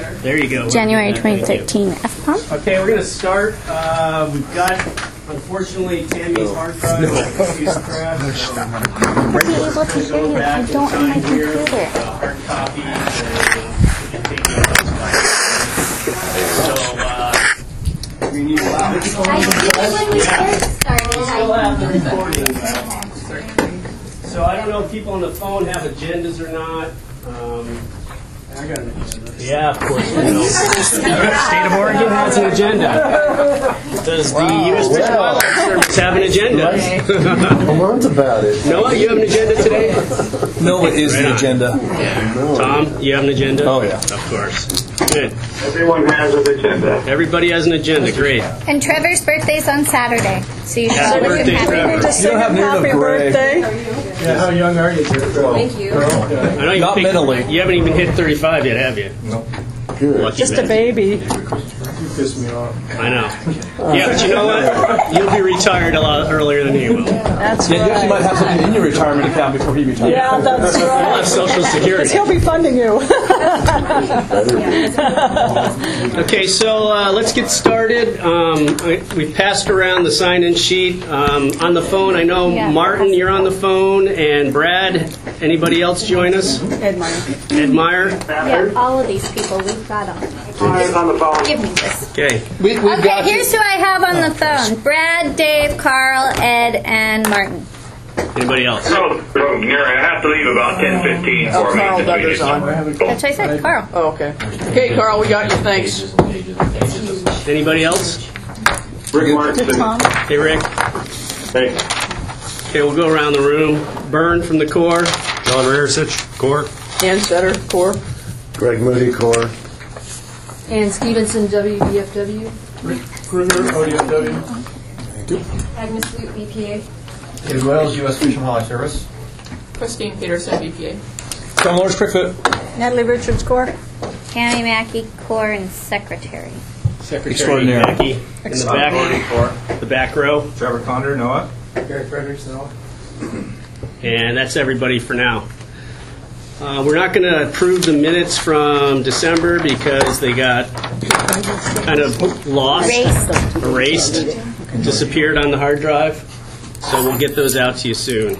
There you go. January 2013 FPOM. Okay, we're going to start. We've got, unfortunately, Tammy's hard drive. Is crashed. I'll be able to hear you. I don't on my computer. Hard copy. So, we need I did when we first started. still have the recording. So I don't know if people on the phone have agendas or not. I got an agenda. Yeah, of course. State of Oregon has an agenda. Does the U.S. Fish and Wildlife Service have an agenda? I learned about it. Noah, you have an agenda today? Noah is the agenda. Yeah. Tom, you have an agenda? Oh, yeah. Of course. Good. Everyone has an agenda. Everybody has an agenda. Great. And Trevor's birthday's on Saturday, so you should Happy wish him birthday, happy Trevor. birthday. You don't have near enough gray. Yeah, how young are you, Jerry? Thank you. I know you Not think- mentally. You haven't even hit 35 yet, have you? No. Good. Lucky Just a bastard. baby. You pissed me off. I know. Yeah, but you know what? You'll be retired a lot earlier than he will. That's Yeah, you actually might right. have something in your retirement account before he retires. Yeah, that's You'll have right. Social Security. Because he'll be funding you. Okay, so let's get started. We've passed around the sign-in sheet. On the phone, I know, Yeah. Martin, you're on the phone, and Brad. Anybody else join us? Ed Meyer. Ed Meyer? Yeah, all of these people we've got on. Who's on the phone? Give me this. Okay. We've Okay, got here's who I have on the phone: Brad, Dave, Carl, Ed, and Martin. Anybody else? So, Gary, I have to leave about 10:15 for me. Carl Duggar's on. That's what I said, Carl. Oh, okay. Okay, Carl, we got you. Thanks. Anybody else? Rick Martin. Tom. Hey, Rick. Hey. Okay, we'll go around the room. Byrne from the Corps. John Rearsich, Corps. Ann Setter, Core. Greg Moody, Core. Ann Stevenson, WBFW. Kruger, ODFW. Agnes Luke, BPA. David Wells, U.S. Fish and Wildlife Service. Christine Peterson, BPA. John Lawrence Crickfoot. Natalie Richards, Core. Tammy Mackey, Core, and Secretary. Secretary Extraordinary. Becky in the back, the back row. Trevor Condor, Noah. Gary Fredericks, Noah. And that's everybody for now. We're not going to approve the minutes from December because they got kind of lost, erased, disappeared on the hard drive. So we'll get those out to you soon.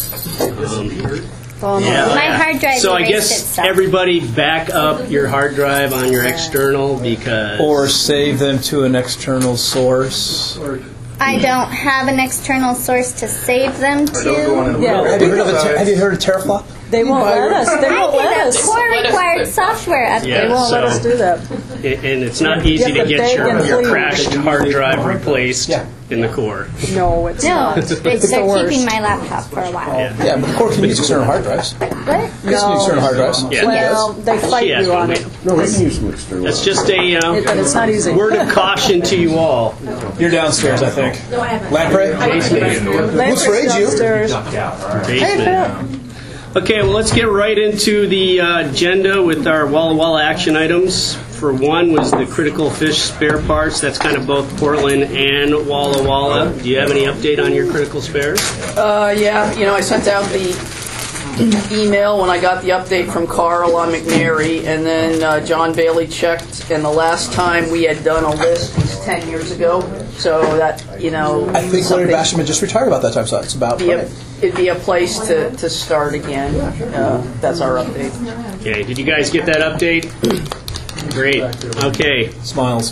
My hard drive So I erased guess itself. everybody back up your hard drive on your external because... Or save them to an external source. I don't have an external source to save them to. Yeah. Have you heard of Teraflop? They won't let us. They I won't let can have us. Core required software update. Yeah, They won't let so- us do that. And it's not easy You have to to get beg and your plead. crashed hard drive replaced Yeah. in the Core. No, it's No, not. they're It's the worst. keeping my laptop for a while. Yeah, but the Core can use external hard drives. What? You guys can use external hard drives. Yeah. Well, they fight She has you one, on mate. it. No, we can use some external. That's just a But it's not easy. word of caution to you all. You're downstairs, I think. Lamprey? Basement. Who's afraid you? Downstairs. Basement. Okay, well, let's get right into the agenda with our Walla Walla action items. For one was the critical fish spare parts. That's kind of both Portland and Walla Walla. Do you have any update on your critical spares? Yeah, I sent out the email when I got the update from Carl on McNary, and then John Bailey checked, and the last time we had done a list was 10 years ago. So that, I think Larry something- Basham just retired about that time, so it's about right. it'd be a place to start again. That's our update. Okay, did you guys get that update? Great. Okay, Smiles.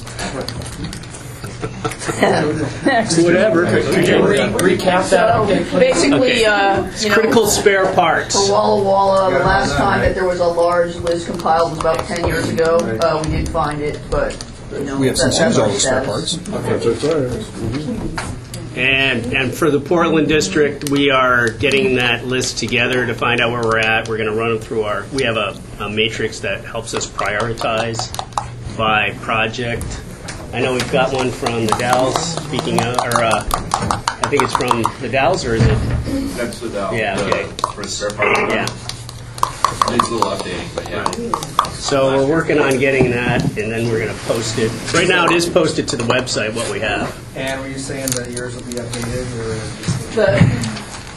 Next. whatever. Recap that update. Basically, Critical spare parts. for Walla Walla, the last time that there was a large list compiled was about 10 years ago. We did find it, but We have some that's our Sanjol spare status. parts. And for the Portland district, we are getting that list together to find out where we're at. We're going to run them through we have a matrix that helps us prioritize by project. I know we've got one from the Dalles, speaking of, or I think it's from the Dalles, or is it? That's the Dow. Yeah, okay. For the spare part. Yeah. Needs a little updating, but yeah. So we're working on getting that, and then we're going to post it. Right now it is posted to the website, what we have. And were you saying that yours will be updated? Or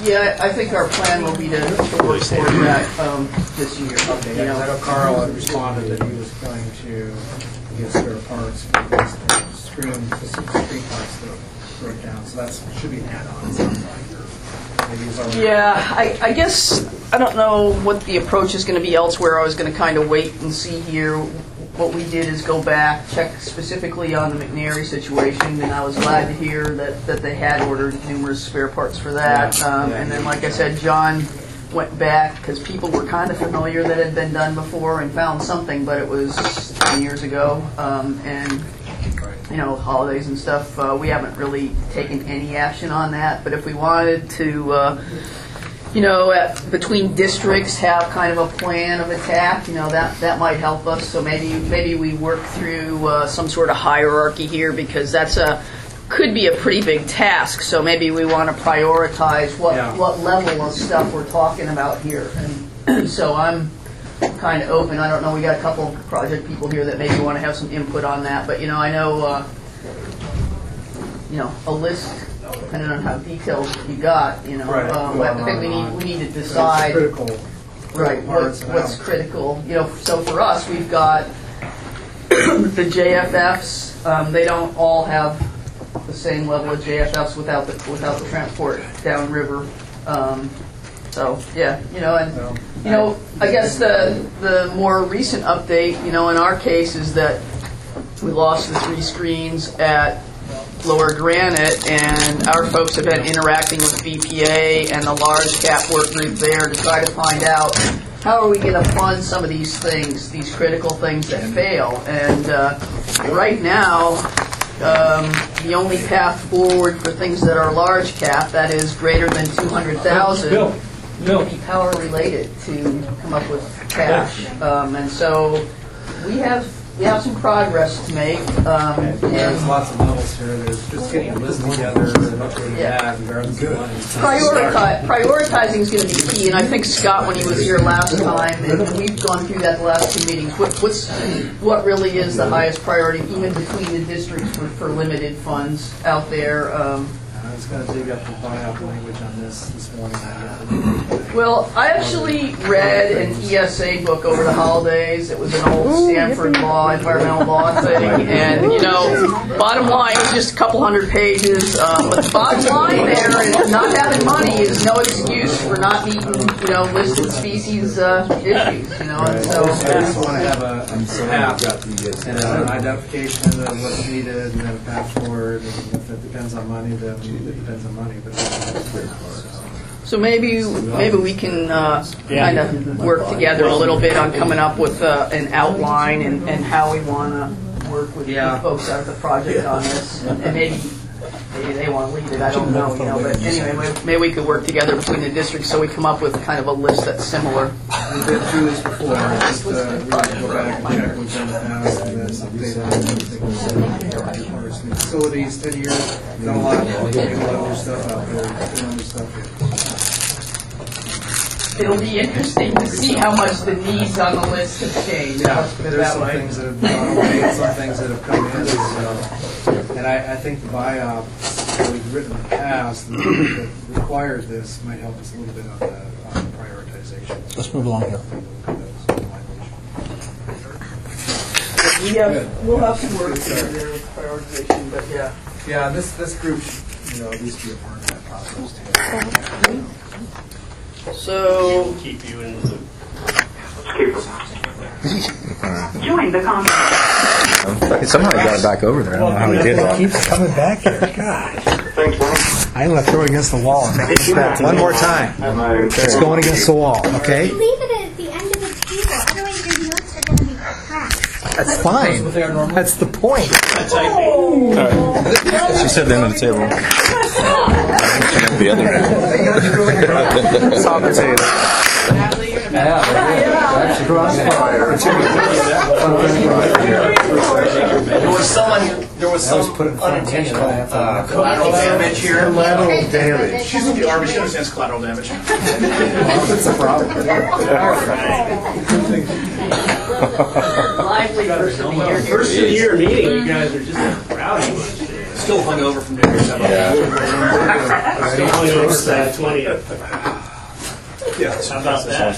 Yeah, I think our plan will be to work toward that this year. Okay, You I know, know Carl had responded that he was going to get spare parts for these screen parts that broke down, so that should be an add-on. It sounds like. Maybe he's already- yeah, I guess I don't know what the approach is going to be elsewhere. I was going to kind of wait and see here. What we did is go back, check specifically on the McNary situation, and I was glad to hear that they had ordered numerous spare parts for that. And then, like I said, John went back because people were kind of familiar that had been done before and found something, but it was 10 years ago. And you know, holidays and stuff, we haven't really taken any action on that. But if we wanted to, you know, between districts have kind of a plan of attack, you know, that might help us. So maybe we work through some sort of hierarchy here, because that's could be a pretty big task. So maybe we want to prioritize what level of stuff we're talking about here. And so I'm kind of open. I don't know. We got a couple of project people here that maybe want to have some input on that. But you know, I know a list, depending on how detailed you got. You know, Right. I think we need to decide critical parts and what's how- critical. You know, so for us, we've got the JFFs. They don't all have the same level of JFFs without the transport downriver. So yeah, you know, and you know, I guess the more recent update, you know, in our case is that we lost the 3 screens at Lower Granite, and our folks have been interacting with VPA and the large cap work group there to try to find out how are we going to fund some of these things, these critical things that fail. And right now, the only path forward for things that are large cap, that is greater than 200,000, power related to come up with cash. And so we have some progress to make. There's lots of levels here. There's just getting a list together and updating that regardless of money. Prioritizing is going to be key, and I think Scott, when he was here last time, and we've gone through that the last 2 meetings, what really is the highest priority, even between the districts for limited funds out there. I was going to dig up the buyout language on this morning. Well, I actually read an ESA book over the holidays. It was an old Stanford environmental law thing, and you know, bottom line, it's just a couple hundred pages. But the bottom line there is not having money is no excuse for not meeting, you know, listed species issues. You know, and so I just want to have a path and an identification of what's needed, and then a path forward. And if it depends on money, then it depends on money. But So maybe we can kind of work together a little bit on coming up with an outline and how we want to work with the folks out of the project on this, and maybe they want to lead it. I don't know, you know. But anyway, maybe we could work together between the districts so we come up with kind of a list that's similar. we've been through this before. Just we can go back and check what's in the past and then update on everything. Facilities, 10 years, done a lot of other stuff out there, doing other stuff here. It'll be interesting to see how much the needs on the list have changed. Yeah, there's some things that have gone away and some things that have come in. So, and I think the BIOP that we've written in the past that requires this might help us a little bit on the prioritization. Let's move along here. We'll have some work to do there with prioritization, but yeah. Yeah, this group should, at least be a part of that process too. So Keep you in the loop. Join the conference. Somehow he got it back over there. I don't know how he did that. Keeps coming back here. God. I'm going to throw it against the wall. One more time. It's going against the wall, okay? Leave it at the end of the table, otherwise your notes are going to be cracked. That's fine. That's the point. She said the end of the table. The other end. It's on the table. There was some unintentional collateral damage here. Collateral damage. She's with the Army. She understands collateral damage. That's a problem. lively first of the year. First of the year meeting, you guys are just a rowdy bunch. Still hungover from dinner. Still hungover for that 20th. Yeah. How about that?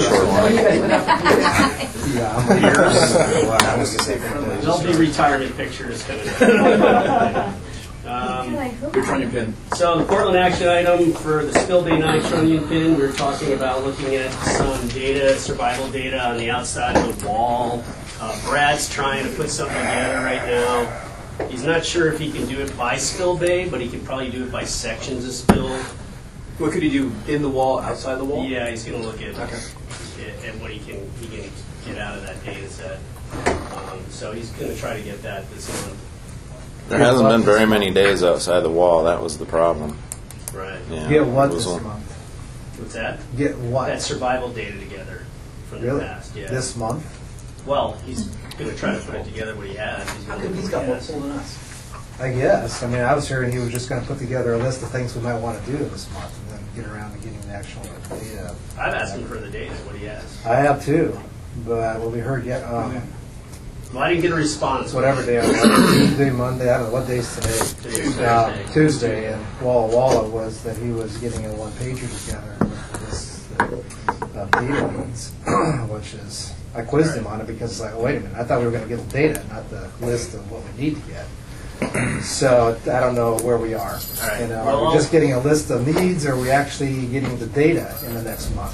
There'll be retirement pictures coming up. Which one you pin? So the Portland action item for the Spill Bay 9 Trunnion pin, we were talking about looking at some data, survival data on the outside of the wall. Brad's trying to put something together right now. He's not sure if he can do it by Spill Bay, but he can probably do it by sections of Spill. What could he do in the wall, outside the wall? Yeah, he's going to look at what he can get out of that data set. So he's going to try to get that this month. There hasn't been very many days outside the wall. That was the problem. Right. Yeah, Get what it was this one- month? What's that? Get what? That survival data together from Really? the past. Yeah. This month? Well, he's going to try to put it together what he has. How come he's got more pull than us? I guess. I mean, I was hearing he was just going to put together a list of things we might want to do this month and then get around to getting the actual data. I've asked him for the data, what he has. I have too, but what we heard yet, Well, I didn't get a response. whatever day, Tuesday, Monday, I don't know, what day's today? Tuesday, and Walla Walla was that he was getting a one-pager together with this data needs, which is, I quizzed him on it because it's like, oh, wait a minute, I thought we were going to get the data, not the list of what we need to get. So I don't know where we are. right. You know, Well, are we just getting a list of needs, or are we actually getting the data in the next month?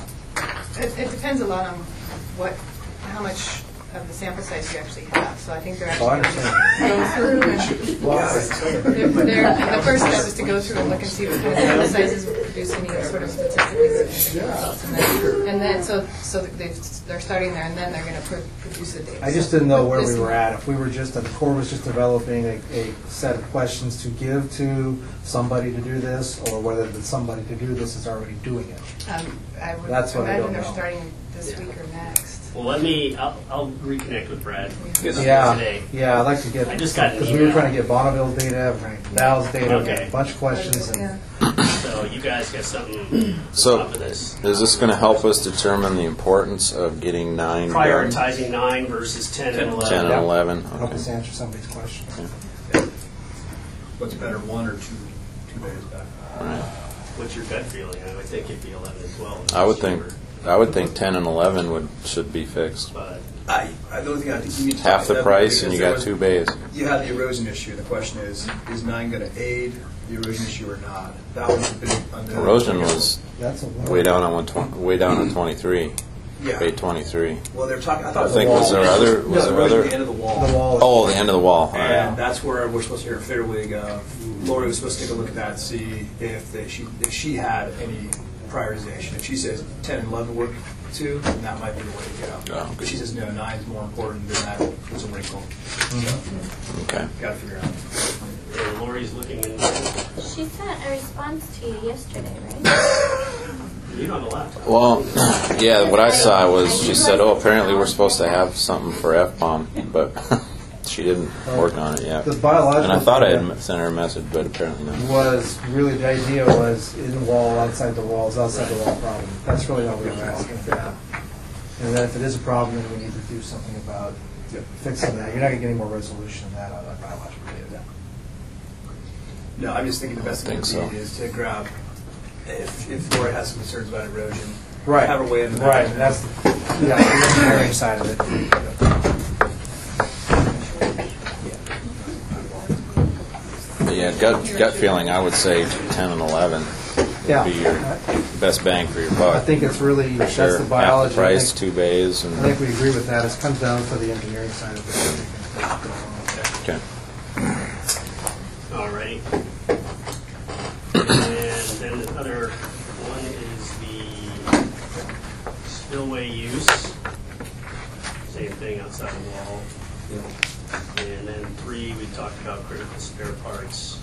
It depends a lot on how much of the sample size you actually have. So I think they're Oh, I actually understand. the first step is to go through and look and see what kind of sample sizes will produce any sort of statistically significant results, and then so they're starting there, and then they're going to produce the data. I just didn't know where we were at. If we were just, the Corps was just developing a set of questions to give to somebody to do this, or whether the somebody to do this is already doing it. I would That's what I imagine don't they're know. starting this week or next. Well, I'll reconnect with Brad Yeah, today. yeah, I'd like to get, I just got an because we were email. trying to get Bonneville's data, trying to get Dow's data, we got Okay. a bunch of questions, and So you guys got something So, off of this. is this going to help us determine the importance of getting 9 done? Prioritizing 9 versus 10 and 11. 10 and 11. help Okay. us answer somebody's questions. What's better, 1 or 2 days back? Right. What's your gut feeling? I would think it'd be 11 and 12. I would think 10 and 11 should be fixed. But The only thing I think you need to Half the talk price about, and you because got 2 bays. You have the erosion issue. The question is 9 going to aid the erosion issue or not? That was a big unknown. Erosion was That's a lot. way down on 23. Yeah. Bay 23. Well, they're talking. I thought I think was there other the end of the wall. The wall. Oh, the end of the wall. All right. And that's where we're supposed to hear a Fair League. Lori was supposed to take a look at that and see if she had any prioritization. If she says 10 and 11 work too, then that might be the way to go. Oh. But she says no, 9 is more important. Then that was a wrinkle. Okay. Got to figure out. Lori's looking in. She sent a response to you yesterday, right? You don't have a laptop. Well, yeah, what I saw was she said, oh, apparently we're supposed to have something for FPOM, but she didn't work on it yet. The biological And I thought I data had sent her a message, but apparently not. was really, the idea was in the wall, outside the walls, outside the wall problem. That's really all we were asking for. And then if it is a problem, then we need to do something about fixing that. You're not going to get any more resolution than that out of that biological data. No, I'm just thinking the best thing think would be is to grab, if Lori has some concerns about erosion, Right. have her weigh in. Right, and that's the engineering side of it. But yeah, gut feeling, I would say 10 and 11 Yeah. would be your best bang for your I buck. think it's really, For that's sure. the Half biology. the price, I 2 bays, and think we agree with that. It comes down to the engineering side of it. okay. All right. And then the other one is the spillway use. Same thing outside the wall. And then 3, we talked about critical spare parts.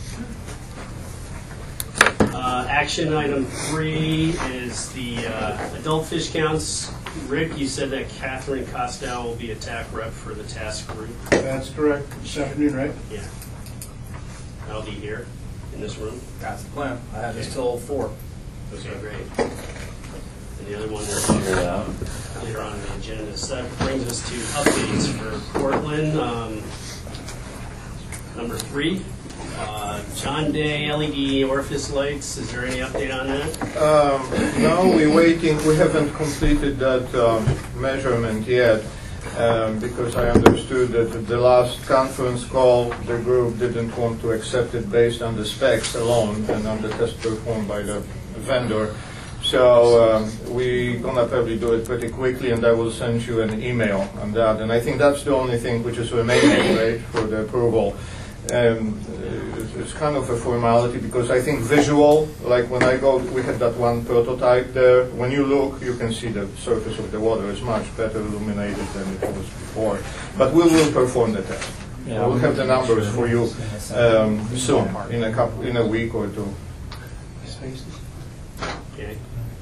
Action item 3 is the adult fish counts. Rick, you said that Catherine Costow will be a TAC rep for the task group. That's correct. This afternoon, right? Yeah. I'll be here in this room. That's the plan. I have this till 4. Okay, great. And the other one we'll talk about later on in the agenda. So that brings us to updates for Portland. Number 3, John Day LED orifice lights. Is there any update on that? No, we're waiting. We haven't completed that measurement yet because I understood that at the last conference call, the group didn't want to accept it based on the specs alone and on the test performed by the vendor. So we're going to probably do it pretty quickly, and I will send you an email on that. And I think that's the only thing which is remaining, right, for the approval. It's kind of a formality because I think visual, like when I go, we had that one prototype there. When you look, you can see the surface of the water is much better illuminated than it was before. But we will perform the test. Yeah, we'll have the numbers for you soon, in a week or two. Okay.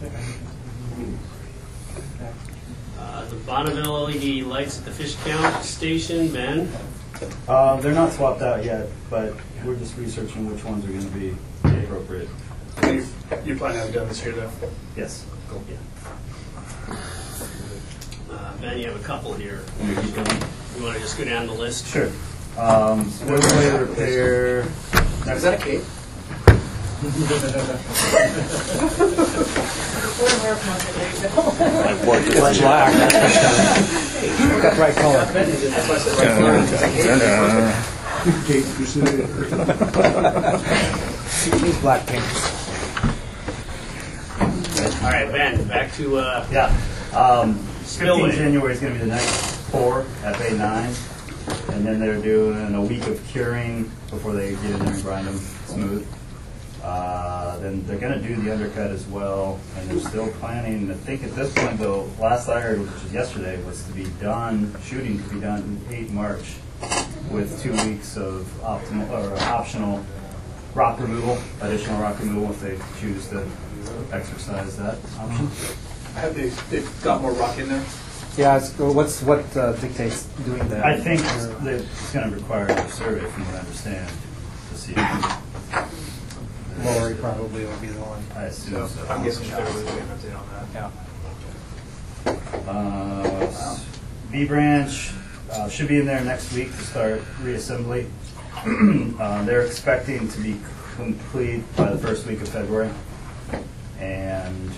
The Bonneville LED lights at the fish count station, Ben? They're not swapped out yet, but we're just researching which ones are going to be appropriate. You plan to have done this here, though? Yes. Cool. Yeah. Ben, you have a couple here. You want to just go down the list? Sure. Spillway repair. Now, is that a cape? It's black. Got the right color. These black paints. All right, Ben, back to Yeah. 15 Spillway. January is going to be the next pour at Bay 9. And then they're doing a week of curing before they get in there and grind them smooth. Then they're going to do the undercut as well. And they're still planning, I think at this point though, last I heard, which was yesterday, was to be done, shooting to be done 8 March with 2 weeks of optional rock removal, additional rock removal if they choose to exercise that option. Have they've got more rock in there? Yeah, what dictates doing that? I think it's going to require a survey, from what I understand, to see. Lori probably will be the one. I assume so. I'm guessing Federal will get an update on that. Yeah. B branch should be in there next week to start reassembly. They're expecting to be complete by the first week of February. And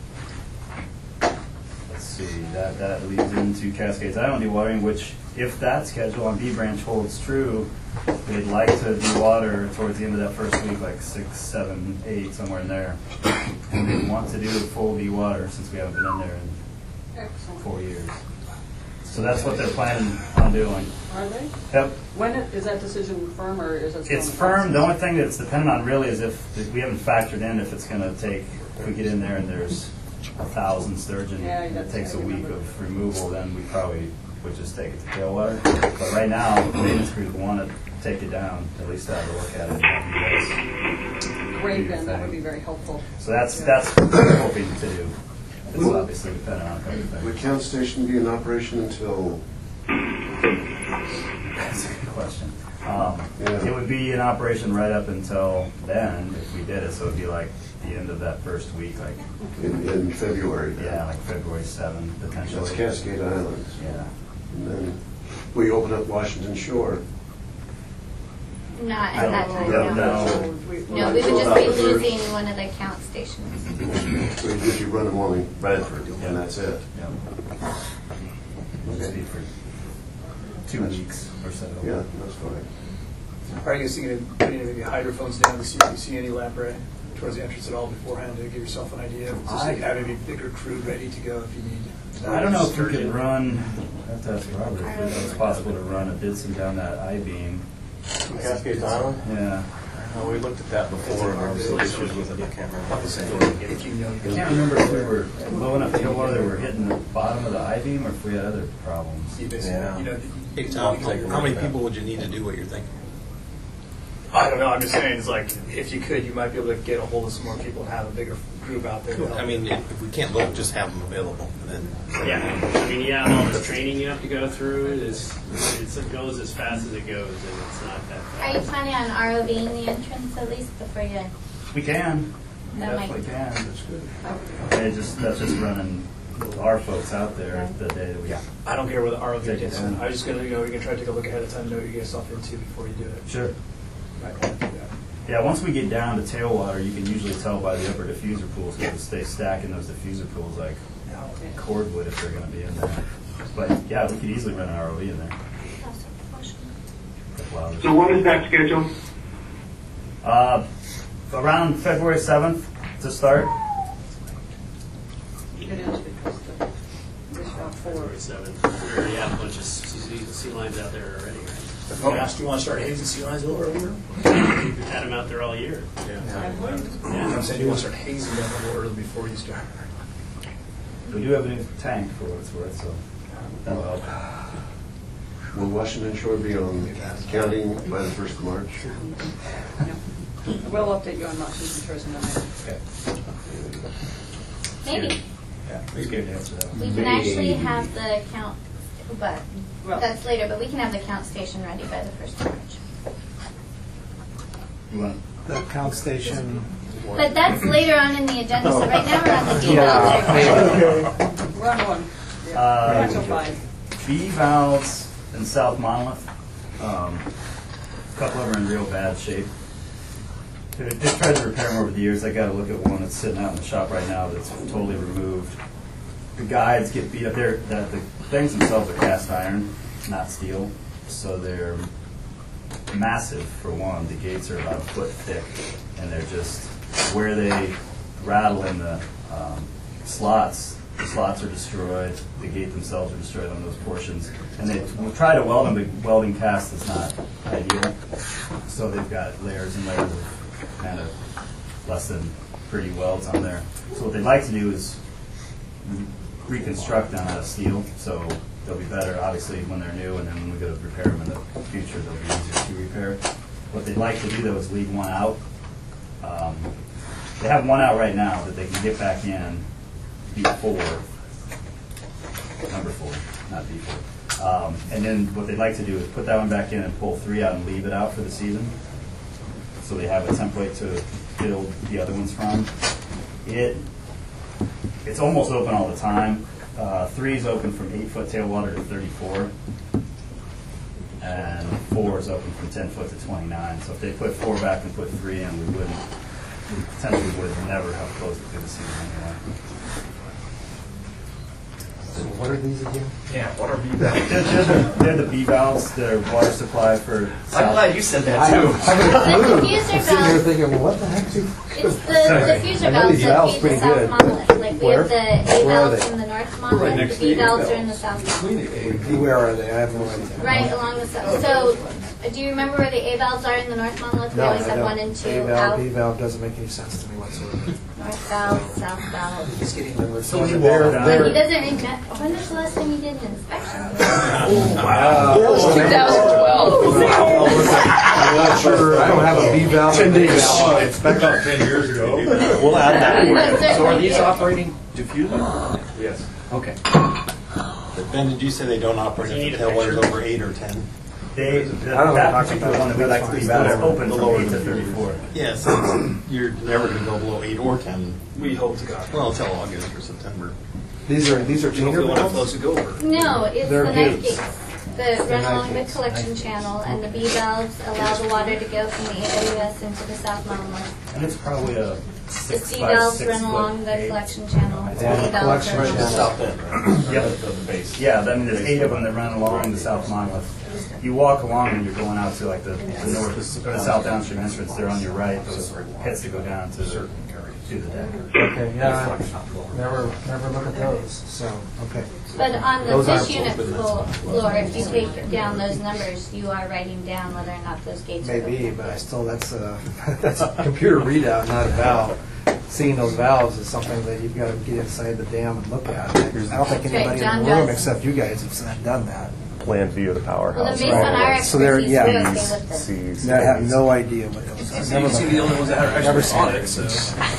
let's see, that leads into Cascades Island dewatering, which, if that schedule on B branch holds true, they'd like to dewater towards the end of that first week, like 6, 7, 8, somewhere in there. And they want to do a full dewater since we haven't been in there in 4 years. So that's what they're planning on doing. Are they? Yep. When is that decision firm, or is it still It's in the firm. process? The only thing that's dependent on really is if we haven't factored in if it's going to take, if we get in there and there's 1,000 sturgeon and it takes a week of removal, then we probably would just take it to tailwater. But right now, the maintenance crews want to take it down, at least have a look at it. Great, then that would be very helpful. So that's what we're hoping to do. It's obviously dependent on everything. Would count station be in operation until? That's a good question. It would be in operation right up until then if we did it. So it would be like the end of that first week, like In February? Then. Yeah, like February 7th, potentially. That's Cascade Islands. Yeah. And then we open up Washington Shore. Not at that time, no. No. No, we would just be losing one of the count stations. So you run them only Bradford, and that's it. Yeah. Just be for 2 weeks or so. Yeah, that's fine. Are you guys thinking of putting maybe hydrophones down to see if you see any lamprey towards the entrance at all beforehand to give yourself an idea? Just have maybe a bigger crew ready to go if you need. I don't know if we could run, I have to ask Robert if it's possible to run a Ditson down that I-beam. Cascades Island? Yeah. We looked at that before, and there were some issues with it. I can't remember. I can't remember if we were low enough to water that we're hitting the bottom of the I-beam or if we had other problems. Yeah. Hey, Tom, how many people would you need to do what you're thinking? I don't know. I'm just saying, it's like, if you could, you might be able to get a hold of some more people and have a bigger group out there. to help. I mean, if we can't look, just have them available. And then Yeah, I mean, yeah, all the training you have to go through it goes as fast as it goes, and it's not that fast. Are you planning on ROVing the entrance at least before you? We can. We That might- definitely can. That's good. That's just running our folks out there the day that we. Yeah, I don't care where the ROV Take it gets down. in. I was just gonna, you can try to take a look ahead of time, know what you get yourself into before you do it. Sure. Might want to do that. Yeah, once we get down to tailwater, you can usually tell by the upper diffuser pools because they stack in those diffuser pools like cordwood if they're going to be in there. But yeah, we could easily run an ROV in there. So when is that scheduled? Around February 7th to start. February 7th. We already have a bunch of sea lions out there already, right? Oh, do you want to start hazing sea lions a little earlier? We've had them out there all year. Yeah. I'm saying you want to start hazing them a little early before you start. We do have a new tank for what it's worth, so that'll help. Will Washington Shore be on counting by the 1st of March? We'll update you on Washington Shores in a minute. Maybe. Yeah, please give an answer to that. We can actually have the count, but that's later, but we can have the count station ready by the 1st of March. You want The count station. But that's later on in the agenda, so right now we're on the details. We're on one. B valves in South Monolith. A couple of them are in real bad shape. Just tried to repair them over the years. I got to look at one that's sitting out in the shop right now that's totally removed. The guides get beat up. The things themselves are cast iron, not steel, so they're massive for one. The gates are about a foot thick, and they're just where they rattle in the slots. The slots are destroyed. The gate themselves are destroyed on those portions. And they will try to weld them, but welding cast is not ideal. So they've got layers and layers of kind of less than pretty welds on there. So what they'd like to do is reconstruct them out of steel. So they'll be better, obviously, when they're new, and then when we go to repair them in the future, they'll be easier to repair. What they'd like to do, though, is leave one out. They have one out right now that they can get back in before, number 4, not B4. And then what they'd like to do is put that one back in and pull 3 out and leave it out for the season. So they have a template to build the other ones from. It's almost open all the time. 3 is open from 8-foot tailwater to 34. And 4 is open from 10 foot to 29. So if they put 4 back and put 3 in, we potentially would never have closed it through the season anyway. So what are these again? Yeah, what are B valves? They're the B valves. They're water supply for. I'm glad you said that too. The diffuser I'm sitting here valve. thinking, well, what the heck? It's the diffuser I know valves these that valves feed the pretty South good. Monolith. Like we have the A Where are valves they? in the North Monolith, the B valves are in the South Monolith. Where are they? I have no idea. Right along the south. So, do you remember where the A valves are in the North Monolith? We No, always I have don't. 1 and 2 A valve, out. B valve doesn't make any sense to me whatsoever. North valve, South valve. So when you But he they're, doesn't remember. When was the last time you did an inspection? wow. It was 2012. I'm not sure. I don't have a B valve. 10 days. Inspection. 10 years ago. We'll add that. So are these operating diffusers? Yes. Okay. But Ben, did you say they don't operate You need if a the tailwater's picture. over 8 or 10? That particular one that we like to leave out is open from 8 to 34. Yeah, so you're never going to go below 8 or 10. We hope to God. Well, until August or September. These are We changer don't want to valves? close it over. No, it's They're the knife gates. gates that run along the collection channel, and the B valves allow the water to go from the AWS into the South Monolith. And it's probably a The 6 C by valves 6 run foot along the gate. collection channel. The Yeah, B valves collection run along. channel. South end, right? Yep, the base. Yeah, I mean, there's 8 of them that run along the South Monolith. You walk along and you're going out to like the north or the south downstream entrance. They're on your right. Those pits that go down to the deck. Okay, yeah. Never look at those. So, okay. But on the Those fish aren't unit floor, if you take down those numbers, you are writing down whether or not those gates are Maybe, open. but I still, that's a computer readout, not a valve. Seeing those valves is something that you've got to get inside the dam and look at. I don't think Okay, anybody John in the room does. except you guys have done that. Plan view of the Well, then powerhouse. based on our So they're, expertise, yeah. we're okay with it. I have no idea what those are. So Never you see looked the at only ones that are Never actually seen on it.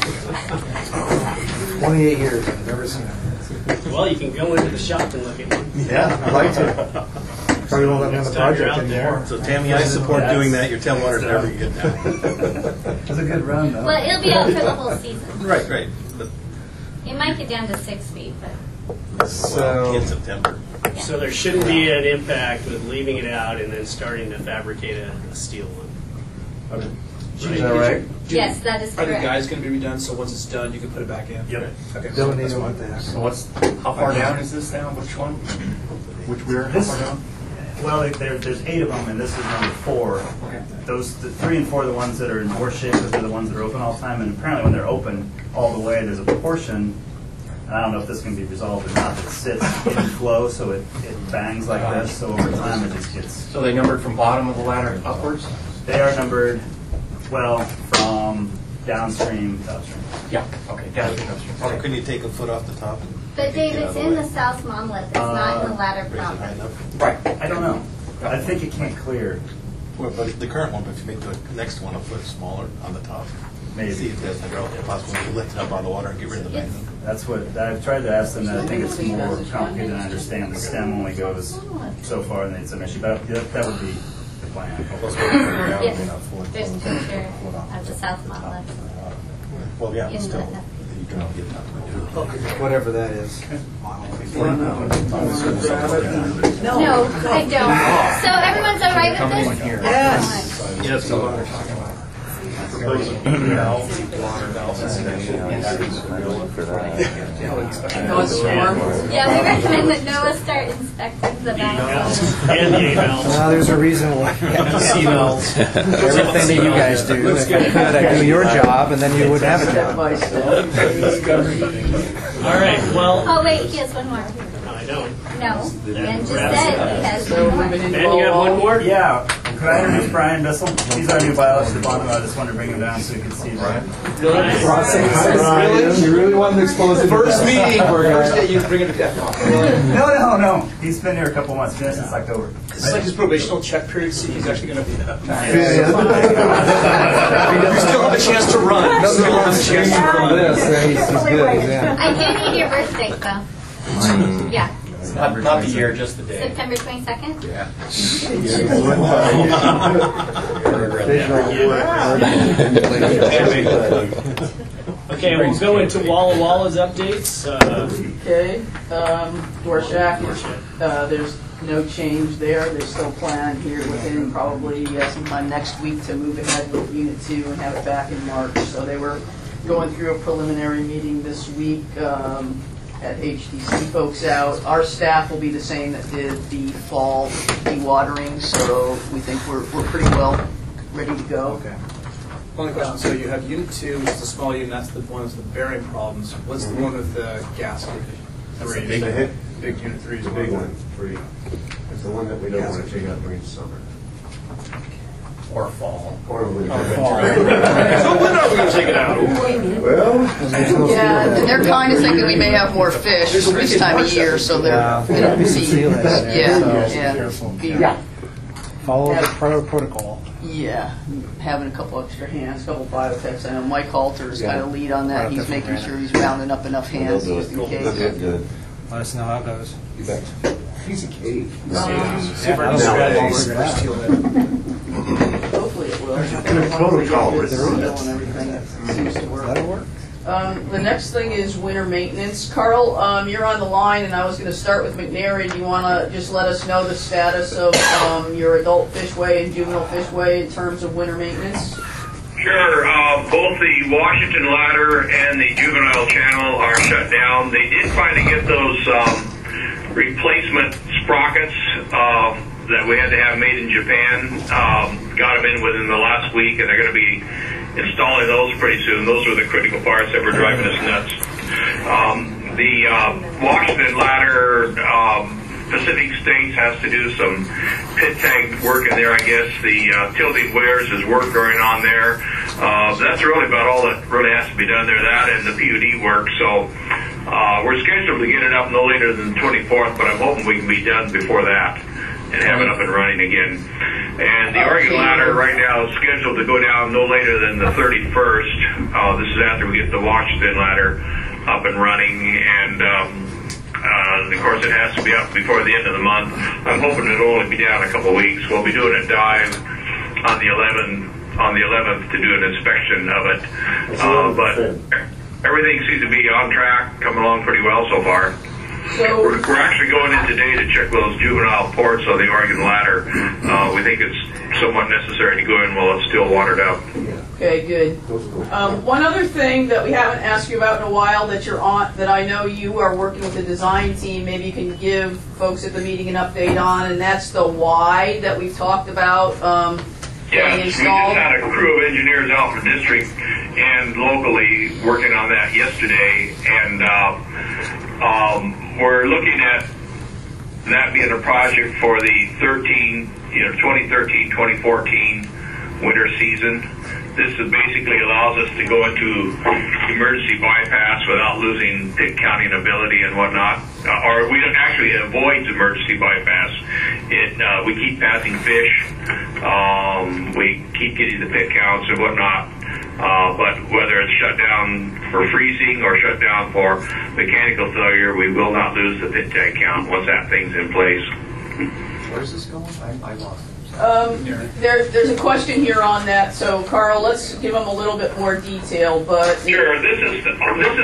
it, so. 28 years, I've never seen it. Well, you can go into the shop and look at one. Yeah, I'd like to. Probably won't let me on the Next time you're project out there. anymore. So Tammy, I support doing that. Your tailwater's never good now. It's a good run, though. Well, it'll be out for the whole season. Right. But It might get down to 6 feet, but So, In September. So there shouldn't be an impact with leaving it out and then starting to fabricate a steel one. is that right? Yes, that is Are the correct. guys going to be redone, so once it's done, you can put it back in? Yep. Okay. Don't need That's to fine. want that. So how far down is this now? Which one? Which weir? How far down? Well, there's 8 of them, and this is number 4. The 3 and 4 are the ones that are in worse shape, but they're the ones that are open all the time. And apparently, when they're open all the way, there's a portion. And I don't know if this can be resolved or not. That sits in flow, so it bangs like this. So over time, it just gets. So they numbered from bottom of the ladder upwards? They are numbered, well, from downstream to upstream. Yeah. Okay. Downstream, upstream. Okay. Couldn't you take a foot off the top? But Dave, it's in the south monolith, it's not in the ladder proper. Right. I don't know. I think it can't clear. Well, but the current one, but if you make the next one a foot smaller on the top, Maybe. see if there's a possible to lift it up out of the water and get rid of the bang. That's what I've tried to ask them. That I think it's more complicated than I understand. The stem only goes so far, and it's an issue. But that would be the plan. Yes, there's a picture of the south monolith. Well, yeah, In but still, the- you can all get it out. Whatever that is. No, I don't. So everyone's all right with this? Yes. Yes. Yeah, we recommend that Noah start inspecting the valves. And the A-valves. Now, there's a reason why you have to see everything that you guys do. If I could, I'd do your job, and then you would have a job. All right, well, Oh, wait, he has one more. I don't. No, Ben just said he has one more. Ben, you have one more? Yeah. Could I introduce Brian Bissell? He's our new biologist at Bonneville. I just wanted to bring him down so you could see Brian. You really wanted to expose it? First meeting, first day you bring it to No. He's been here a couple months. He's been here since October. It's like his probational check period, see he's actually going to be there. You You still have a chance to run. You still have a chance to run. He's good, yeah. I do need your birth date, though. Yeah, Not the year, just the day. September 22nd? Yeah. Okay, we'll go into Walla Walla's updates. Okay, Dwarshak, there's no change there. They're still planning here within probably sometime next week to move ahead with Unit 2 and have it back in March. So they were going through a preliminary meeting this week at HTC folks out. Our staff will be the same that did the fall dewatering, so we think we're pretty well ready to go. Okay. Only question, so you have Unit 2, which is the small unit, that's the one with the bearing problems. What's the one with the gasket? That's the big Unit 3 is the big one. 3. It's the one that we don't want to take out during the summer. Or fall. Or winter. So when are we going to take it out? Well, Yeah, and they're kind of thinking we may have more fish this time of year, so they're going to see. Yeah. Follow the protocol. Yeah, having a couple extra hands, a couple biotechs. I know Mike Halter is kind of lead on that. He's making sure he's rounding up enough hands just in case. Good. Let us know how it goes. You bet. Piece of cake. Hopefully it will. Protocol. And everything that seems to work. That'll work. The next thing is winter maintenance. Carl, you're on the line, and I was going to start with McNary. Do you want to just let us know the status of your adult fishway and juvenile fishway in terms of winter maintenance? Sure. Both the Washington Ladder and the Juvenile Channel are shut down. They did finally get those replacement sprockets that we had to have made in Japan. Got them in within the last week, and they're going to be installing those pretty soon. Those are the critical parts that were driving us nuts. The Washington Ladder, Pacific States has to do some pit tank work in there, I guess. The tilting weirs is work going on there. That's really about all that really has to be done there, that and the PUD work. So we're scheduled to get it up no later than the 24th, but I'm hoping we can be done before that and have it up and running again. And the Oregon Ladder right now is scheduled to go down no later than the 31st. This is after we get the Washington Ladder up and running, and of course it has to be up before the end of the month. I'm hoping it'll only be down a couple of weeks. We'll be doing a dive on the 11th to do an inspection of it. But everything seems to be on track, coming along pretty well so far. So we're actually going in today to check those juvenile ports on the Oregon ladder. We think it's somewhat necessary to go in while it's still watered out. Okay, good. One other thing that we haven't asked you about in a while that you're on, that I know you are working with the design team, maybe you can give folks at the meeting an update on, and that's the Y that we've talked about. Yes, we just had a crew of engineers out for district and locally working on that yesterday, and we're looking at that being a project for the 2013-2014 winter season. This basically allows us to go into emergency bypass without losing pit counting ability and whatnot. Or we actually avoid emergency bypass. We keep passing fish. We keep getting the pit counts and whatnot. But whether it's shut down for freezing or shut down for mechanical failure, we will not lose the pit tank count once that thing's in place. Where's this going? I lost it. There's a question here on that, so Carl, let's give them a little bit more detail. But sure, this is the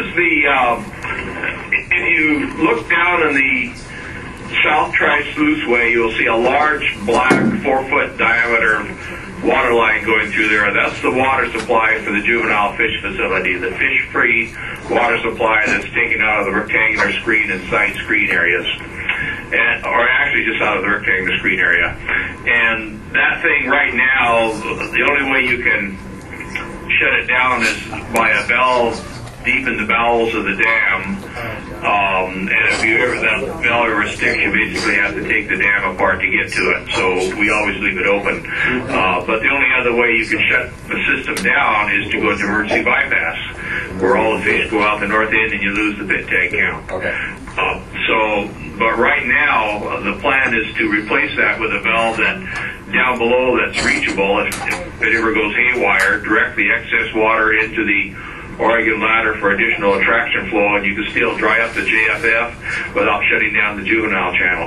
if you look down in the South Tri-Sluiceway, you'll see a large black 4-foot diameter water line going through there. That's the water supply for the juvenile fish facility, the fish-free water supply that's taken out of the rectangular screen and side screen areas. Or actually just out of the rectangular screen area. And that thing right now, the only way you can shut it down is by a valve deep in the bowels of the dam. And if you ever, that valve ever sticks, you basically have to take the dam apart to get to it. So we always leave it open. But the only other way you can shut the system down is to go into emergency bypass, where all the fish go out the north end and you lose the pit tank count. Okay. But right now, the plan is to replace that with a valve that down below that's reachable if it ever goes haywire, direct the excess water into the Oregon ladder for additional attraction flow, and you can still dry up the JFF without shutting down the juvenile channel.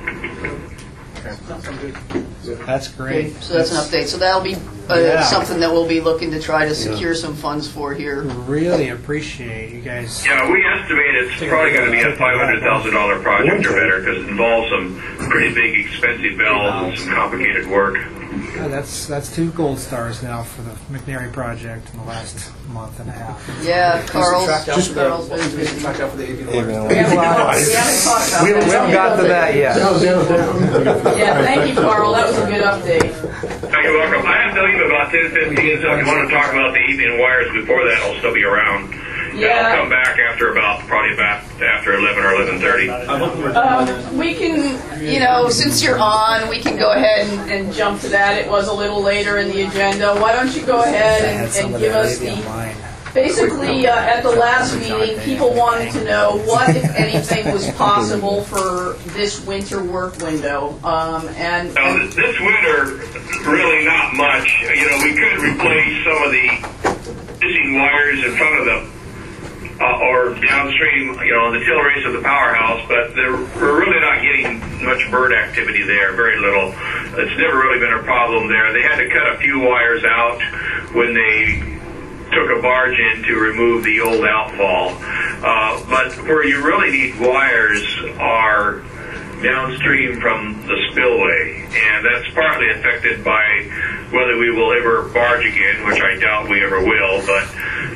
That's great. Okay, so that's an update. So that'll be something that we'll be looking to try to secure some funds for here. Really appreciate you guys. Yeah, we estimate it's probably going to be a $500,000 project or better because it involves some pretty big, expensive bells and some complicated work. That's 2 gold stars now for the McNary project in the last month and a half. Yeah, Carl's tracked out for Carl's the, been busy. tracked out for the AV We haven't talked about We haven't got to that yet. Yeah, thank you, Carl. That was a good update. You're welcome. I have to leave about 10:15, so if you want to talk about the evening wires before that, I'll still be around. Yeah. I'll come back after after 11 or 11:30. We can, since you're on, we can go ahead and jump to that. It was a little later in the agenda. Why don't you go ahead and give us basically, at the last meeting, people wanted to know what, if anything, was possible for this winter work window. This winter, really not much. We could replace some of the missing wires in front of the or downstream, the till race of the powerhouse, but we're really not getting much bird activity there, very little. It's never really been a problem there. They had to cut a few wires out when they took a barge in to remove the old outfall. But where you really need wires are downstream from the spillway, and that's partly affected by whether we will ever barge again, which I doubt we ever will, but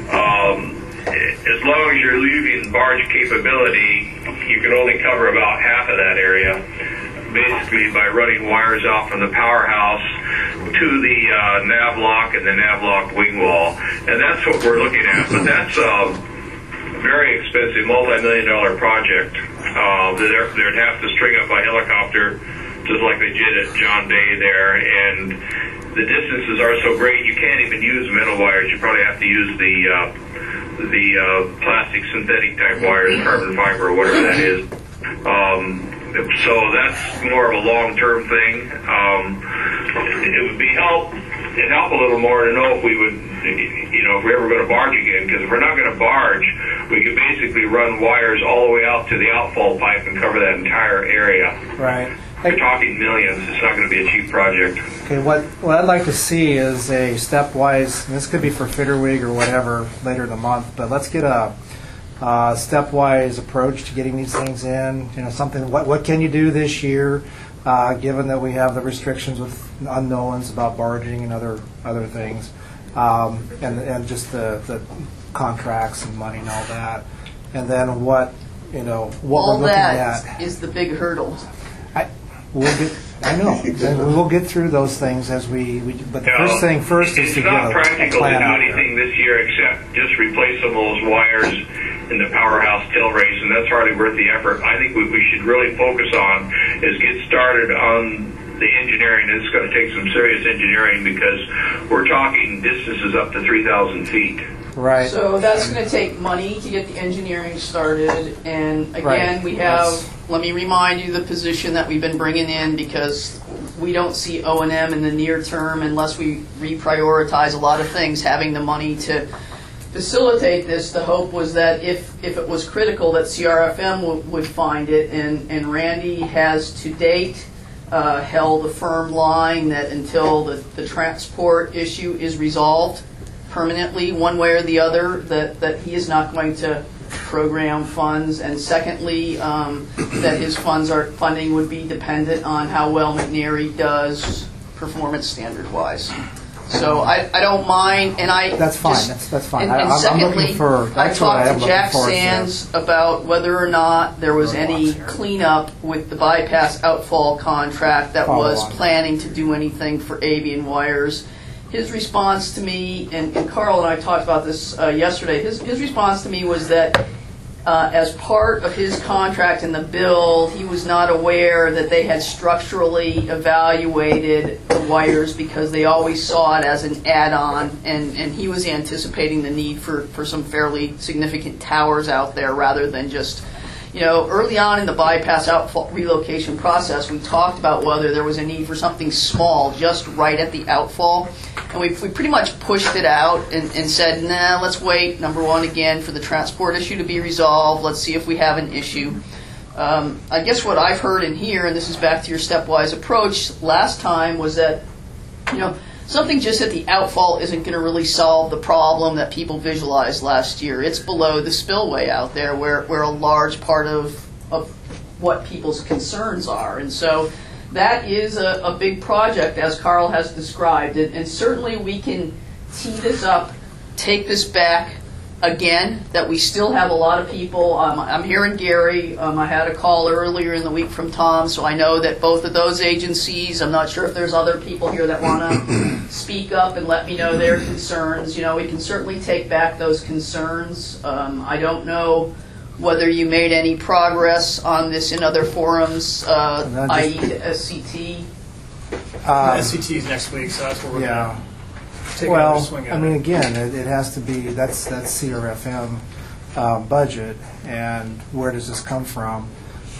as long as you're leaving barge capability, you can only cover about half of that area, basically by running wires out from the powerhouse to the nav lock and the nav lock wing wall. And that's what we're looking at. But that's a very expensive, multi-million-dollar project. They'd have to string up a helicopter, just like they did at John Day there. And the distances are so great, you can't even use metal wires. You probably have to use the plastic synthetic type wires, carbon fiber, or whatever that is. So that's more of a long-term thing. It would help a little more to know if we would, if we're ever going to barge again. Because if we're not going to barge, we could basically run wires all the way out to the outfall pipe and cover that entire area. Right. We're talking millions. It's not going to be a cheap project. Okay, what I'd like to see is a stepwise, and this could be for Fitterwig or whatever later in the month, but let's get a stepwise approach to getting these things in. Something. What can you do this year, given that we have the restrictions with unknowns about barging and other things, and just the contracts and money and all that, and then what all we're looking that at is the big hurdle. I know. We will get through those things as we but the first thing first is to It's get not a practical to plan do out anything this year except just replace some of those wires in the powerhouse tail race, and that's hardly worth the effort. I think what we should really focus on is get started on the engineering. It's going to take some serious engineering because we're talking distances up to 3,000 feet. Right. So that's going to take money to get the engineering started. And again, we have, let me remind you the position that we've been bringing in, because we don't see O&M in the near term unless we reprioritize a lot of things. Having the money to facilitate this, the hope was that if it was critical that CRFM would find it. And Randy has to date held a firm line that until the transport issue is resolved permanently, one way or the other, that he is not going to program funds, and secondly, that his funding would be dependent on how well McNary does performance standard-wise. So I don't mind, and I that's fine. Just, that's fine. And secondly, I'm looking for, I talked to Jack for Sands about whether or not there was any cleanup with the bypass outfall contract that was planning to do anything for avian wires. His response to me, and Carl and I talked about this yesterday, his response to me was that as part of his contract in the build, he was not aware that they had structurally evaluated the wires because they always saw it as an add-on, and he was anticipating the need for some fairly significant towers out there rather than just, early on in the bypass outfall relocation process, we talked about whether there was a need for something small just right at the outfall. And we pretty much pushed it out and said, nah, let's wait, number one, again, for the transport issue to be resolved. Let's see if we have an issue. I guess what I've heard in here, and this is back to your stepwise approach, last time was that, something just at the outfall isn't going to really solve the problem that people visualized last year. It's below the spillway out there where a large part of what people's concerns are. And so that is a big project, as Carl has described it, and certainly we can tee this up, take this back again, that we still have a lot of people. I'm hearing Gary. I had a call earlier in the week from Tom, so I know that both of those agencies, I'm not sure if there's other people here that want to speak up and let me know their concerns. We can certainly take back those concerns. I don't know whether you made any progress on this in other forums, i.e. the SCT. SCT is next week, so that's what we're going to take another swing at. Again, it has to be, that's CRFM budget, and where does this come from?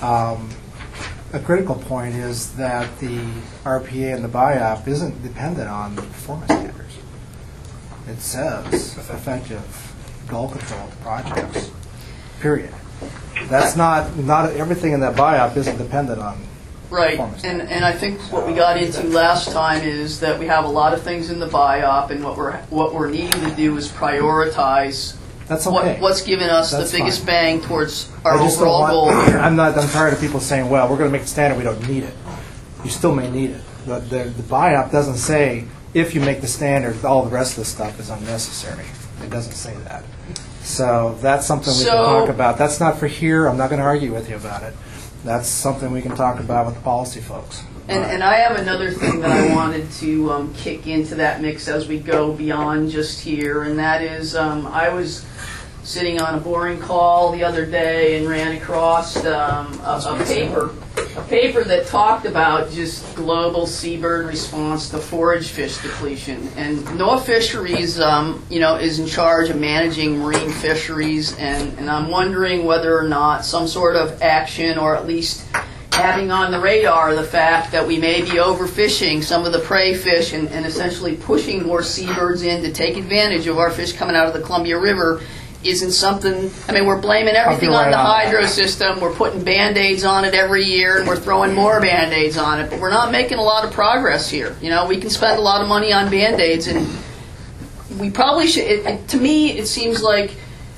A critical point is that the RPA and the BIOP isn't dependent on the performance standards. It says effective goal control projects. Period. That's not everything in that BIOP isn't dependent on right. And I think what we got into last time is that we have a lot of things in the BIOP, and what we're needing to do is prioritize. That's okay. What's given us the biggest bang towards our overall goal. I'm tired of people saying, "Well, we're going to make the standard. We don't need it." You still may need it, but the BIOP doesn't say if you make the standard, all the rest of the stuff is unnecessary. It doesn't say that. So that's something we can talk about. That's not for here. I'm not going to argue with you about it. That's something we can talk about with the policy folks. And I have another thing that I wanted to kick into that mix as we go beyond just here, and that is I was sitting on a boring call the other day and ran across a paper that talked about just global seabird response to forage fish depletion. And NOAA Fisheries, is in charge of managing marine fisheries, and I'm wondering whether or not some sort of action, or at least having on the radar the fact that we may be overfishing some of the prey fish and essentially pushing more seabirds in to take advantage of our fish coming out of the Columbia River isn't something. We're blaming everything on the hydro system. We're putting Band-Aids on it every year, and we're throwing more Band-Aids on it, but we're not making a lot of progress here. We can spend a lot of money on Band-Aids, and we probably should. To me, it seems like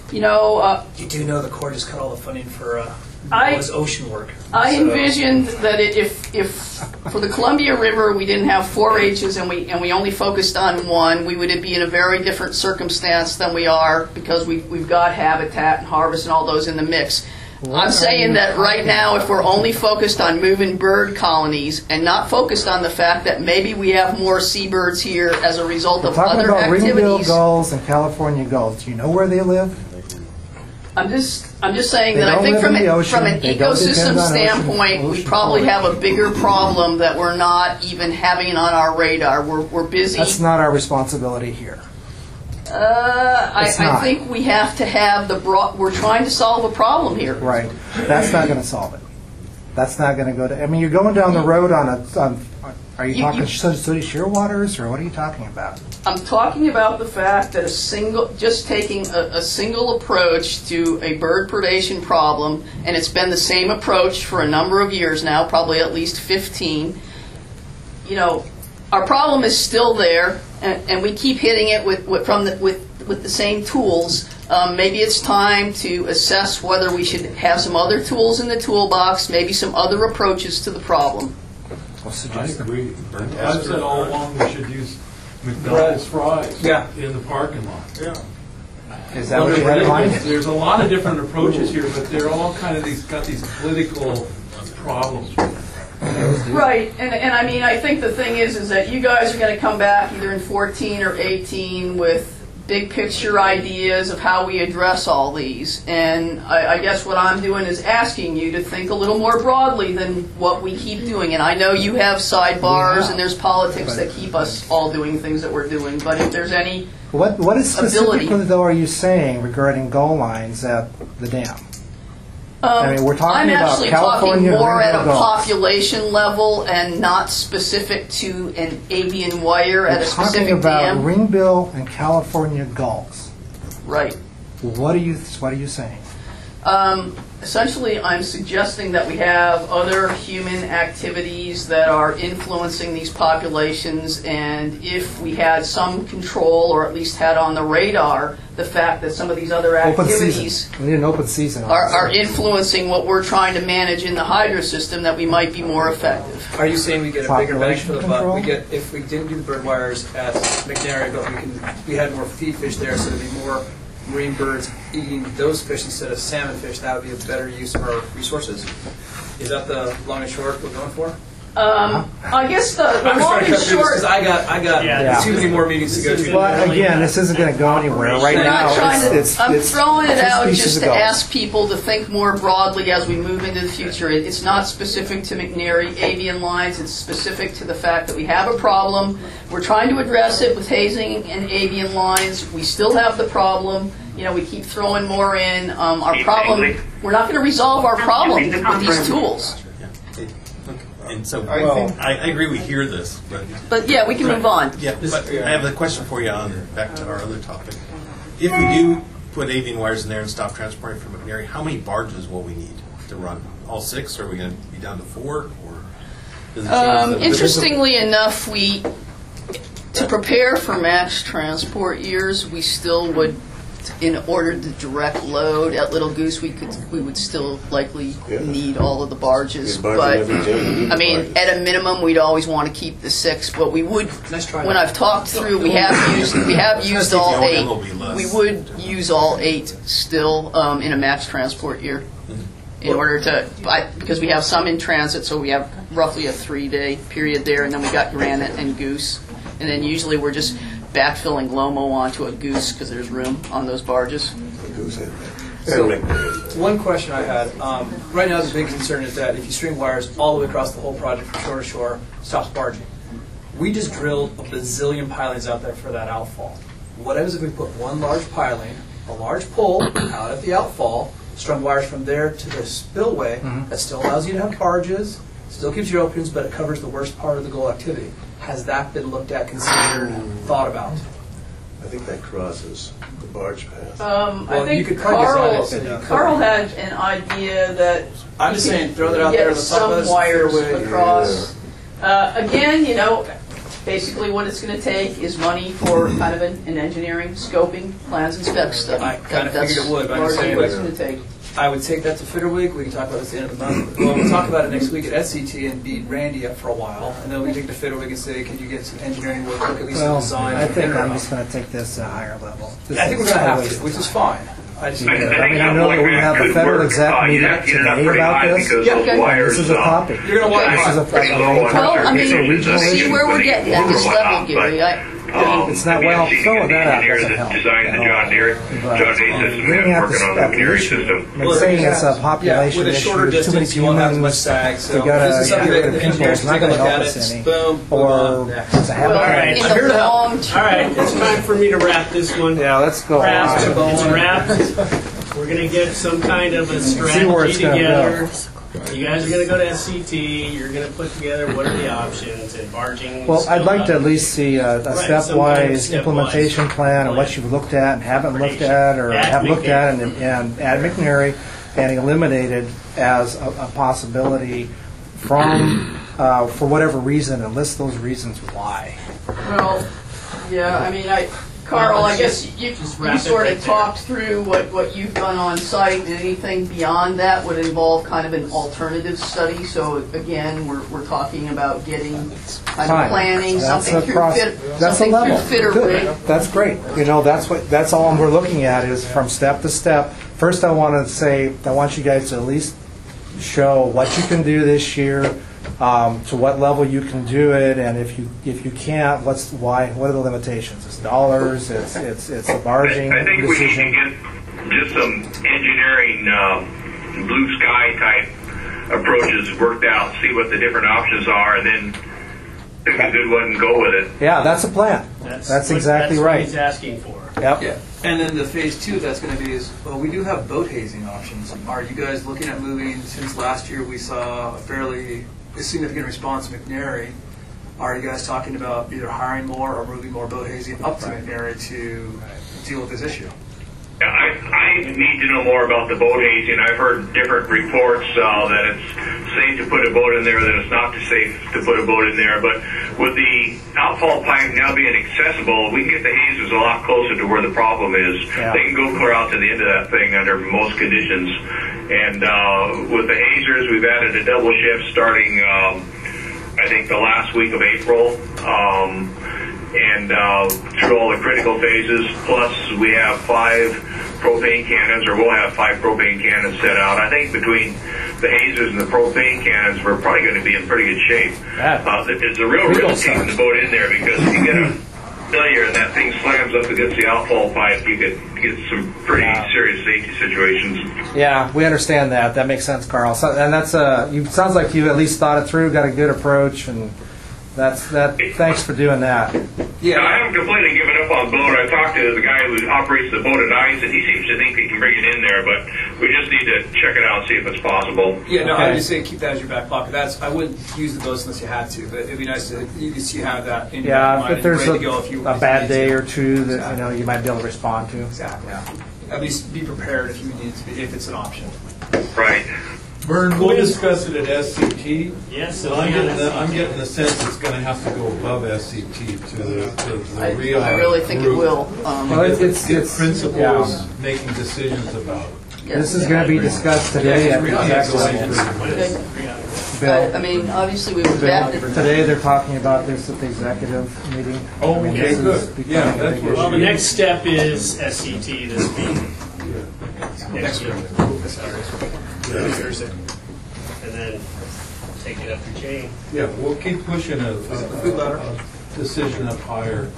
You know, You do know the Corps just cut all the funding for I- all this ocean work. I So- envisioned that if for the Columbia River we didn't have 4-H's and we only focused on one, we would be in a very different circumstance than we are because we've got habitat and harvest and all those in the mix. I'm saying that right now, if we're only focused on moving bird colonies and not focused on the fact that maybe we have more seabirds here as a result We're of talking other about ring-billed activities. gulls and California gulls. Do you know where they live? I'm just saying They that I don't think live from in the an ocean. They don't ecosystem depend on standpoint, we ocean probably quality. have a bigger problem that we're not even having on our radar. We're busy. That's not our responsibility here. It's I not. think we have to have we're trying to solve a problem here. Right. That's not going to solve it. That's not going to go to. I mean, you're going down the road are you talking sooty shearwaters, or what are you talking about? I'm talking about the fact that just taking a single approach to a bird predation problem, and it's been the same approach for a number of years now, probably at least 15. You know, our problem is still there, and we keep hitting it with the same tools. Maybe it's time to assess whether we should have some other tools in the toolbox, maybe some other approaches to the problem. I agree. I've said all along we should use McDonald's fries in the parking lot. Yeah. Is that what you had in mind? There's a lot of different approaches here, but they're all kind of got these political problems with them. Right, and I mean, I think the thing is that you guys are going to come back either in 14 or 18 with big picture ideas of how we address all these. And I guess what I'm doing is asking you to think a little more broadly than what we keep doing. And I know you have sidebars and there's politics that keep us all doing things that we're doing. But if there's any What is ability, specifically, though, are you saying regarding gull lines at the dam? I mean, we're talking I'm about actually California talking more at a ring-billed gulls. population level and not specific to an avian wire at a We're talking specific about dam. ringbill and California gulls. Right. What are you saying? Essentially, I'm suggesting that we have other human activities that are influencing these populations, and if we had some control, or at least had on the radar, the fact that some of these other Open activities season. We need an open season. on are this. influencing what we're trying to manage in the hydro system, that we might be more effective. Are you saying we get a bigger bang for the buck? Population We get if we didn't do the bird wires at McNary, but we had more feed fish there, so there'd be more marine birds eating those fish instead of salmon fish. That would be a better use of our resources. Is that the long and short we're going for? I guess the I'm long trying to and cut through this short. because I got too many more meetings to go to. But again, this isn't going to go anywhere. Right I'm now, not trying to. it's I'm throwing it two out species just of to gulls. ask people to think more broadly as we move into the future. It's not specific to McNary avian lines. It's specific to the fact that we have a problem. We're trying to address it with hazing and avian lines. We still have the problem. You know, we keep throwing more in. Our problem. We're not going to resolve our problem with these tools. And so, Well- I agree we hear this, But yeah, we can move on. Yeah, but I have a question for you on back to our other topic. If we do put avian wires in there and stop transporting from McNary, how many barges will we need to run? All 6? Or are we going to be down to 4? Or does it change the- Interestingly enough, to prepare for max transport years, we still would, in order to direct load at Little Goose, we would still likely need all of the barges. Get barges But every day, you need I mean, barges. at a minimum, we'd always want to keep the 6. But we would, when I've talked through, we have used all The 8. O&M will be less. We would use all 8 still in a max transport year. In order to, because we have some in transit, so we have roughly a 3-day period there, and then we got granite and goose, and then usually we're just backfilling Lomo onto a goose because there's room on those barges. So, one question I had. Right now, the big concern is that if you string wires all the way across the whole project from shore to shore, stops barging. We just drilled a bazillion pilings out there for that outfall. What happens if we put one large piling, a large pole out at the outfall, strung wires from there to the spillway, that still allows you to have barges, still keeps your openings, but it covers the worst part of the goal activity? Has that been looked at, considered, thought about? I think that crosses the barge path. I think Carl had an idea that I'm just saying, throw that out get there on the top of some this wires fairway. across. Again, you know, basically what it's going to take is money for kind of an engineering, scoping, plans and specs study. I kind of That's figured it would, but I'm largely saying what it's going to take. I would take that to Fitter Week. We can talk about this at the end of the month. Well, we'll talk about it next week at SCT and beat Randy up for a while, and then we can take it to Fitter Week and say, can you get some engineering work, look at least some design. I think I'm just going to take this to a higher level. I think we're going to have to, which is fine. I know that we have a federal exec meeting today about this. This is a topic. You're going to want this is a well, I mean, see where we're getting at this level, Gary. It's not well. Throwing that out doesn't help. Designed the John Deere system We and have to working on the step the McNary issue. system. I'm saying it's a population with a issue. shorter There's too many distance, you won't have as much humans. sag. We So got this is to something get that rid of the people. engineers It's not take a going to look help at us it. any. Boom. Or it's a habit. Well, in All the long All right, it's time for me to wrap this one. Yeah, let's go. Wrapped. It's wrapped. We're going to get some kind of a See where it's strategy gonna together. go. You guys are going to go to SCT. You're going to put together what are the options and barging. Well, I'd like to at least see a Right, some kind of stepwise implementation plan and what you've looked at and haven't looked at, or At have looked at McNary. and at McNary and eliminated as a possibility from, for whatever reason, and list those reasons why. Well, yeah, I mean, Carl, I guess you sort of talked through what you've done on site, and anything beyond that would involve kind of an alternative study. So again, we're talking about getting kind of planning something through Fitter Rig. That's great. You know, that's all we're looking at is from step to step. First, I want to say I want you guys to at least show what you can do this year. To what level you can do it, and if you can't, what are the limitations? It's dollars. It's the barging I think decision. we need to get just some engineering blue sky type approaches worked out, see what the different options are, and then pick a good one and go with it. Yeah, that's a plan. That's exactly what right. he's asking for. Yep. Yeah. And then the phase 2 that's going to be is, well, we do have boat hazing options. Are you guys looking at moving, since last year we saw a fairly significant response to McNary, are you guys talking about either hiring more or moving more boat hazing up to McNary to deal with this issue? I need to know more about the boat hazing. I've heard different reports that it's safe to put a boat in there, that it's not safe to put a boat in there. But with the outfall pipe now being accessible, we can get the hazers a lot closer to where the problem is. Yeah. They can go clear out to the end of that thing under most conditions. And with the hazers, we've added a double shift starting, I think, the last week of April. And through all the critical phases, plus we have 5 propane cannons, or we'll have 5 propane cannons set out. I think between the hazers and the propane cannons, we're probably going to be in pretty good shape. It's a real risk taking the boat in there, because if you get a failure and that thing slams up against the outfall pipe, you could get some pretty serious safety situations. Yeah, we understand that. That makes sense, Carl. So, and that's sounds like you at least thought it through, got a good approach, and thanks for doing that. Yeah, I haven't completely given up on boat. I talked to the guy who operates the boat at ice, and he seems to think he can bring it in there, but we just need to check it out and see if it's possible. Yeah, no, I would just say keep that as your back pocket. I wouldn't use the boats unless you had to, but it'd be nice to you have that in your mind. If there's ready to go if you a bad day to. or two that you might be able to respond to. Exactly. Yeah. At least be prepared if you need to be, if it's an option. Right. Vern, we'll discuss it at SCT. Yes, I'm getting the sense it's going to have to go above SCT to the real. I really think it will. It's principals making decisions about. This is going to be discussed today at the exec Bill. I mean, obviously we would back it. Today they're talking about this at the executive meeting. Oh, okay, good. Yeah, that's what. Well, the next step is SCT this week. Next week. Thursday. And then take it up the chain. Yeah, we'll keep pushing a decision up higher.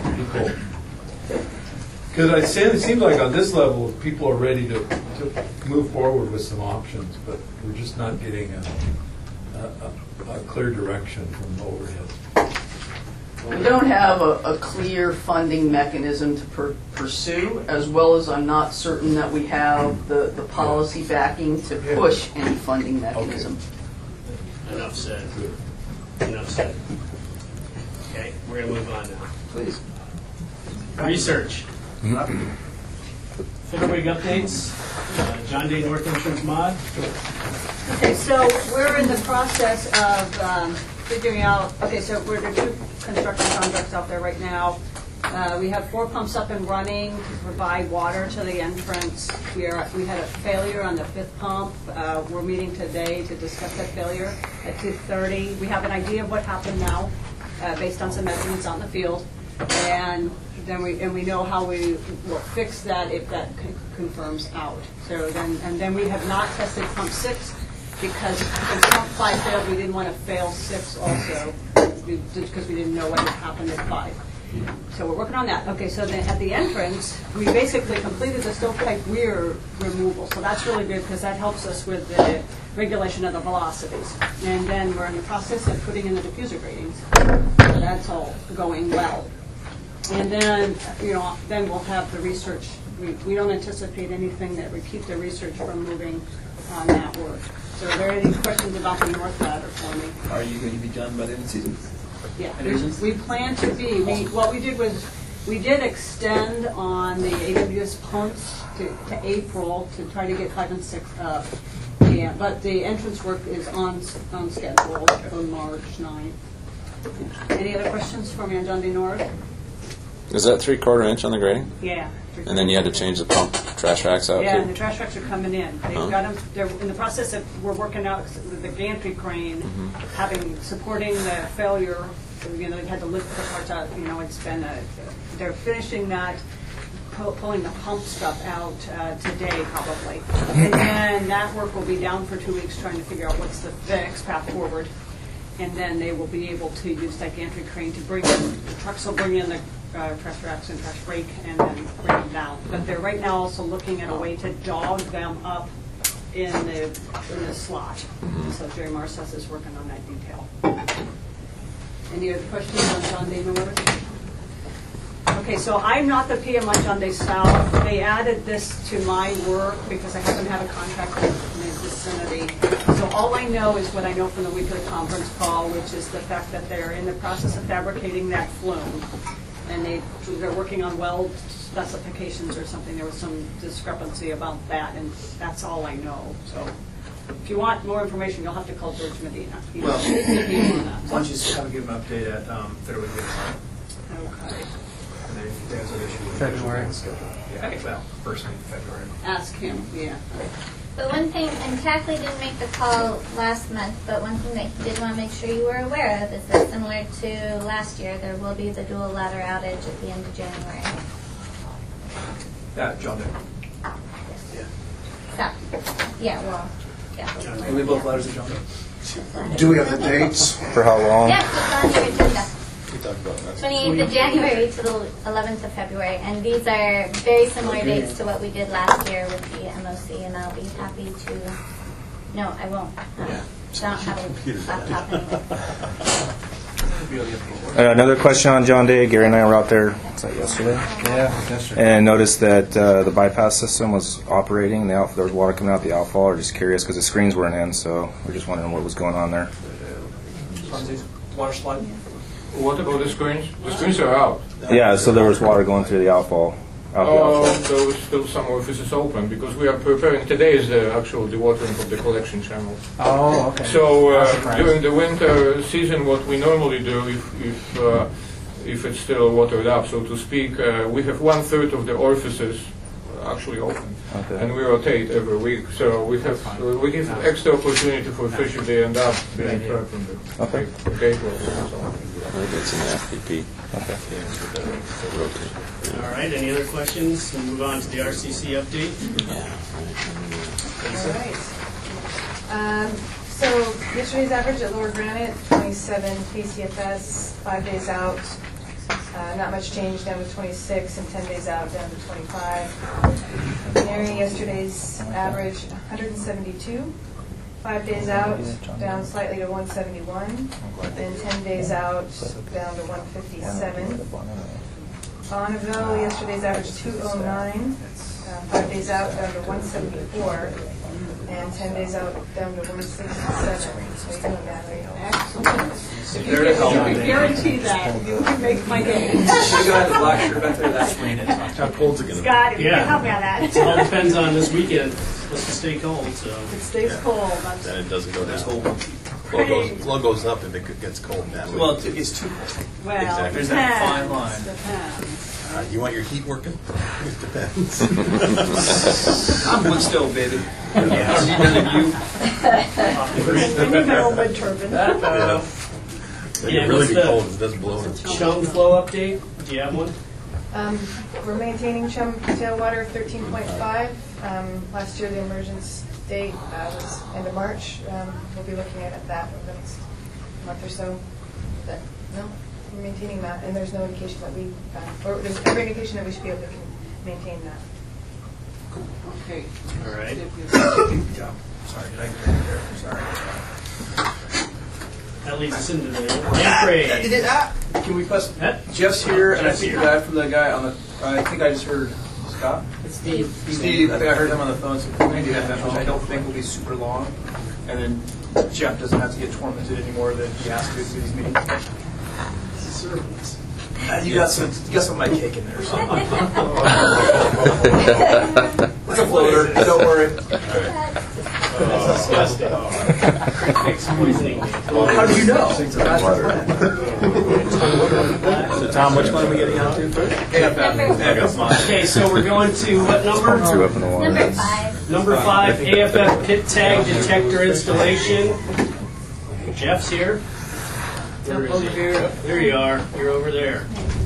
Because it seems like on this level, people are ready to move forward with some options, but we're just not getting a clear direction from overhead. We don't have a clear funding mechanism to pursue, as well as I'm not certain that we have the policy backing to push any funding mechanism. Okay. Enough said. Enough said. Okay, we're going to move on now. Please. Research. Fitterwig updates. John Day North Entrance mod. Okay, so we're in the process of figuring out. Okay, so we're construction contracts out there right now. We have 4 pumps up and running to provide water to the entrance. We had a failure on the 5th pump. We're meeting today to discuss that failure at 2:30. We have an idea of what happened now, based on some measurements on the field, and then we know how we will fix that if that confirms out. So then we have not tested pump 6 because when pump 5 failed, we didn't want to fail 6 also, because we didn't know what had happened at 5. So we're working on that. Okay, so then at the entrance, we basically completed the stovepipe weir removal. So that's really good because that helps us with the regulation of the velocities. And then we're in the process of putting in the diffuser gratings. So that's all going well. And then, then we'll have the research. We don't anticipate anything that would keep the research from moving on that work. So are there any questions about the north ladder for me? Are you going to be done by the end of the season? Yeah, we plan to be. What we did was we did extend on the AWS pumps to April to try to get 5 and 6 up. Yeah, but the entrance work is on schedule for March 9th. Any other questions for me on John D. North? Is that 3/4 inch on the grading? Yeah. And then you had to change the pump trash racks out Yeah, too? and the trash racks are coming in. They've got them. They're in the process of. We're working out the gantry crane, supporting the failure. They've had to lift the parts out. It's been they're finishing that, pulling the pump stuff out today probably, and then that work will be down for 2 weeks trying to figure out what's the next path forward, and then they will be able to use that gantry crane to bring in. The trucks will bring in the trash racks and trash brake and then bring them down. But they're right now also looking at a way to jog them up in the slot. So Jerry Marsas is working on that detail. Any other questions on John Day North? Okay, so I'm not the PM on John Day South. They added this to my work because I happen to have a contract in the vicinity. So all I know is what I know from the weekly conference call, which is the fact that they're in the process of fabricating that flume. And they're working on weld specifications or something. There was some discrepancy about that, and that's all I know. So if you want more information, you'll have to call George Medina. Well, why don't you just give an update at Federal Way? Okay. There's an issue with February. Yeah, well, first week of February. Ask him, yeah. But one thing, and Tackley didn't make the call last month, but one thing that he did want to make sure you were aware of is that similar to last year, there will be the dual ladder outage at the end of January. Yeah, John Day. Yeah. Yeah, well, yeah. Can we both ladders at John Day? Do we have the dates? For how long? Yeah, it's on your agenda. We talked about that. 28th of January to the 11th of February, and these are very similar dates to what we did last year with the MOC, and I'll be happy to. No, I won't. Don't have a laptop anymore. Another question on John Day. Gary and I were out there, was that yesterday? Yeah, yesterday. And noticed that the bypass system was operating. There was water coming out the outfall. We're just curious because the screens weren't in, so we're just wondering what was going on there. Water slide? What about the screens? The screens are out. Yeah, so there was water going through the outfall. There was still some orifices open because we are preparing. Today is the actual dewatering of the collection channel. Oh, okay. So during the winter season, what we normally do, if it's still watered up, so to speak, we have 1/3 of the orifices actually open, and we rotate every week. So we give extra opportunity for fish if they end up being trapped in the gateway and so on. It's in the FPP. Okay. All right, any other questions? We'll move on to the RCC update. All right. So yesterday's average at Lower Granite, 27 KCFS, 5 days out. Not much change, down to 26, and 10 days out, down to 25. Mary, yesterday's average, 172. 5 days out, down slightly to 171, and 10 days out, down to 157. Bonneville, yesterday's average 209, 5 days out, down to 174, and 10 days out, down to 167. So you're doing that right now. Excellent. If you guarantee that, you can make my day. You're going to have the black shirt back there, that's raining. How cold's it going to be? Scott, if you can help me on that. It all depends on this weekend. It's supposed to stay cold, so. It stays cold. Then it doesn't go down. Flow goes up if it gets cold that way. Well, it gets too cold. Well, Exactly. There's that fine line. Depends. You want your heat working? It depends. I'm wood stove, baby. Yeah. Any metal wood turbine. It'd really be cold if it doesn't blow. Chum flow update, do you have one? We're maintaining chum tailwater 13.5. Last year, the emergence date was end of March. We'll be looking at that over the next month or so. But no, we're maintaining that, and there's no indication that or there's every indication that we should be able to maintain that. Okay. All right. Good job. Sorry, did I get in there? Sorry. That leads us into the parade. Can we press? Jeff's here, and I think the guy from the guy on the. I think I just heard Scott. Steve. Steve. I think I heard him on the phone. So we do that, which I don't think will be super long. And then Jeff doesn't have to get tormented anymore than he has to through these meetings. You got some of my cake in there or something. It's a floater. Don't worry. That's disgusting. Fix poisoning. How do you know? So Tom, which one are we getting out to first? Okay, so we're going to what number? Number 5. Number 5, AFF pit tag detector installation. Jeff's here. Where is he? There you are. You're over there.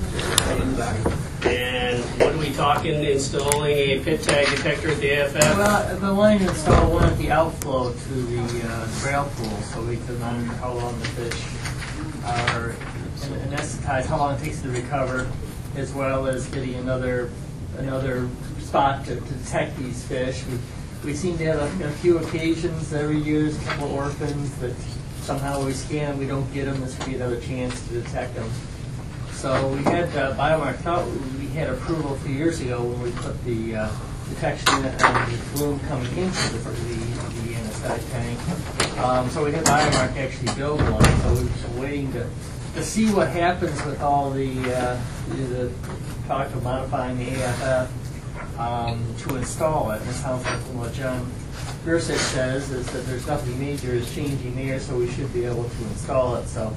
And what are we talking? Installing a pit tag detector at the AFF? Well, the line install one at the outflow to the rail pool, so we can monitor how long the fish are, and anesthetize how long it takes to recover, as well as getting another spot to detect these fish. We seem to have a few occasions every year. There's a couple orphans that somehow we scan, we don't get them. This would be another chance to detect them. So we had Biomark thought we had approval a few years ago when we put the detection on the flume coming into the anesthetic tank. So we had Biomark actually build one. So we're just waiting to see what happens with all the talk of modifying the AFF to install it. And it sounds like from what John Gersich says is that there's nothing major is changing there, so we should be able to install it. So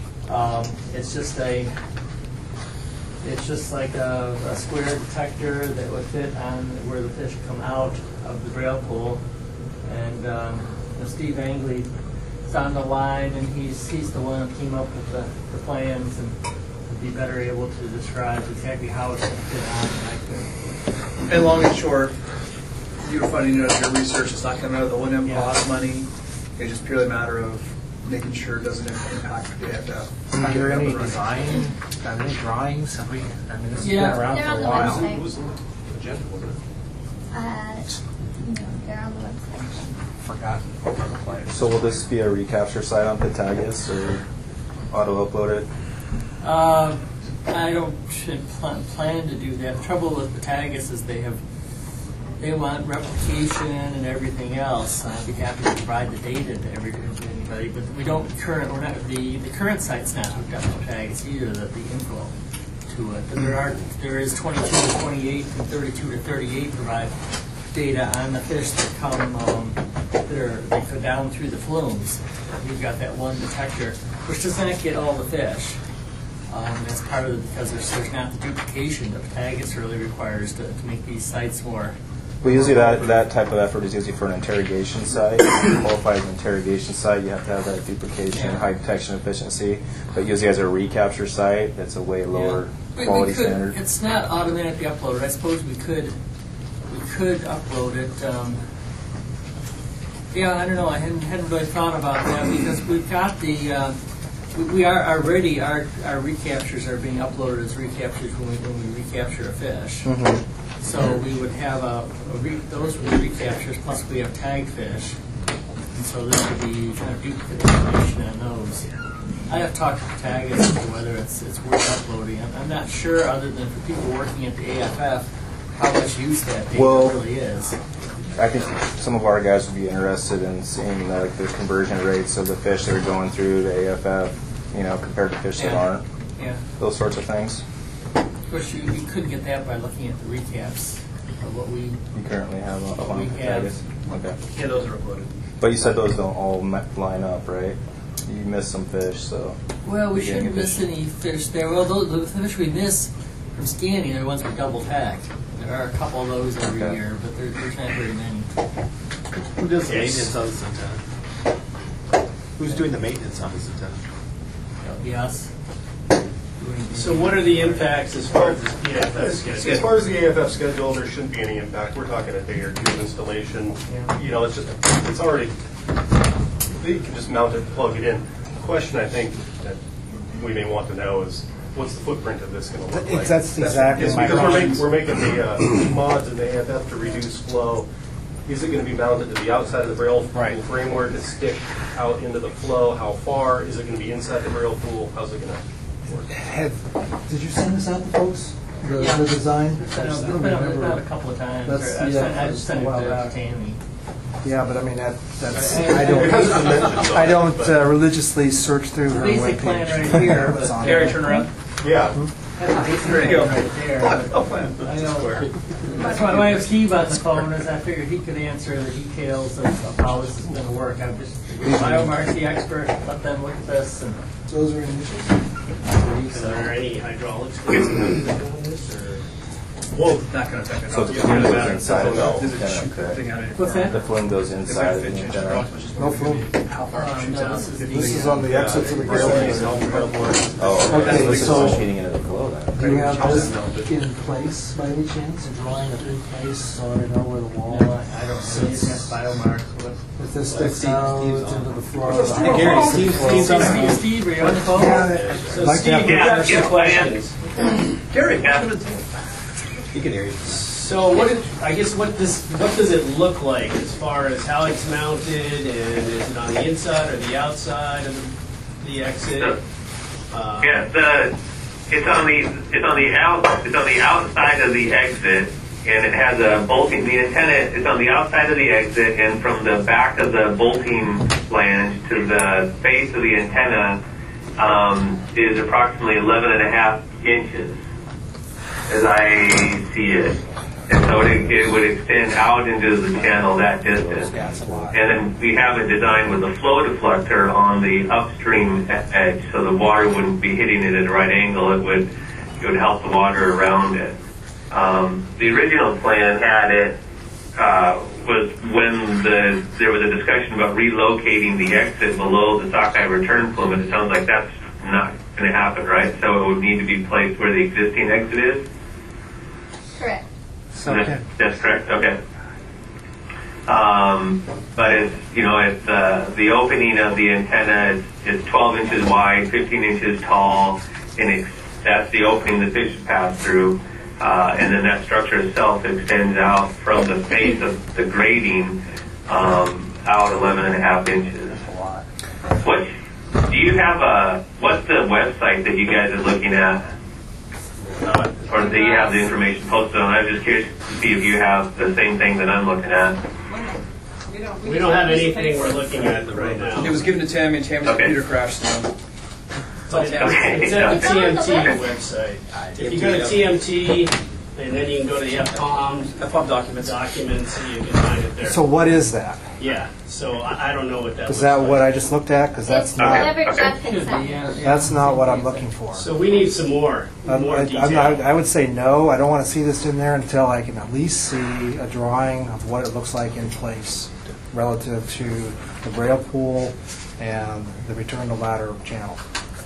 it's just like a square detector that would fit on where the fish come out of the rail pool. And Steve Angley is on the line, and he's the one who came up with the plans and would be better able to describe exactly how it's going to fit on. And long and short, you're finding out your research is not coming out of the O&M cost money. It's just purely a matter of making sure it doesn't impact the AFF. Are there any drawings? Have we? I mean, this has been around for a while. It was on the agenda, wasn't it? No, they're on the website. Forgotten. So will this be a recapture site on Patagus or auto-upload it? I don't plan to do that. The trouble with Patagus is they want replication and everything else. I'd be happy to provide the data to anybody, but we don't the current site's not hooked up to Patagus either. The info to it, but there is 22 to 28 and 32 to 38 provide data on the fish that come they go down through the flumes. We've got that one detector, which does not get all the fish. That's part of it because there's not the duplication that Patagus really requires to make these sites more. Well, usually that type of effort is usually for an interrogation site. To qualify as an interrogation site, you have to have that duplication, high detection efficiency. But usually as a recapture site, that's a way lower quality standard. It's not automatically uploaded. I suppose we could upload it. I don't know. I hadn't really thought about that because we've got we are already our recaptures are being uploaded as recaptures when we recapture a fish. Mm-hmm. So we would have those would be recaptures plus we have tagged fish, and so this would be kind of duplicate information on those. I have talked to Patagus as to whether it's worth uploading. I'm not sure, other than for people working at the AFF, how much use that data really is. I think some of our guys would be interested in seeing the conversion rates of the fish that are going through the AFF, compared to fish that aren't. Yeah. Those sorts of things. Of course, you could get that by looking at the recaps of what we currently have on Patagus. Okay. Yeah, those are uploaded. But you said those don't all line up, right? you miss some fish. So Well, we you're getting shouldn't miss additional- any fish there. Well, the fish we miss from scanning are ones with double tagged. There are a couple of those every Okay. year, but there's not very many. Who does the Yes. maintenance on this antenna? Who's doing the maintenance on this antenna? Yes. So what are the impacts as far as the EFF schedule? As far as the AFF schedule, there shouldn't be any impact. We're talking a day or two of installation. You know, it's already, you can just mount it, plug it in. The question I think that we may want to know is, what's the footprint of this going to look like? That's exactly my because question. we're making the mods in the AFF to reduce flow. Is it going to be mounted to the outside of the braille pool framework to stick out into the flow? How far? Is it going to be inside the braille pool? How's it going to work? Did you send this out to folks? The design? It's been up a couple of times. That's- I yeah, sent it a while to back. Tammy. Yeah, but I mean, that's, I I don't religiously search through her Basic webpage. plan right here, What's on but there. turn around. Yeah. That's a basic plan right there. I know. That's why I have Steve on the phone, is I figured he could answer the details of how this is going to work. I'm just, BioMark's the expert, let them look at this. And those are initials? Are there any hydraulics going on this, or? Whoa, not going to affect it. So the flume goes inside of the Does it antenna, shoot correct? thing out of What's that? The flume goes inside of the antenna. No flume. How far it shoots out? This is on the exit to the grill. Oh, okay. Okay, So so it's feeding into the flow then. do you have this in place by any chance? A drawing of in place so I know where the wall No, I don't see it. That's BioMark. If this sticks out into the floor. Hey, Gary, Steve's on the phone. Steve, are you on the phone? So Like Steve, that. you have some questions. Gary, he can hear you. So I guess what does it look like as far as how it's mounted, and is it on the inside or the outside of the exit? It's on the outside of the exit, and it has a bolting. The antenna is on the outside of the exit, and from the back of the bolting flange to the face of the antenna is approximately 11.5 inches, as I see it. And so it would extend out into the channel that distance. And then we have it designed with a flow deflector on the upstream edge, so the water wouldn't be hitting it at the right angle. It would help the water around it. The original plan had it was when there was a discussion about relocating the exit below the sockeye return plume, and it sounds like that's not going to happen, right? So it would need to be placed where the existing exit is. Correct. That's correct. Okay. But it's the opening of the antenna is 12 inches wide, 15 inches tall, and that's the opening the fish pass through. And then that structure itself extends out from the face of the grating out 11.5 inches. What's the website that you guys are looking at? Or that you have the information posted on? I was just curious to see if you have the same thing that I'm looking at. We don't have anything we're looking at right now. It was given to Tammy, and Tammy's computer crashed. So. But it's at the TMT website. If you go to TMT, and then you can go to the FPOM documents, and you can find it there. So what is that? Yeah, so I don't know what that Is that what I just looked at? Because that's not. That's not what I'm looking for. So we need some more detail. I would say no. I don't want to see this in there until I can at least see a drawing of what it looks like in place relative to the braille pool and the return to ladder channel.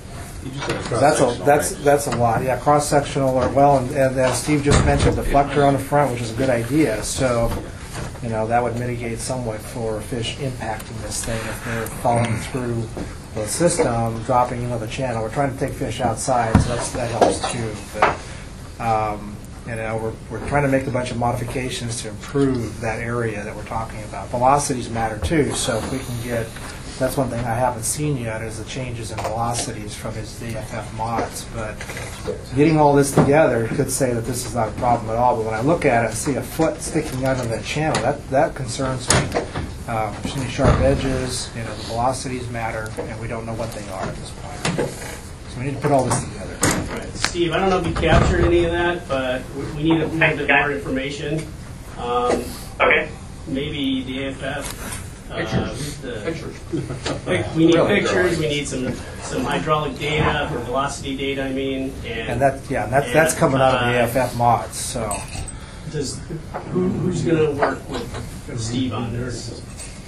That's a lot. Yeah, cross sectional or well, and then Steve just mentioned deflector on the front, which is a good idea. So, that would mitigate somewhat for fish impacting this thing if they're falling through the system, dropping into the channel. We're trying to take fish outside, so that helps too. But we're trying to make a bunch of modifications to improve that area that we're talking about. Velocities matter too, so if we can get. That's one thing I haven't seen yet is the changes in velocities from his DFF mods. But getting all this together could say that this is not a problem at all. But when I look at it and see a foot sticking out of that channel, that concerns me. There's any sharp edges, the velocities matter, and we don't know what they are at this point. So we need to put all this together. Right. Steve, I don't know if you captured any of that, but we need a little bit more information. Okay. Maybe the AFF We need pictures. We need some hydraulic data, or velocity data. I mean, And that's coming out of the AFF mods. So, who's going to work with Steve on this?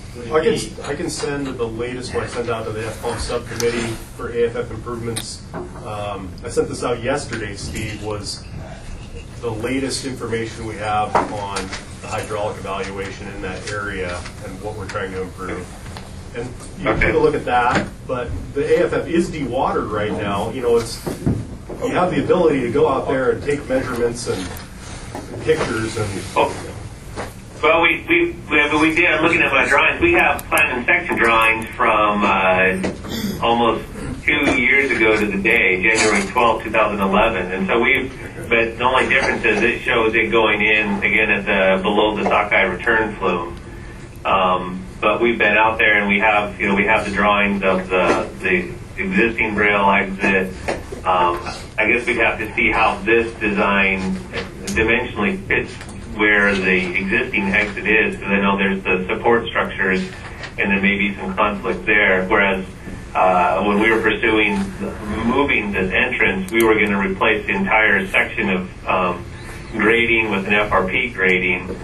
I can send the latest what I sent out to the FPOM subcommittee for AFF improvements. I sent this out yesterday, Steve, was the latest information we have on the hydraulic evaluation in that area and what we're trying to improve. And you can take a look at that, but the AFF is dewatered right now. You know, you have the ability to go out there and take measurements and pictures and... Well, we did. I'm looking at my drawings. We have plant and section drawings from almost 2 years ago to the day, January 12, 2011. And so but the only difference is it shows it going in again at below the sockeye return flume. But we've been out there and we have the drawings of the existing rail exit. I guess we'd have to see how this design dimensionally fits where the existing exit is, because I know there's the support structures and there may be some conflict there. Whereas when we were pursuing moving this entrance, we were going to replace the entire section of grading with an FRP grading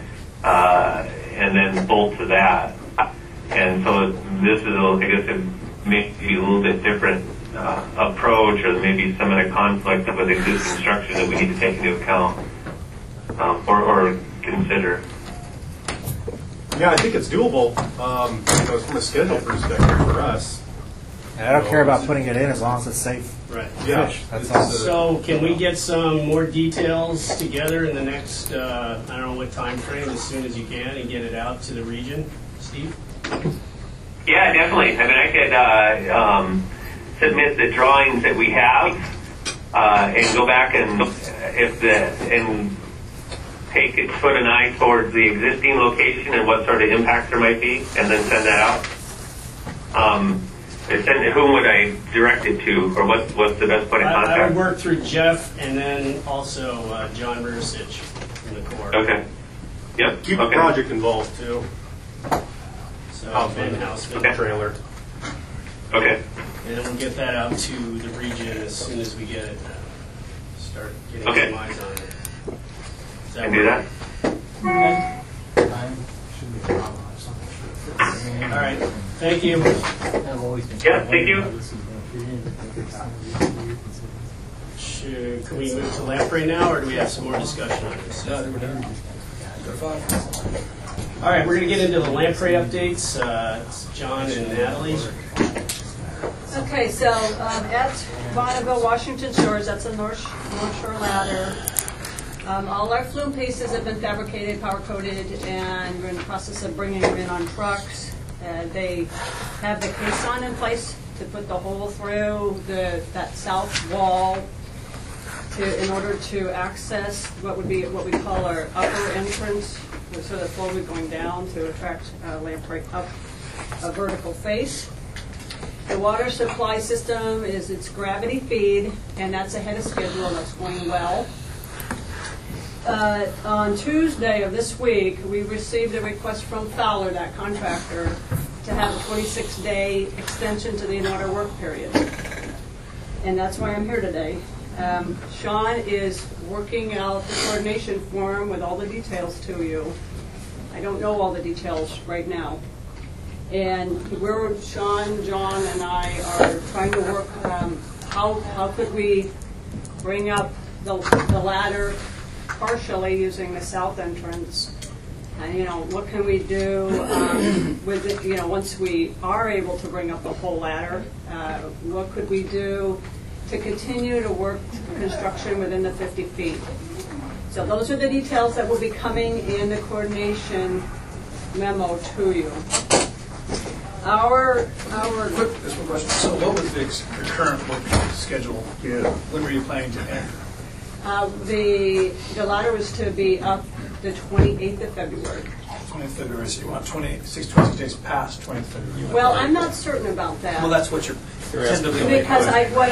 and then bolt to that. And so this is, I guess, it may be a little bit different approach, or maybe some of the conflict with existing structure that we need to take into account or consider. Yeah, I think it's doable from a schedule perspective for us. And I don't care about putting it in as long as it's safe. Right. Yeah. That's all. So can we get some more details together in the next, I don't know what time frame, as soon as you can, and get it out to the region? Steve? Yeah, definitely. I mean, I could submit the drawings that we have and go back and put an eye towards the existing location and what sort of impacts there might be, and then send that out. Whom would I direct it to, or what's the best point of contact? I would work through Jeff and then also John Rursich from the Corps. Okay. Yep. Keep the project involved too. So Ben Houseman trailer. Okay. And then we'll get that out to the region as soon as we get it. Start getting some eyes on it. Can do that. All right. Thank you. Yeah, thank you. Can we move to lamprey now, or do we have some more discussion on this? All right, we're going to get into the lamprey updates. It's John and Natalie. Okay, so at Bonneville, Washington Shores, that's a North Shore ladder. All our flume pieces have been fabricated, power coated, and we're in the process of bringing them in on trucks. They have the caisson in place to put the hole through that south wall in order to access what we call our upper entrance, so the flow is going down to attract lamprey up a vertical face. The water supply system it's gravity feed, and that's ahead of schedule. That's going well. On Tuesday of this week, we received a request from Fowler, that contractor, to have a 26-day extension to the in-order work period. And that's why I'm here today. Sean is working out the coordination form with all the details to you. I don't know all the details right now. And Sean, John, and I are trying to work, how could we bring up the ladder partially using the south entrance, and what can we do with it? Once we are able to bring up the whole ladder, what could we do to continue to work construction within the 50 feet? So those are the details that will be coming in the coordination memo to you. Just one question. So what was the current work schedule? When were you planning to end? The ladder was to be up the 28th of February. 20th of February, so you want 26 days past 20th of February. Well, I'm not certain about that. Well, that's what you're tentatively because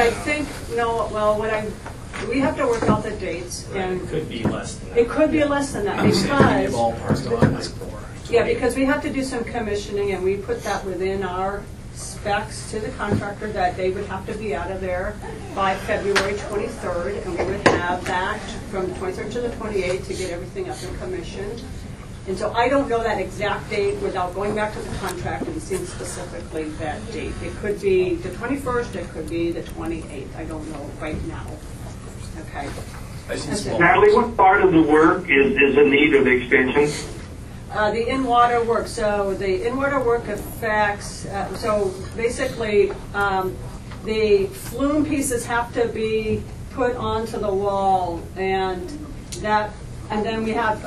we have to work out the dates, and it could be less than that. It could be less than that I'm because saying ballpark. Yeah, because we have to do some commissioning, and we put that within our specs to the contractor that they would have to be out of there by February 23rd, and we would have that from the 23rd to the 28th to get everything up and commissioned. And so I don't know that exact date without going back to the contract and seeing specifically that date. It could be the 21st, it could be the 28th. I don't know right now. Okay. Natalie, what part of the work is in need of the extension? The in-water work. So the in-water work affects, so basically the flume pieces have to be put onto the wall, and then we have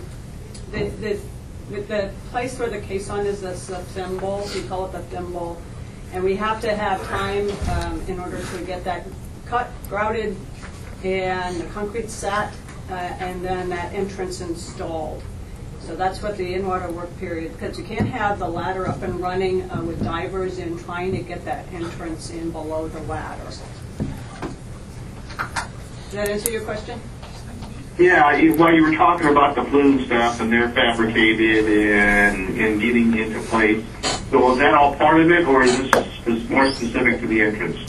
the place where the caisson is, the thimble, we call it the thimble, and we have to have time in order to get that cut, grouted, and the concrete set, and then that entrance installed. So that's what the in-water work period, because you can't have the ladder up and running with divers in trying to get that entrance in below the ladder. Does that answer your question? Yeah, while you were talking about the flume stuff and they're fabricated and getting into place, so is that all part of it, or is this more specific to the entrance?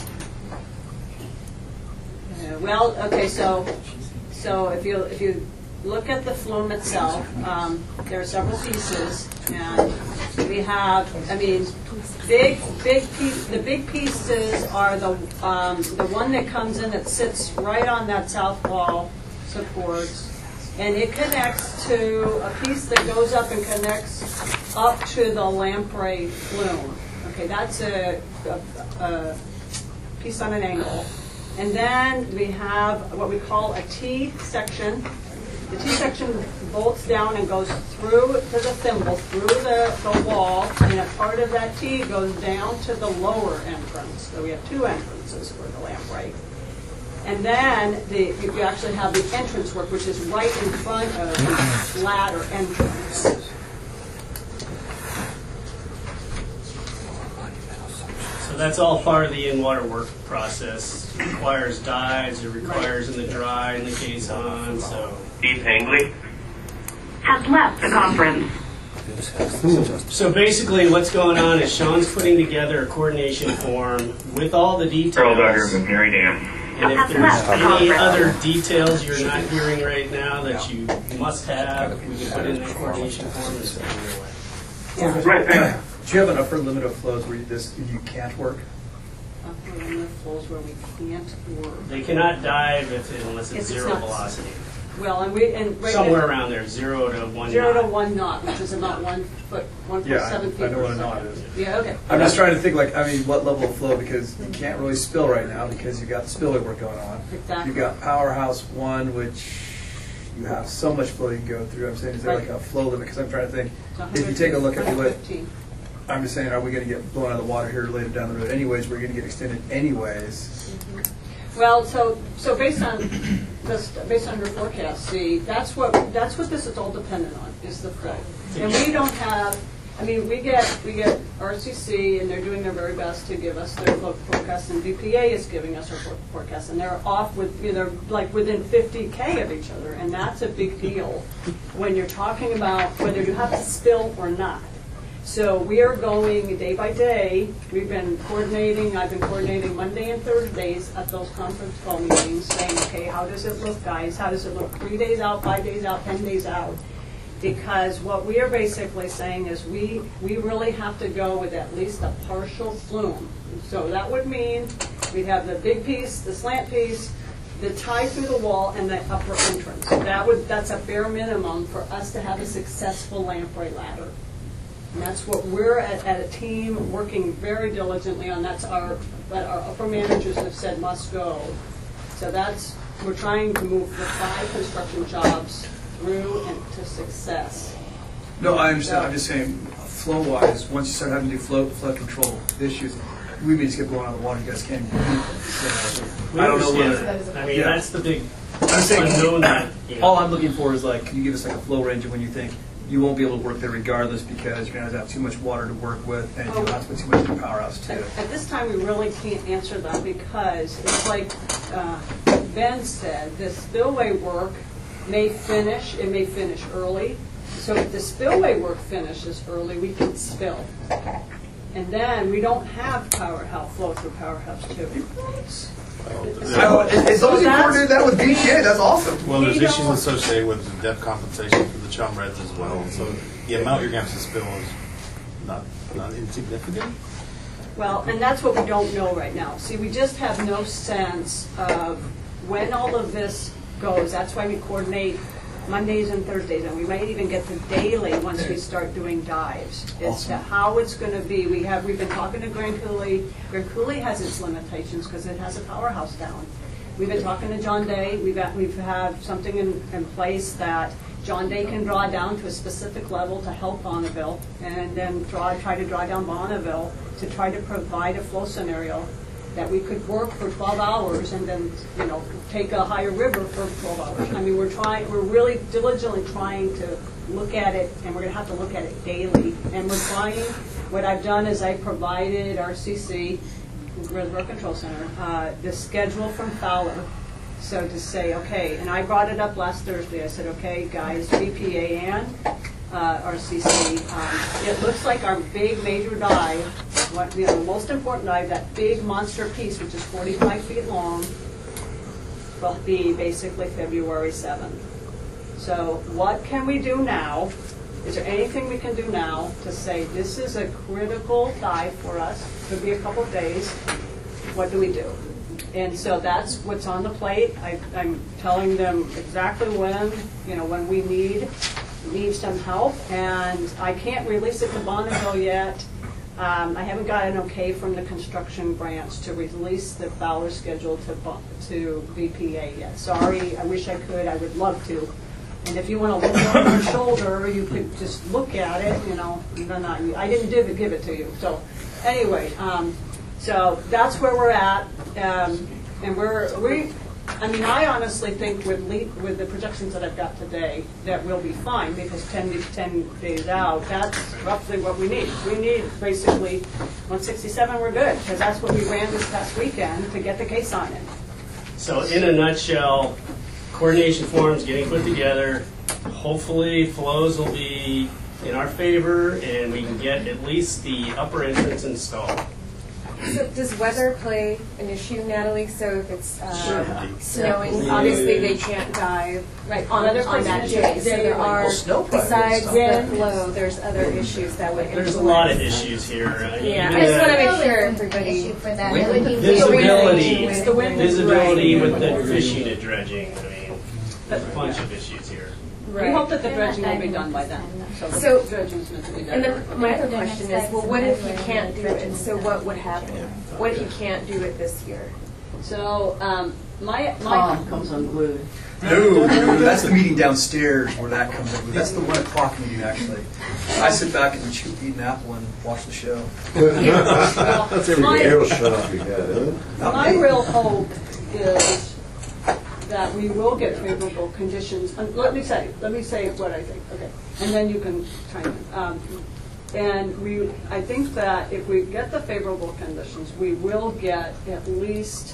Well, okay, so if you look at the flume itself, there are several pieces, and we have, I mean, the big pieces are the one that comes in that sits right on that south wall supports, and it connects to a piece that goes up and connects up to the lamprey flume. Okay, that's a piece on an angle. And then we have what we call a T-section. The T-section bolts down and goes through to the thimble, through the wall, and a part of that T goes down to the lower entrance. So we have two entrances for the lamprey. And then you actually have the entrance work, which is right in front of the ladder entrance. So that's all part of the in-water work process. It requires dives, it requires in the dry, in the caisson, so. Steve Hangley has left the conference. So basically what's going on is Sean's putting together a coordination form with all the details. Earl Duggar with Mary Dan. And if there's any other details you're not hearing right now that you must have, we can put in that coordination form and send it away. Right, thanks. Do you have an upper limit of flows where you can't work? Upper limit of flows where we can't work. They cannot dive unless it's If it's zero not- velocity. Well, and right Somewhere now, around there, 0 to 1 0 knot. to 1 knot, which is about 1 foot, 1.7 feet. I know per what a knot second. is. Yeah, okay. I'm just trying to think, what level of flow, because you can't really spill right now because you've got the spillway work going on. Exactly. You've got Powerhouse 1, which you have so much flow you can go through. I'm saying, is there like a flow limit? Because I'm trying to think, if you take a look at what, 115. I'm just saying, are we going to get blown out of the water here later down the road anyways? We're going to get extended anyways. Well, so based on your forecast, see, that's what this is all dependent on, is the flow. And we don't have, I mean, we get RCC, and they're doing their very best to give us their forecast, and VPA is giving us our forecast, and they're off with, they're like within 50K of each other, and that's a big deal when you're talking about whether you have to spill or not. So we are going day by day. We've been coordinating. I've been coordinating Monday and Thursdays at those conference call meetings, saying, okay, how does it look, guys? How does it look 3 days out, 5 days out, 10 days out? Because what we are basically saying is we really have to go with at least a partial flume. So that would mean we'd have the big piece, the slant piece, the tie through the wall, and the upper entrance. That's a bare minimum for us to have a successful lamprey ladder. And that's what we're at a team working very diligently on. That's what our upper managers have said must go. So we're trying to move the 5 construction jobs through and to success. No, I understand. I'm just saying, flow-wise, once you start having to do flood control issues, we may just get blown out of the water. You guys can't. We I don't know understand whether. that. I mean, that's the big I'm saying, unknown that, all I'm looking for is can you give us a flow range of when you think you won't be able to work there regardless because you're going to have too much water to work with and you'll have to put too much in the powerhouse too. At this time, we really can't answer that because it's like Ben said, the spillway work may finish. It may finish early. So if the spillway work finishes early, we can spill. And then we don't have powerhouse flow through powerhouse 2. As long as you coordinate that with BPA, that's awesome. Well, there's issues associated with the depth compensation for the chum reds as well. So the amount you're going to have to spill is not insignificant. Well, and that's what we don't know right now. See, we just have no sense of when all of this goes. That's why we coordinate Mondays and Thursdays, and we might even get to daily once we start doing dives. As to how it's going to be. We've been talking to Grand Coulee. Grand Coulee has its limitations because it has a powerhouse down. We've been talking to John Day. We've had something in place that John Day can draw down to a specific level to help Bonneville, and then try to draw down Bonneville to try to provide a flow scenario that we could work for 12 hours and then, take a higher river for 12 hours. I mean, we're really diligently trying to look at it, and we're going to have to look at it daily. And we're trying, what I've done is I provided RCC, Reservoir Control Center, the schedule from Fowler. So to say, okay, and I brought it up last Thursday. I said, okay, guys, BPA and RCC, it looks like our big major dive, the most important dive, that big monster piece, which is 45 feet long, will be basically February 7th. So what can we do now? Is there anything we can do now to say this is a critical dive for us? Could be a couple of days. What do we do? And so that's what's on the plate. I'm telling them exactly when we need some help, and I can't release it to Bonneville yet. I haven't got an okay from the construction branch to release the Fowler schedule to BPA yet. Sorry, I wish I could. I would love to. And if you want to look over your shoulder, you could just look at it. I didn't give it to you. So anyway. So that's where we're at, and I honestly think with the projections that I've got today that we'll be fine, because 10 days out, that's roughly what we need. We need basically 167. We're good, because that's what we ran this past weekend to get the case on it. So in a nutshell, coordination forums getting put together. Hopefully flows will be in our favor, and we can get at least the upper entrance installed. So does weather play an issue, Natalie? So if it's snowing, Yeah. obviously they can't dive on Other that places, day. So there are, besides Yeah. the flow, there's other issues that would influence. There's a lot of issues here. Yeah, I just want to make sure everybody. For that. Visibility with the fish unit dredging. I mean, there's a bunch of issues here. We hope that the dredging will be done by then. So, the dredging's meant to be done. and then my other question is, well, what if you can't do it? So what would happen? What if you can't do it this year? So my Tom comes unglued. No, that's the meeting downstairs where that comes in. That's the 1 o'clock meeting, actually. I sit back and eat an apple and watch the show. That's every shot we had. My real hope is that we will get favorable conditions. Let me say what I think. Okay, and then you can chime in. I think that if we get the favorable conditions, we will get at least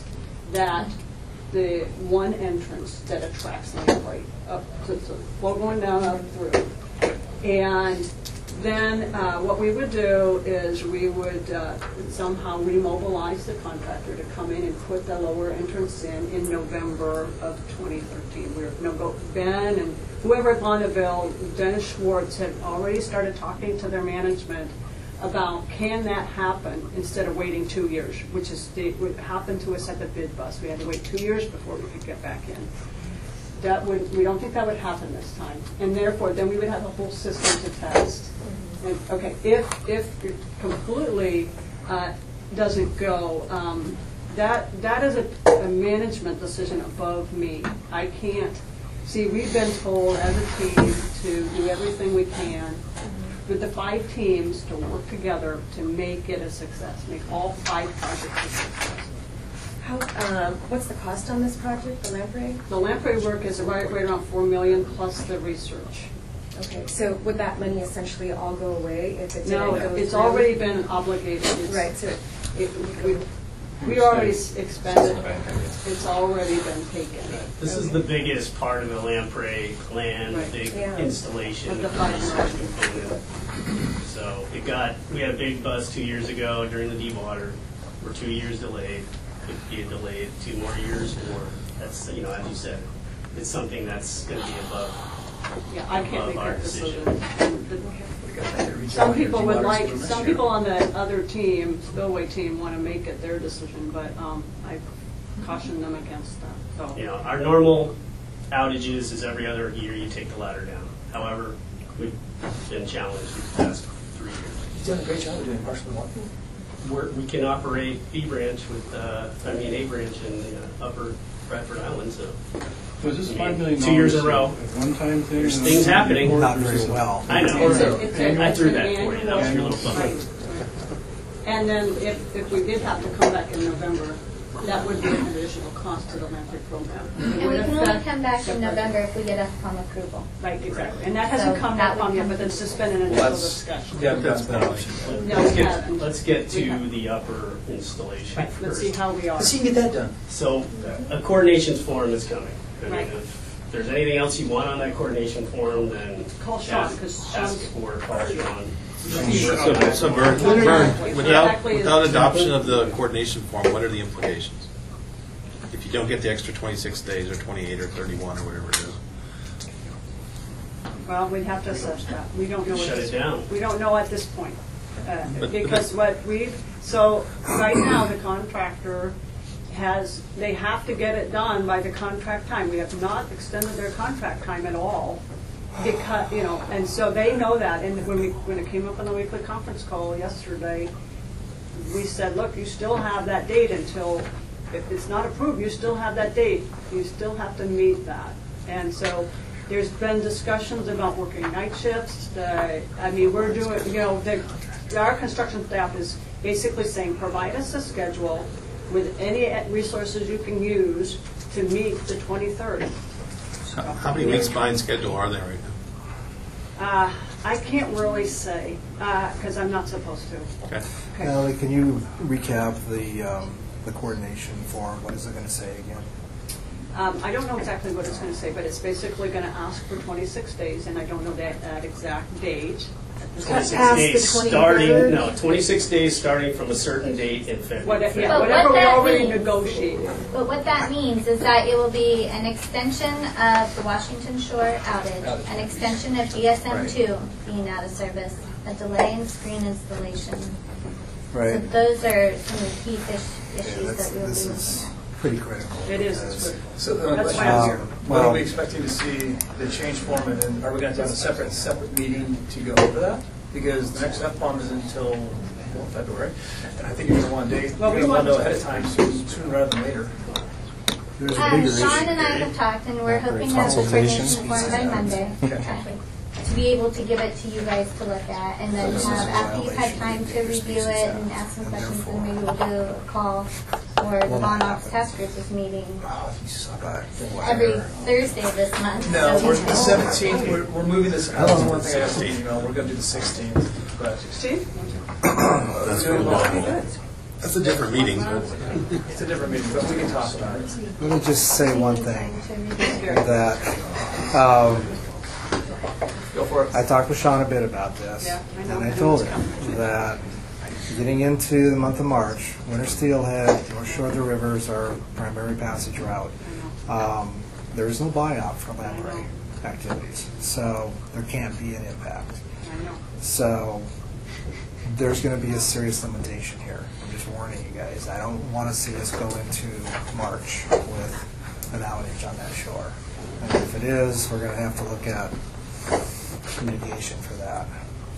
the one entrance that attracts lamprey up to the flow going down up through. And then what we would do is we would somehow remobilize the contractor to come in and put the lower entrance in November of 2013. Ben and whoever at Bonneville, Dennis Schwartz, had already started talking to their management about can that happen instead of waiting 2 years, which would happen to us at the bid bus. We had to wait 2 years before we could get back in. We don't think that would happen this time, and therefore then we would have a whole system to test. And, okay, if it completely doesn't go, that is a management decision above me. I can't see. We've been told as a team to do everything we can with the 5 teams to work together to make it a success, make all 5 projects a success. What's the cost on this project, the lamprey? The lamprey work is right around $4 million plus the research. Okay, so would that money essentially all go away if it didn't No, go it's through? already been obligated. Right, so We already expended, it's already been taken. This is the biggest part of the lamprey plan, the big installation of the research component. So we had a big buzz 2 years ago during the dewater. We're 2 years delayed. Could be delayed 2 more years, or that's, as you said, it's something that's going to be above. Yeah, I can't make that decision. Some people would like, some people on the other team, spillway team, want to make it their decision, but I caution them against that. So. Our normal outages is every other year you take the ladder down. However, we've been challenged the past 3 years. You've done a great job of doing partial one. We can operate A branch in the upper Bradford Island, so. So is this $5 million 2 years in a row? One-time thing? There's things happening. Not very well. I know. I threw that for you. That was your little fun. And then if we did have to come back in November, that would be an additional cost to the lamprey program. And we can only come back in November if we get FPOM approval. Right, exactly. And that hasn't come back on yet, but it's just been an initial discussion. Yeah, that's been an option. Let's get to the upper installation. Right, let's see how we are. Let's see you can get that done. So a coordination form is coming. Right. If there's anything else you want on that coordination form, then call Sean, ask for call Sean. So Vern, without adoption of the coordination form, what are the implications? If you don't get the extra 26 days or 28 or 31 or whatever it is? Well, we'd have to assess that. We don't know. Shut it down. We don't know at this point. Because so right now the contractor they have to get it done by the contract time. We have not extended their contract time at all. Because, and so they know that. And when it came up on the weekly conference call yesterday, we said, look, you still have that date until, if it's not approved, you still have that date. You still have to meet that. And so there's been discussions about working night shifts. We're doing, our construction staff is basically saying, provide us a schedule with any resources you can use to meet the 23rd. How many weeks behind schedule are they right now? I can't really say because I'm not supposed to. Okay. Natalie, can you recap the coordination form? What is it going to say again? I don't know exactly what it's going to say, but it's basically going to ask for 26 days, and I don't know that exact date. 26 days starting. 26 days starting from a certain date in February. Whatever we already negotiated. But what that means is that it will be an extension of the Washington Shore outage, an extension of GSM2 being out of service, a delay in screen installation. Right. So those are some of the key issues that we'll be looking at. Pretty critical. It is. It's critical. So that's why I'm here. When are we expecting to see the change form, and then are we going to have a separate meeting to go over that? Because the next FPOM is until February, and I think you're going to want a date. You're going to want to know ahead of time, sooner rather than later. Sean and I have talked, and we're hoping to have the coordination form by Monday. To be able to give it to you guys to look at, and then after you've had time to review it and ask some questions, then maybe we'll do a call for the Von Ops Task Group is meeting every Thursday of this month. No, we're the 17th. We're moving this. That was one thing I asked you. We're going to do the 16th. But 16th? That's a different meeting. It's a different meeting, but we can talk about it. Let me just say one thing. That go for it. I talked with Sean a bit about this, and I told him that getting into the month of March, Winter Steelhead, North Shore of the River is our primary passage route. There is no buyout for lamprey activities, so there can't be an impact. So there's going to be a serious limitation here. I'm just warning you guys. I don't want to see us go into March with an outage on that shore. And if it is, we're going to have to look at mitigation for that.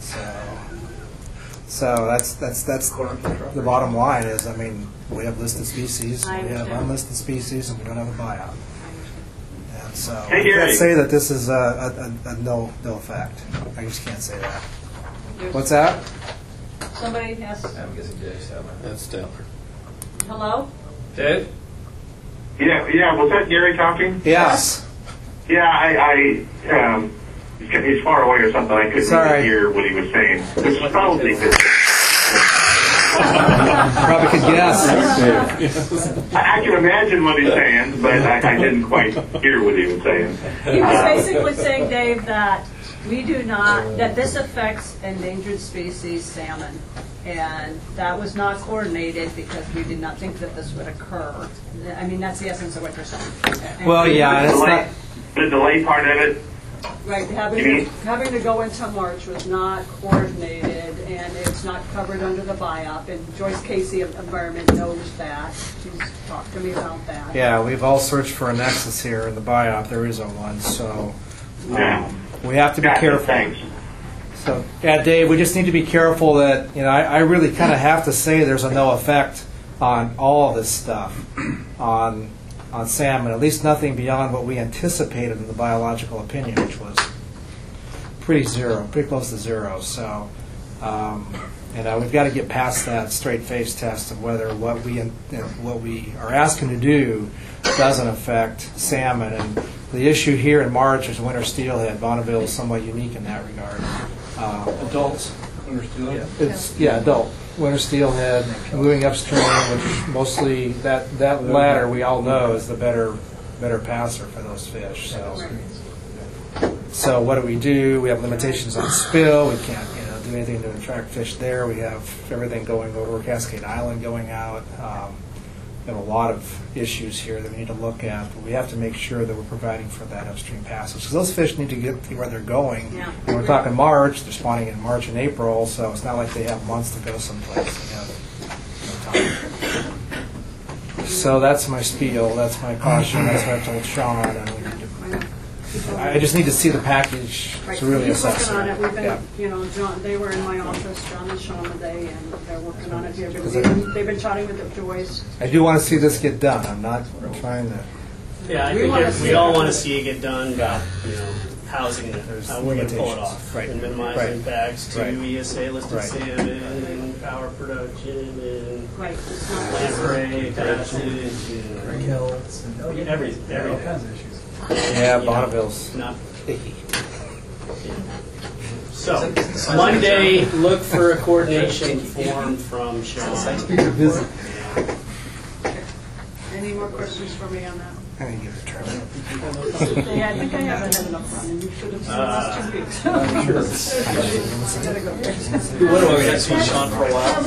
So that's the bottom line is, we have listed species, we have unlisted species, and we don't have a buyout. And so I can't say that this is a no effect. I just can't say that. What's that? Somebody has. I'm guessing Dave's having it. That's Taylor. Hello? Dave? Yeah, was that Gary talking? Yes. Yeah, he's far away or something. I couldn't even hear what he was saying. Which is probably good. Probably could guess. I can imagine what he's saying, but I didn't quite hear what he was saying. He was basically saying, Dave, that we do not, that this affects endangered species salmon. And that was not coordinated because we did not think that this would occur. I mean, that's the essence of what you're saying. And Well, yeah, it's not. The delay part of it. right, having to go into March was not coordinated, and it's not covered under the BIOP. And Joyce Casey of Environment knows that. She's talked to me about that. Yeah, we've all searched for a nexus here in the BIOP. There isn't one, so we have to be careful. Thanks. So, yeah, Dave, we just need to be careful that, I really kind of have to say there's a no effect on all of this stuff on salmon, at least nothing beyond what we anticipated in the biological opinion, which was pretty close to zero. So, we've got to get past that straight face test of whether what we are asking to do doesn't affect salmon. And the issue here in March is winter steelhead. Bonneville is somewhat unique in that regard. Adults, winter steelhead? Adult. Winter steelhead, moving upstream, which mostly, that latter we all know is the better passer for those fish. So what do? We have limitations on spill. We can't do anything to attract fish there. We have everything going over Cascade Island going out. We have a lot of issues here that we need to look at, but we have to make sure that we're providing for that upstream passage. Because those fish need to get to where they're going. Yeah. And we're talking March, they're spawning in March and April, so it's not like they have months to go someplace. They have no time. So that's my spiel, that's my caution, that's what I told Sean. And we need to, I just need to see the package Right. to really He's assess working on it. We've it. been, John, they were in my office, John and Sean today, and they're working on it here. But they've been chatting with the Joyce. I do want to see this get done. I'm not trying to. Yeah, I think we all want to see it get done. Housing, how we're going to pull it off, and minimize impacts to ESA listed salmon and power production and lamprey passage and kills and everything. All kinds of issues. Yeah, Bonneville's not picky. So Monday, look for a coordination form from Sean. Any more questions for me on that? I didn't give it a try. Yeah, I think I have it enough on, and you should have seen the last 2 weeks. What do we have seen Sean for a while?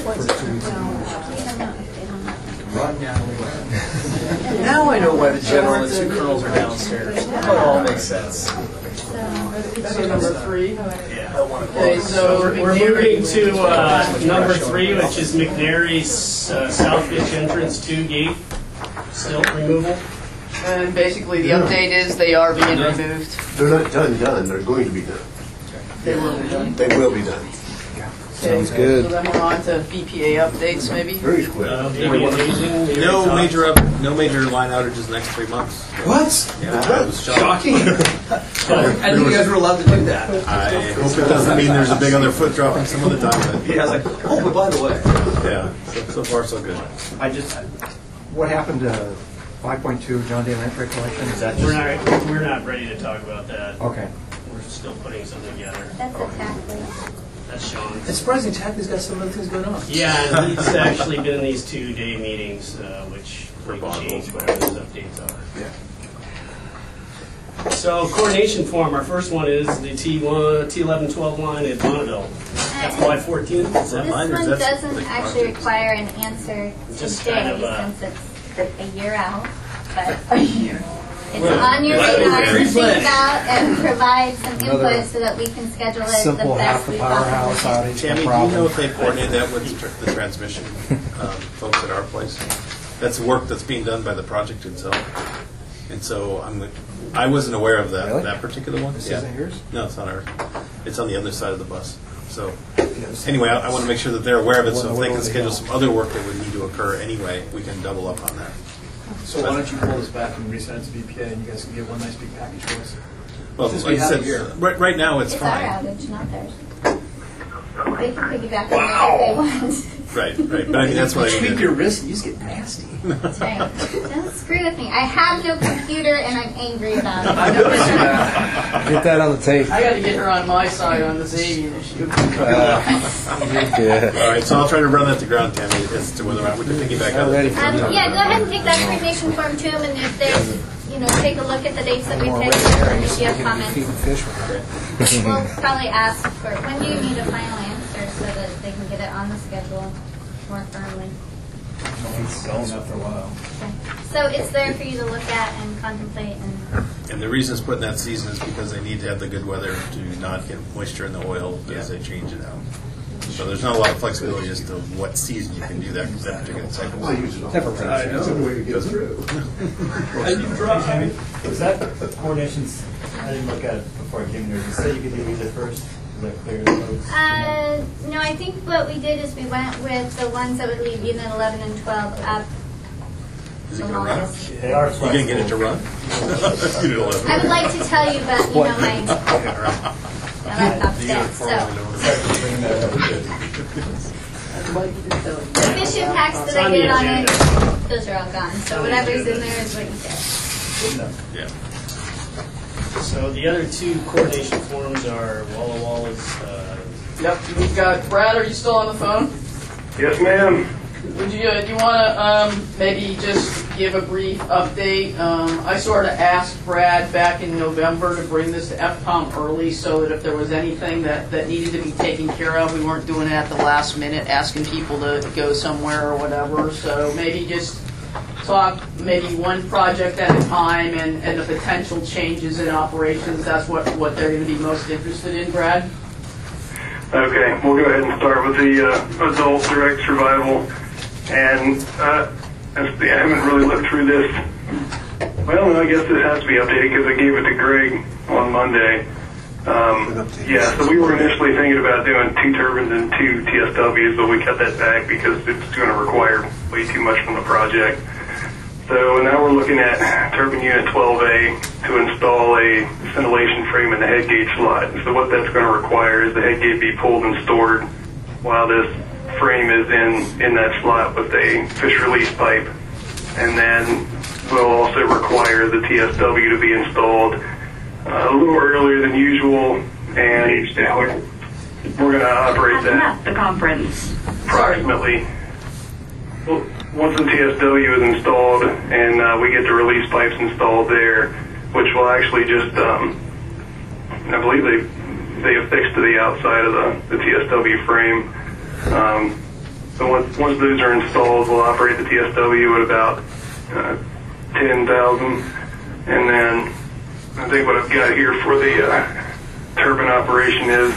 Now I know why the general and 2 colonels are downstairs. It all makes sense. So number 3. Yeah. Okay, so we're moving to number 3, which is McNary's South Beach entrance 2 gate silt removal. And basically the update is they are being removed. They're not done. They're going to be done. They will be done. They will be done. Okay, so then we're on to BPA updates, maybe. Very quick. No major line outages the next 3 months. What? Yeah, that was shocking. And you guys were allowed to do that. I hope it doesn't mean there's a big other foot dropping some of the time. But Yeah, I was like, oh, but by the way. yeah, so far so good. What happened to 5.2 John Day Lamprey collection? Is that We're not ready to talk about that. Okay. We're still putting something together. That's exactly. That's Sean. It's surprising Tapley's got some other things going on. Yeah, and he's actually been in these 2-day meetings, which will change whatever those updates are. Yeah. So coordination form, our first one is the T11-12 line at Bonneville. FY14, is that This mine? one doesn't actually require an answer Just today kind of, since it's a year out, but it's on your radar to think about and provide some input so that we can schedule it the Simple half best the we powerhouse possibly outage. Tammy, do you problem. know if they coordinated that with the transmission folks at our place? That's work that's being done by the project itself. And so I wasn't aware of that Really? that particular one. This isn't yours? No, it's not ours. It's on the other side of the bus. So anyway, I want to make sure that they're aware of it, so if they can schedule some other work that would need to occur anyway, we can double up on that. So why don't you pull this back and resend it to BPA, and you guys can get one nice big package for us? Well, Since like we I have said, it here. right now it's It's our fine. outage, not theirs. They can piggyback on it if they want. Right. But I mean, that's what I Tweak mean. your wrist, you just get nasty. That's right. Don't screw with me. I have no computer and I'm angry about it. Get that on the tape. I got to get her on my side on this avian issue. All right, so I'll try to run that to ground, Tammy, as to whether or not we can piggyback on it. Yeah, go ahead and take that coordination form to them, and if there's, take a look at the dates that we picked, and if you have comments. We'll probably ask for, when do you need a final answer so that they can get it on the schedule more firmly? It's going up for a while. Okay. So it's there for you to look at and contemplate And the reason it's put in that season is because they need to have the good weather to not get moisture in the oil as they change it out. So there's not a lot of flexibility as to what season you can do that particular cycle. Well, use it all. That's the way to get through. Was that coordinations? I didn't look at it before I came here. You said you could do either first. Is that clear to folks? No, I think what we did is we went with the ones that would leave Unit 11 and 12 up. Is it going to run? They are You can get it to run? Unit 11. I would like to tell you, but my laptop's dead. So the fish impacts that I did on it, those are all gone. So whatever's in there is what you get. Yeah. So the other two coordination forms are Walla Walla's. Yep, we've got Brad. Are you still on the phone? Yes, ma'am. Would you do you want to maybe just give a brief update? I sort of asked Brad back in November to bring this to FPOM early so that if there was anything that needed to be taken care of, we weren't doing it at the last minute, asking people to go somewhere or whatever. So maybe just talk maybe one project at a time and the potential changes in operations. That's what they're going to be most interested in, Brad. Okay, we'll go ahead and start with the adult direct survival. And I haven't really looked through this. Well, I guess it has to be updated because I gave it to Greg on Monday. Yeah, so we were initially thinking about doing 2 turbines and 2 TSWs, but we cut that back because it's going to require way too much from the project. So now we're looking at turbine unit 12A to install a scintillation frame in the head gate slot. So what that's going to require is the head gate be pulled and stored while this frame is in that slot with a fish release pipe. And then we'll also require the TSW to be installed a little earlier than usual, and we're going to operate that the conference approximately. Well, once the TSW is installed and we get the release pipes installed there, which will actually just, I believe they affixed to the outside of the TSW frame. So once those are installed, we'll operate the TSW at about 10,000, and then I think what I've got here for the turbine operation is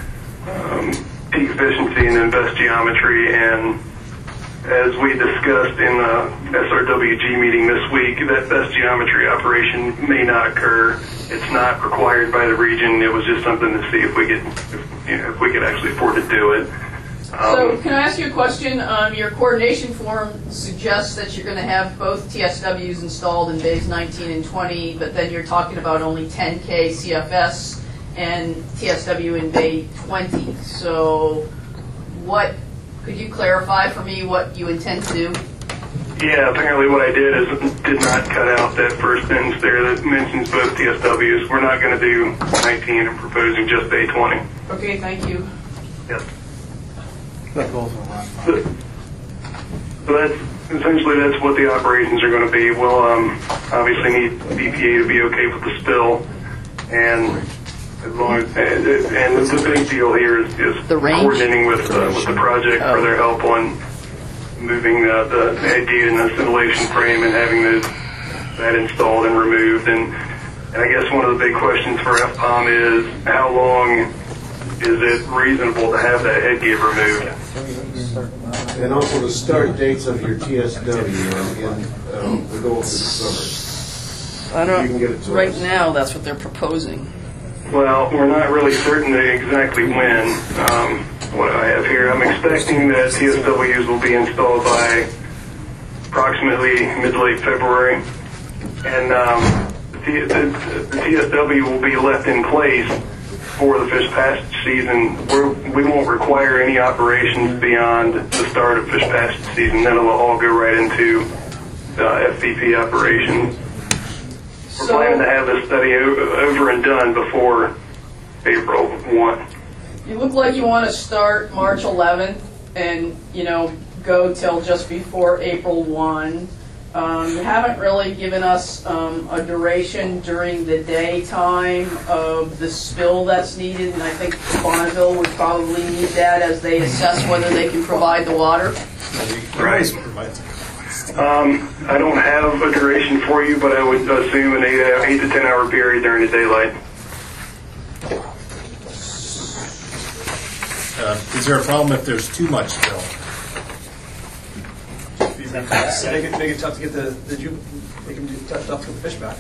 peak efficiency and then best geometry. And as we discussed in the SRWG meeting this week, that best geometry operation may not occur. It's not required by the region. It was just something to see if we could actually afford to do it. So can I ask you a question? Your coordination form suggests that you're going to have both TSWs installed in bays 19 and 20, but then you're talking about only 10K CFS and TSW in bay 20. So could you clarify for me what you intend to do? Yeah, apparently what I did is did not cut out that first sentence there that mentions both TSWs. We're not going to do 19. I'm proposing just bay 20. Okay, thank you. Yes. That goes on So that's what the operations are going to be. We'll obviously need BPA to be okay with the spill, and as long as and the big deal here is coordinating with the project for their help on moving the head gate and the scintillation frame and having that installed and removed. And I guess one of the big questions for FPOM is how long is it reasonable to have that head gate removed? And also the start dates of your TSW we go over the summer. I don't. Right now, that's what they're proposing. Well, we're not really certain exactly when. What I have here, I'm expecting that TSWs will be installed by approximately mid to late February, and the TSW will be left in place for the fish passage season, we won't require any operations beyond the start of fish passage season. Then it'll all go right into FPP operations. We're planning to have this study over and done before April 1. You look like you want to start March 11th and, go till just before April 1. You haven't really given us a duration during the daytime of the spill that's needed, and I think Bonneville would probably need that as they assess whether they can provide the water. Right. I don't have a duration for you, but I would assume an 8 to 10 hour period during the daylight. Is there a problem if there's too much spill? Make it tough to get make it tough to get the fish back.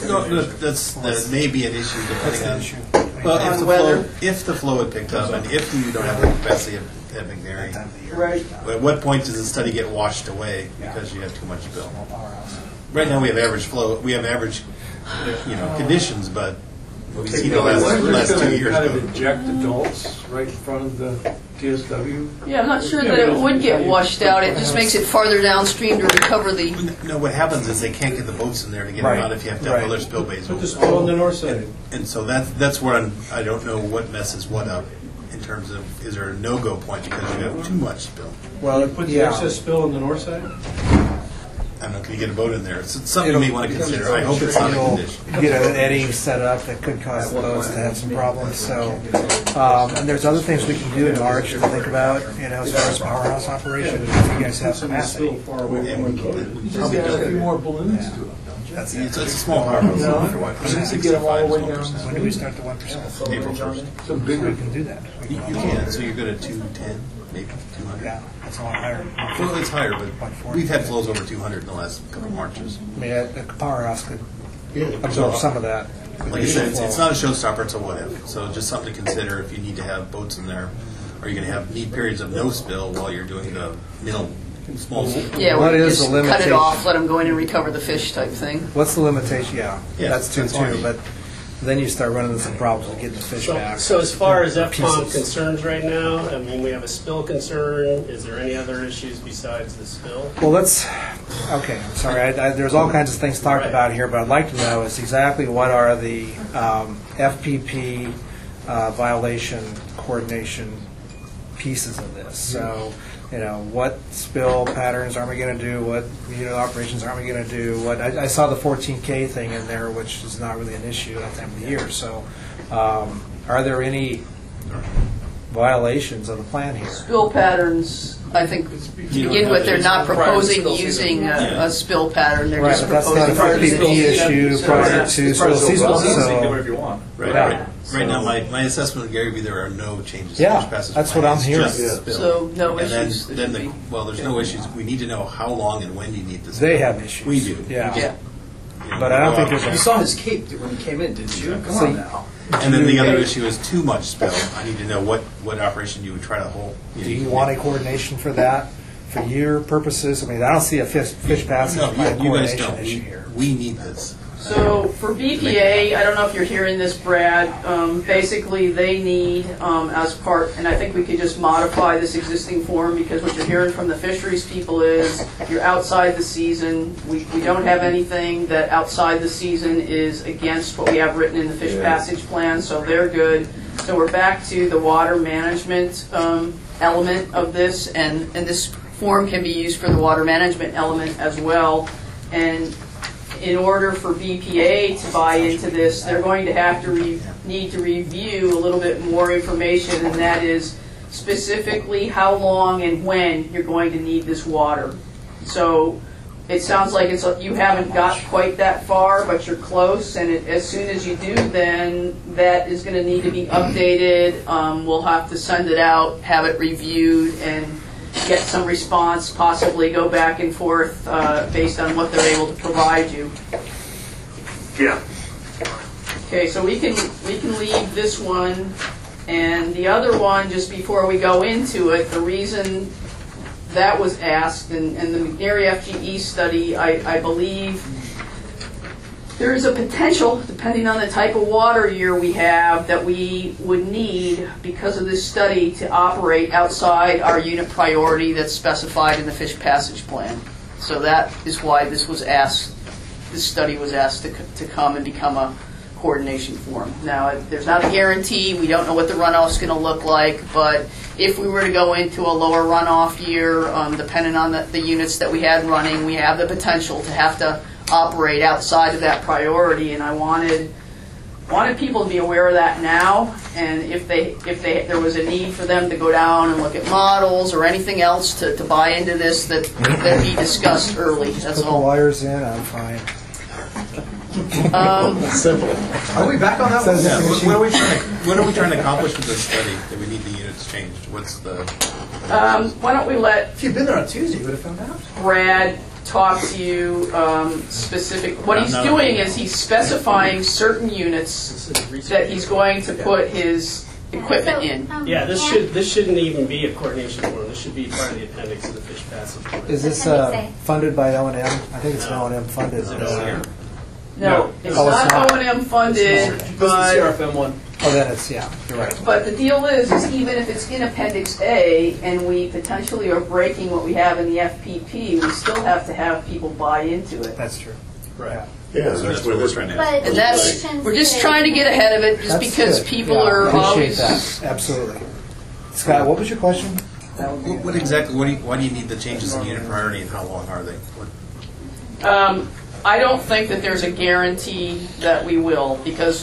That may be an issue depending on well, if the flow had picked up and if you don't have the capacity at McNary. Right. At what point does the study get washed away because you have too much spill? Right now we have average flow. We have average, conditions, but we've seen the last 2 years. Kind of inject adults right in front of the TSW. Yeah, I'm not sure that it would get washed out. It just makes it farther downstream to recover the. No, what happens is they can't get the boats in there to get them out if you have to have other spill bays. Put the spill on the north side. And so that's where I don't know what messes what up in terms of is there a no-go point because you have too much spill. Well, put the excess spill on the north side. I'm not going to get a boat in there. It's something you may want to consider. I hope it's not a condition. Get an eddy set up that could cause the boats to have some problems. So, and there's other things we can do in March to think about, as far as powerhouse operation. If you guys have capacity. Probably add a few more balloons to it. It's a small powerhouse. To get them all the way down. When do we start the 1%? April 1st. So bigger. We can do that. You can. So you're good at 210, maybe 200. Yeah, that's a lot higher. Well, it's higher, but we've had flows over 200 in the last couple of Marches. I mean, the powerhouse could absorb some of that. Like I said, it's not a showstopper, it's a what if. So just something to consider if you need to have boats in there. Are you going to need periods of no spill while you're doing the small spill? Yeah, what we is just the limitation? cut it off, let them go in and recover the fish type thing. What's the limitation? Yeah, that's that's too. fine. But then you start running into some problems with getting the fish back. So as far as FPOM Pieces. concerns right now, I mean, we have a spill concern. Is there any other issues besides the spill? Well, okay, I'm sorry. There's all kinds of things talked about here, but I'd like to know is exactly what are the FPP violation coordination pieces of this. So, what spill patterns are we going to do? What operations are we going to do? I saw the 14K thing in there, which is not really an issue at that time of the year. So, are there any violations of the plan here? Spill patterns, I think, to begin with, they're not proposing using a spill pattern. They're just but that's proposing not a FPP issue prior to spill season. Right now, my assessment of Garyvee, there are no changes. Yeah, to fish passage that's plan. what I'm It's hearing. just spill. So no and issues. Then there's no issues. We need to know how long and when you need this. They have issues. We do. Yeah. But I don't think there's. You saw his cape when he came in, didn't you? Come on now. And then the other issue is too much spill. I need to know what operation you would try to hold. Do you want a coordination for that, for your purposes? I mean, I don't see a fish passage No, by a you guys coordination don't. issue here. We need this. So for BPA, I don't know if you're hearing this, Brad. Basically, they need as part, and I think we could just modify this existing form because what you're hearing from the fisheries people is you're outside the season. We don't have anything that outside the season is against what we have written in the fish passage plan, so they're good. So we're back to the water management element of this, and this form can be used for the water management element as well. And in order for BPA to buy into this, they're going to have to need to review a little bit more information, and that is specifically how long and when you're going to need this water. So it sounds like you haven't got quite that far, but you're close, and as soon as you do, then that is going to need to be updated. We'll have to send it out, have it reviewed, and get some response, possibly go back and forth based on what they're able to provide you. Yeah. Okay, so we can leave this one, and the other one, just before we go into it, the reason that was asked, and the McNary FGE study, I believe There is a potential, depending on the type of water year we have, that we would need, because of this study, to operate outside our unit priority that's specified in the fish passage plan. So that is why this was asked. This study was asked to come and become a coordination forum. Now, there's not a guarantee. We don't know what the runoff's going to look like, but if we were to go into a lower runoff year, depending on the units that we had running, we have the potential to have to operate outside of that priority, and I wanted people to be aware of that now, and if there was a need for them to go down and look at models or anything else to buy into this, that be discussed early. That's Put the all. wires in, I'm fine. Simple. Are we back on that one? Yeah. What are we trying to accomplish with this study that we need the units changed? What's the? Why don't we let If you'd been there on Tuesday, you would have found out. Brad talk to you specific. What he's doing is he's specifying certain units that he's going to put his equipment in. Yeah, this shouldn't even be a coordination forum. This should be part of the appendix of the fish passage plan. Is this funded by O&M? I think it's O&M funded. Is it O&M? No, it's Oh, it's not not. O&M funded, This is but the CRFM one. Oh, then it's, yeah, you're right. but the deal is even if it's in Appendix A and we potentially are breaking what we have in the FPP, we still have to have people buy into it. That's true. Right. Yeah, So that's what we're trying to. But And that's, we're just trying to get ahead of it, just That's because good. people Yeah, are appreciate always. that. Absolutely. Scott, what was your question? What exactly? Why do you need the changes in unit priority, and how long are they? What, I don't think that there's a guarantee that we will, because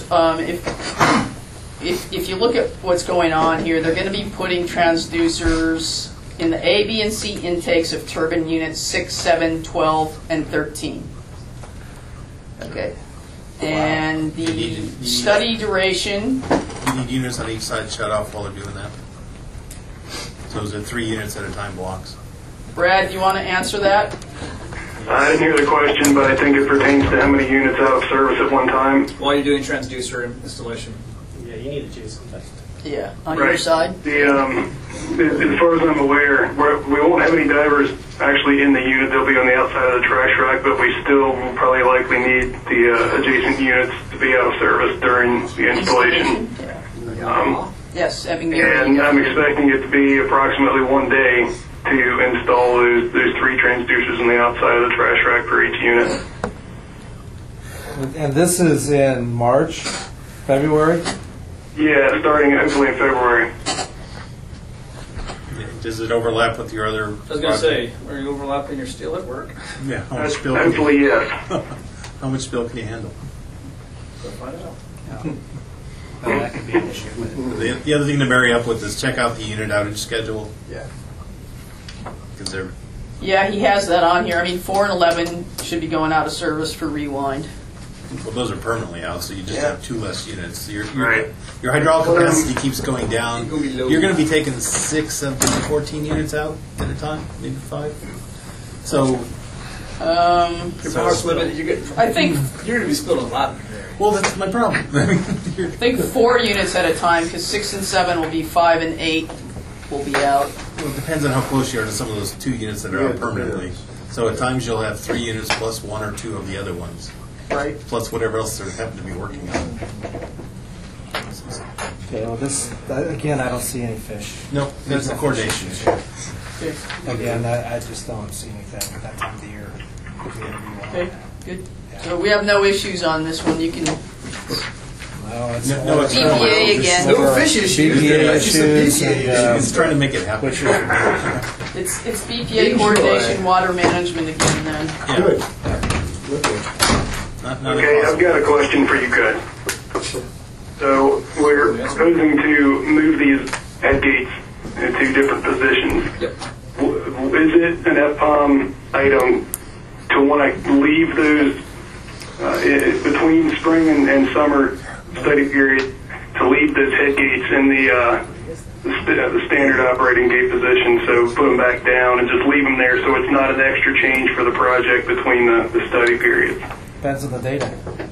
if you look at what's going on here, they're going to be putting transducers in the A, B, and C intakes of turbine units 6, 7, 12, and 13. Okay. And the study duration, you need units on each side shut off while they're doing that. So is it 3 units at a time blocks? Brad, do you want to answer that? I didn't hear the question, but I think it pertains to how many units out of service at one time. While you're doing transducer installation. Yeah, you need a Jason test. Yeah, on your side? As far as I'm aware, we won't have any divers actually in the unit. They'll be on the outside of the trash rack, but we still will probably likely need the adjacent units to be out of service during the installation. Yes, having And I'm expecting it to be approximately 1 day to install those 3 transducers on the outside of the trash rack for each unit. And this is in March, February? Yeah, starting hopefully in February. Does it overlap with your other? I was going to say, are you overlapping your steel at work? Yeah. How much spill? Hopefully, yes. How much spill can you handle? Go find out. Well, that could be an issue. The other thing to marry up with is check out the unit outage schedule. Yeah. Because they're. Yeah, he has that on here. I mean, 4 and 11 should be going out of service for rewind. Well, those are permanently out, so you just Yeah. have 2 less units. Your Right. hydraulic capacity keeps going down. You're gonna be low. You're going to be taking 6 of the 14 units out at a time, maybe 5. So, Your power's limited. I think You're going to be spilling a lot. well, that's my problem. I think 4 units at a time, because 6 and 7 will be 5 and 8 will be out. Well, it depends on how close you are to some of those 2 units that are out permanently. So at times you'll have 3 units plus 1 or 2 of the other ones, Right. plus whatever else they happen to be working on. Okay, well, this, again, I don't see any fish. No, that's the coordination issue. Okay. Again, I just don't see anything at that time of the year. Okay, good. So we have no issues on this one. You can. No, it's No, it's BPA again. No fish issues. BPA issues. It's trying to make it happen. It's BPA coordination, water management again. Then. Yeah. Good. Not Okay, I've got a question for you guys. So we're proposing to move these head gates into different positions. Yep. Is it an FPOM item to want to leave those between spring and summer study period to leave those head gates in the standard operating gate position, so put them back down and just leave them there so it's not an extra change for the project between the study periods? Depends on the data.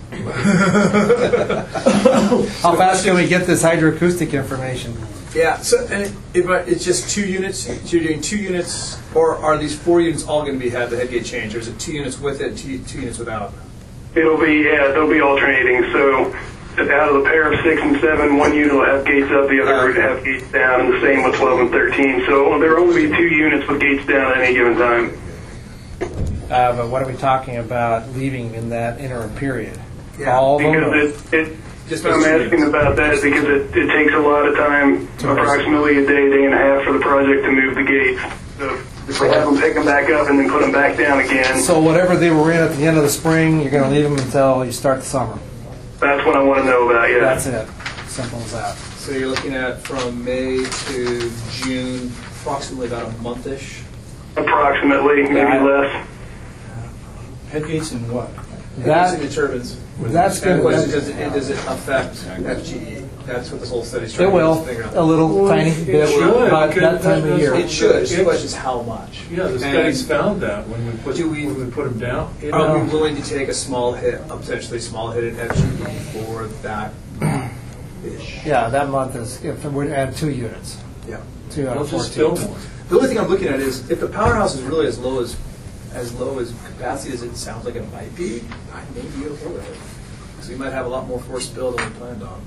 How fast can we get this hydroacoustic information? Yeah, so and it's just 2 units. So you're doing 2 units, or are these 4 units all going to have the headgate change, or is it 2 units with it, 2 units without? They'll be alternating. So out of the pair of 6 and 7, one unit will have gates up, the other will have gates down, and the same with 12 and 13. So there will only be 2 units with gates down at any given time. But what are we talking about leaving in that interim period? Yeah, All of them? because I'm asking about that because it takes a lot of time, approximately a day and a half for the project to move the gates. So if we have them pick them back up and then put them back down again. So whatever they were in at the end of the spring, you're going to leave them until you start the summer. That's what I want to know about, yeah. That's it. Simple as that. So you're looking at from May to June, approximately about a month-ish? Approximately, maybe less. Headgates and what? That- Headgates and the turbines. That's And the good. question is, does it affect FGE? That's what this whole study's It trying will, to figure out. a little tiny bit, but that time of year. It should. The question is how much. Yeah, the studies found that when we put them down. Are we willing to take a small hit, a potentially small hit in FGE for that ish? Yeah, that month is, if we add 2 units. Yeah. 2 out We'll of just 14. build more. The only thing I'm looking at is if the powerhouse is really as low as capacity as it sounds like it might be, I may be okay with it. Because we might have a lot more forced build than we planned on.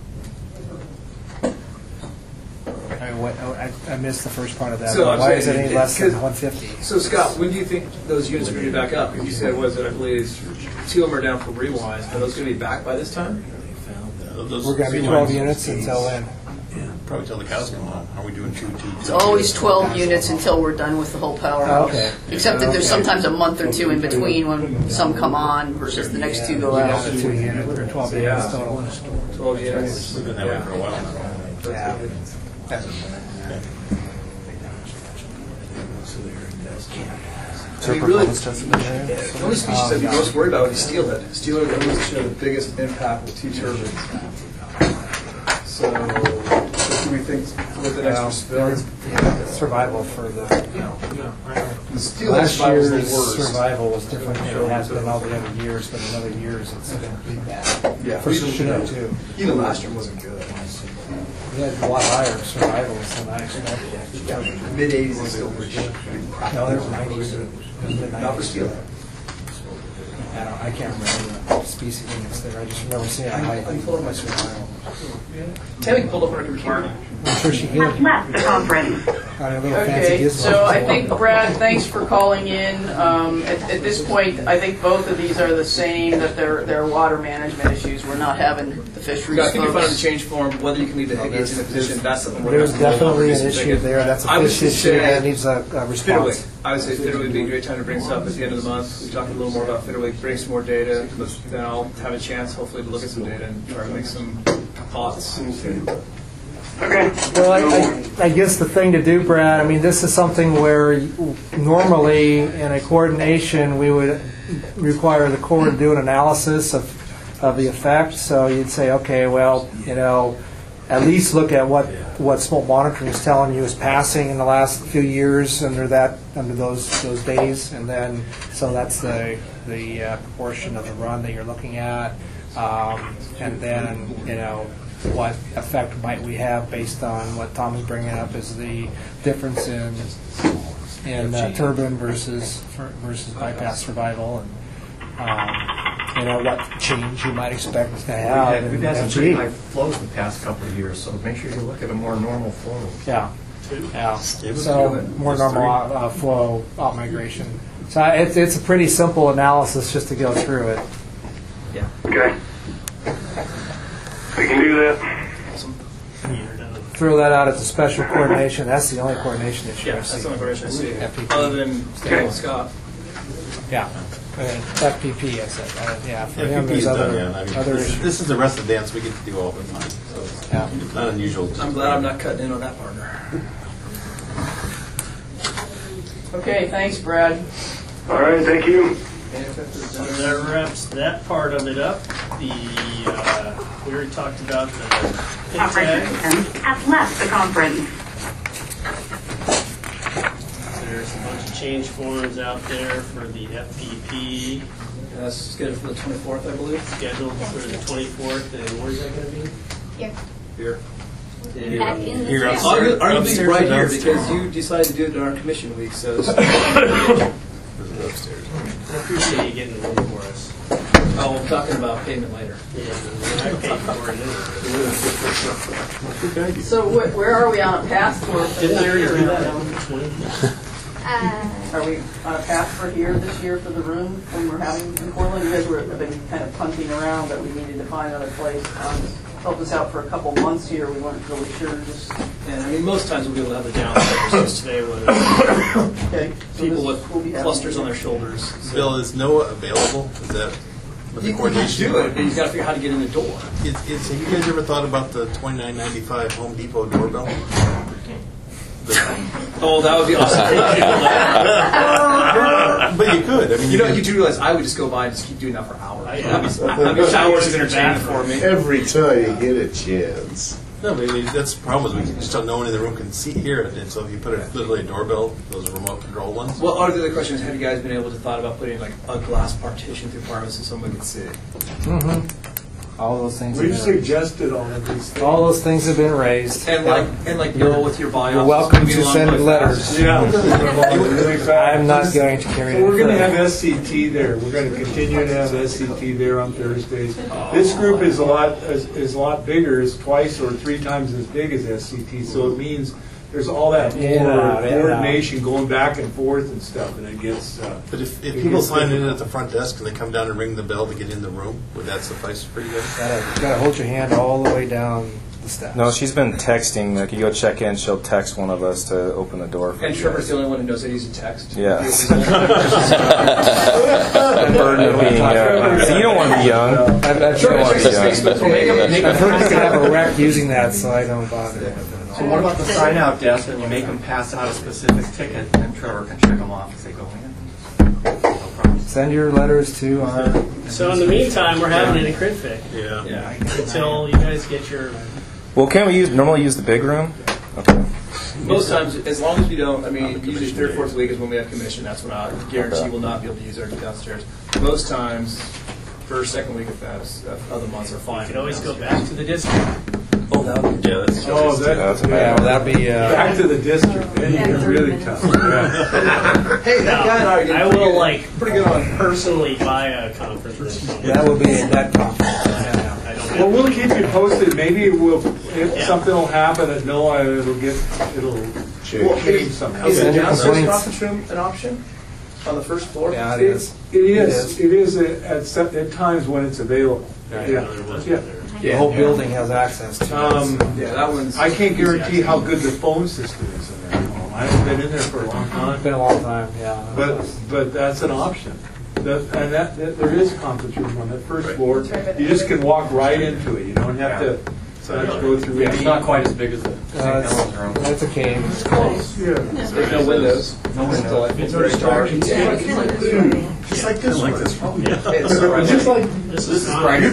I missed the first part of that. So I'm Why is it saying- any less than because- 150? So Scott, when do you think those units are going to be back up? Because you said, was it, I believe, 2 of them are down for rewinds. Are those going to be back by this time? We're going to be 12 units until then. Probably till the cows come home. Are we doing 2 It's always 12 units until we're done with the whole powerhouse. Okay. Except that there's sometimes a month or 2 in between when some come on versus the next 2 go out. 2 units, or 12 units total. 12 units. We've been that way for a while now. Yeah. I mean, really, the only species I'd be most worried about would be steelhead. Steelhead are the ones that show the biggest impact with 2 turbines. So, do we think with an extra spill? Survival for the, The steelhead last survival is the year's worst. survival was different than it has been all the other years, but in other years it's going to be bad. Yeah, For Chinook too. Even last year wasn't good. We had a lot higher survival than I expected. Mid-80s is still pretty good. No, there's 90s. Not for steelhead. I can't remember the species units there. I just remember seeing a high. I pulled up my survival. Tammy pulled up on her computer. I'm sure she did. Left the conference. Got a little fancy Okay, gizmo. so I think, Brad, thanks for calling in. At this point, I think both of these are the same, that they're water management issues. We're not having the fisheries I think you found the folks. change form, whether you can leave the headgates in the position, that's something we're There's going to have to definitely an look at. issue there. That's I a would fish issue say that needs a Fiddle response. Week. I would say Fiddle Week would be a great time to bring this up at the end of the month. We talk a little more about Fiddle Week, bring some more data, then I'll have a chance, hopefully, to look at some data and try to make some thoughts. Okay. Well, I guess the thing to do, Brad, I mean, this is something where normally in a coordination we would require the Corps to do an analysis of the effect. So you'd say, okay, well, at least look at what smoke monitoring is telling you is passing in the last few years under those days, and then so that's the proportion of the run that you're looking at, and then what effect might we have based on what Tom is bringing up is the difference in turbine versus bypass survival, and what change you might expect to have. We've had some pretty high flows the past couple of years, so make sure you look at a more normal flow. Yeah. So more normal flow out migration. So it's a pretty simple analysis just to go through it. Yeah. Okay. We can do that. Throw that out as a special coordination. That's the only coordination issue. Yeah, I that's see. the only coordination I see. FPP. Other than staying with Scott. Yeah. FPP, I said. Yeah, for him, FPP there's is done, other, yeah. I mean, other issues. this is the rest of the dance we get to do all the time. So it's not unusual. I'm glad I'm not cutting in on that partner. Okay, thanks, Brad. All right, thank you. So that wraps that part of it up. We already talked about the pit tag. Have left the conference. There's a bunch of change forms out there for the FPP. That's scheduled for the 24th, I believe. Scheduled for the 24th, and where's that going to be? Here. Here. Back in the Here, studio. arguably right here because you decided to do it in our commission week. So I appreciate you getting the room for us. Oh, we're talking about payment later. So where are we on a path for? Didn't I already do that? Are we on a path for here this year for the room when we're having in Portland? You guys have been kind of punting around that we needed to find another place. Helped us out for a couple months here. We weren't really sure. Just And I mean, most times we'll be able to have the downstairs. Just today was people with clusters on their shoulders. So. Bill, is Noah available? Is that what the coordination? Do it, but you've got to figure out how to get in the door. Have you guys ever thought about the $29.95 Home Depot doorbell? Oh, that would be awesome. But you could. I mean, you do realize I would just go by and just keep doing that for hours. That'd be hours of entertainment for me. Every time you get a chance. No, but I mean, that's the problem. Is we just don't know one in the room can hear it, and so if you put literally a doorbell, those remote control ones. Well, the other question is, have you guys been able to thought about putting like a glass partition through apartments so someone could see? Mm-hmm. All those things. We've suggested all of these things. All those things have been raised. And like Bill with your bios. You're welcome to send letters. Yeah. I'm not going to carry it. So we're going to have SCT there. We're going to continue to have SCT there on Thursdays. This group is a lot bigger. It's twice or 3 times as big as SCT. So it means there's all that coordination going back and forth and stuff, and it gets. But if people sign in at the front desk and they come down and ring the bell to get in the room, would that suffice for you guys? You gotta hold your hand all the way down the steps. No, she's been texting. Like you go check in, she'll text one of us to open the door. And Trevor's the only one who knows how to use a text. Yeah. The burden of being young. So you don't want to be young. I've heard you can have a wreck using that, so I don't bother. So what about the sign-out desk when you make them pass out a specific ticket and Trevor can check them off as they go in? Send your letters to our... So in the meantime, we're having it in Critfic. Yeah. Until you guys get your... Well, can't we normally use the big room? Okay. Most times, as long as we don't, I mean, usually 3rd or 4th week is when we have commission. That's when I guarantee we'll not be able to use our downstairs. Most times, 1st, 2nd week of the months are fine. You can always go back to the district. Oh, that would be. Yeah, that's. that'd be. Back to the district. Then you get really tough. Hey, that guy and I are getting I will pretty good on personally buy a conference room. That will be a net conference. Well, we'll keep you posted. Maybe if something will happen at NOAA, it'll change somehow. Is the downstairs conference room an option on the 1st floor? Yeah, it is. It is at times when it's available. Yeah. The whole building has access to it. That one's. I can't guarantee how good the phone system is in there. I haven't been in there for a long time. It's been a long time, yeah. But that's an option. There is a conference room on that 1st floor. You just can walk right into it. You don't have to go through. It's not quite as big as the St. Helens room. That's a cave. It's close. Yeah. There's no windows. No windows. It's very dark. Just like this one. Just like this is brighter.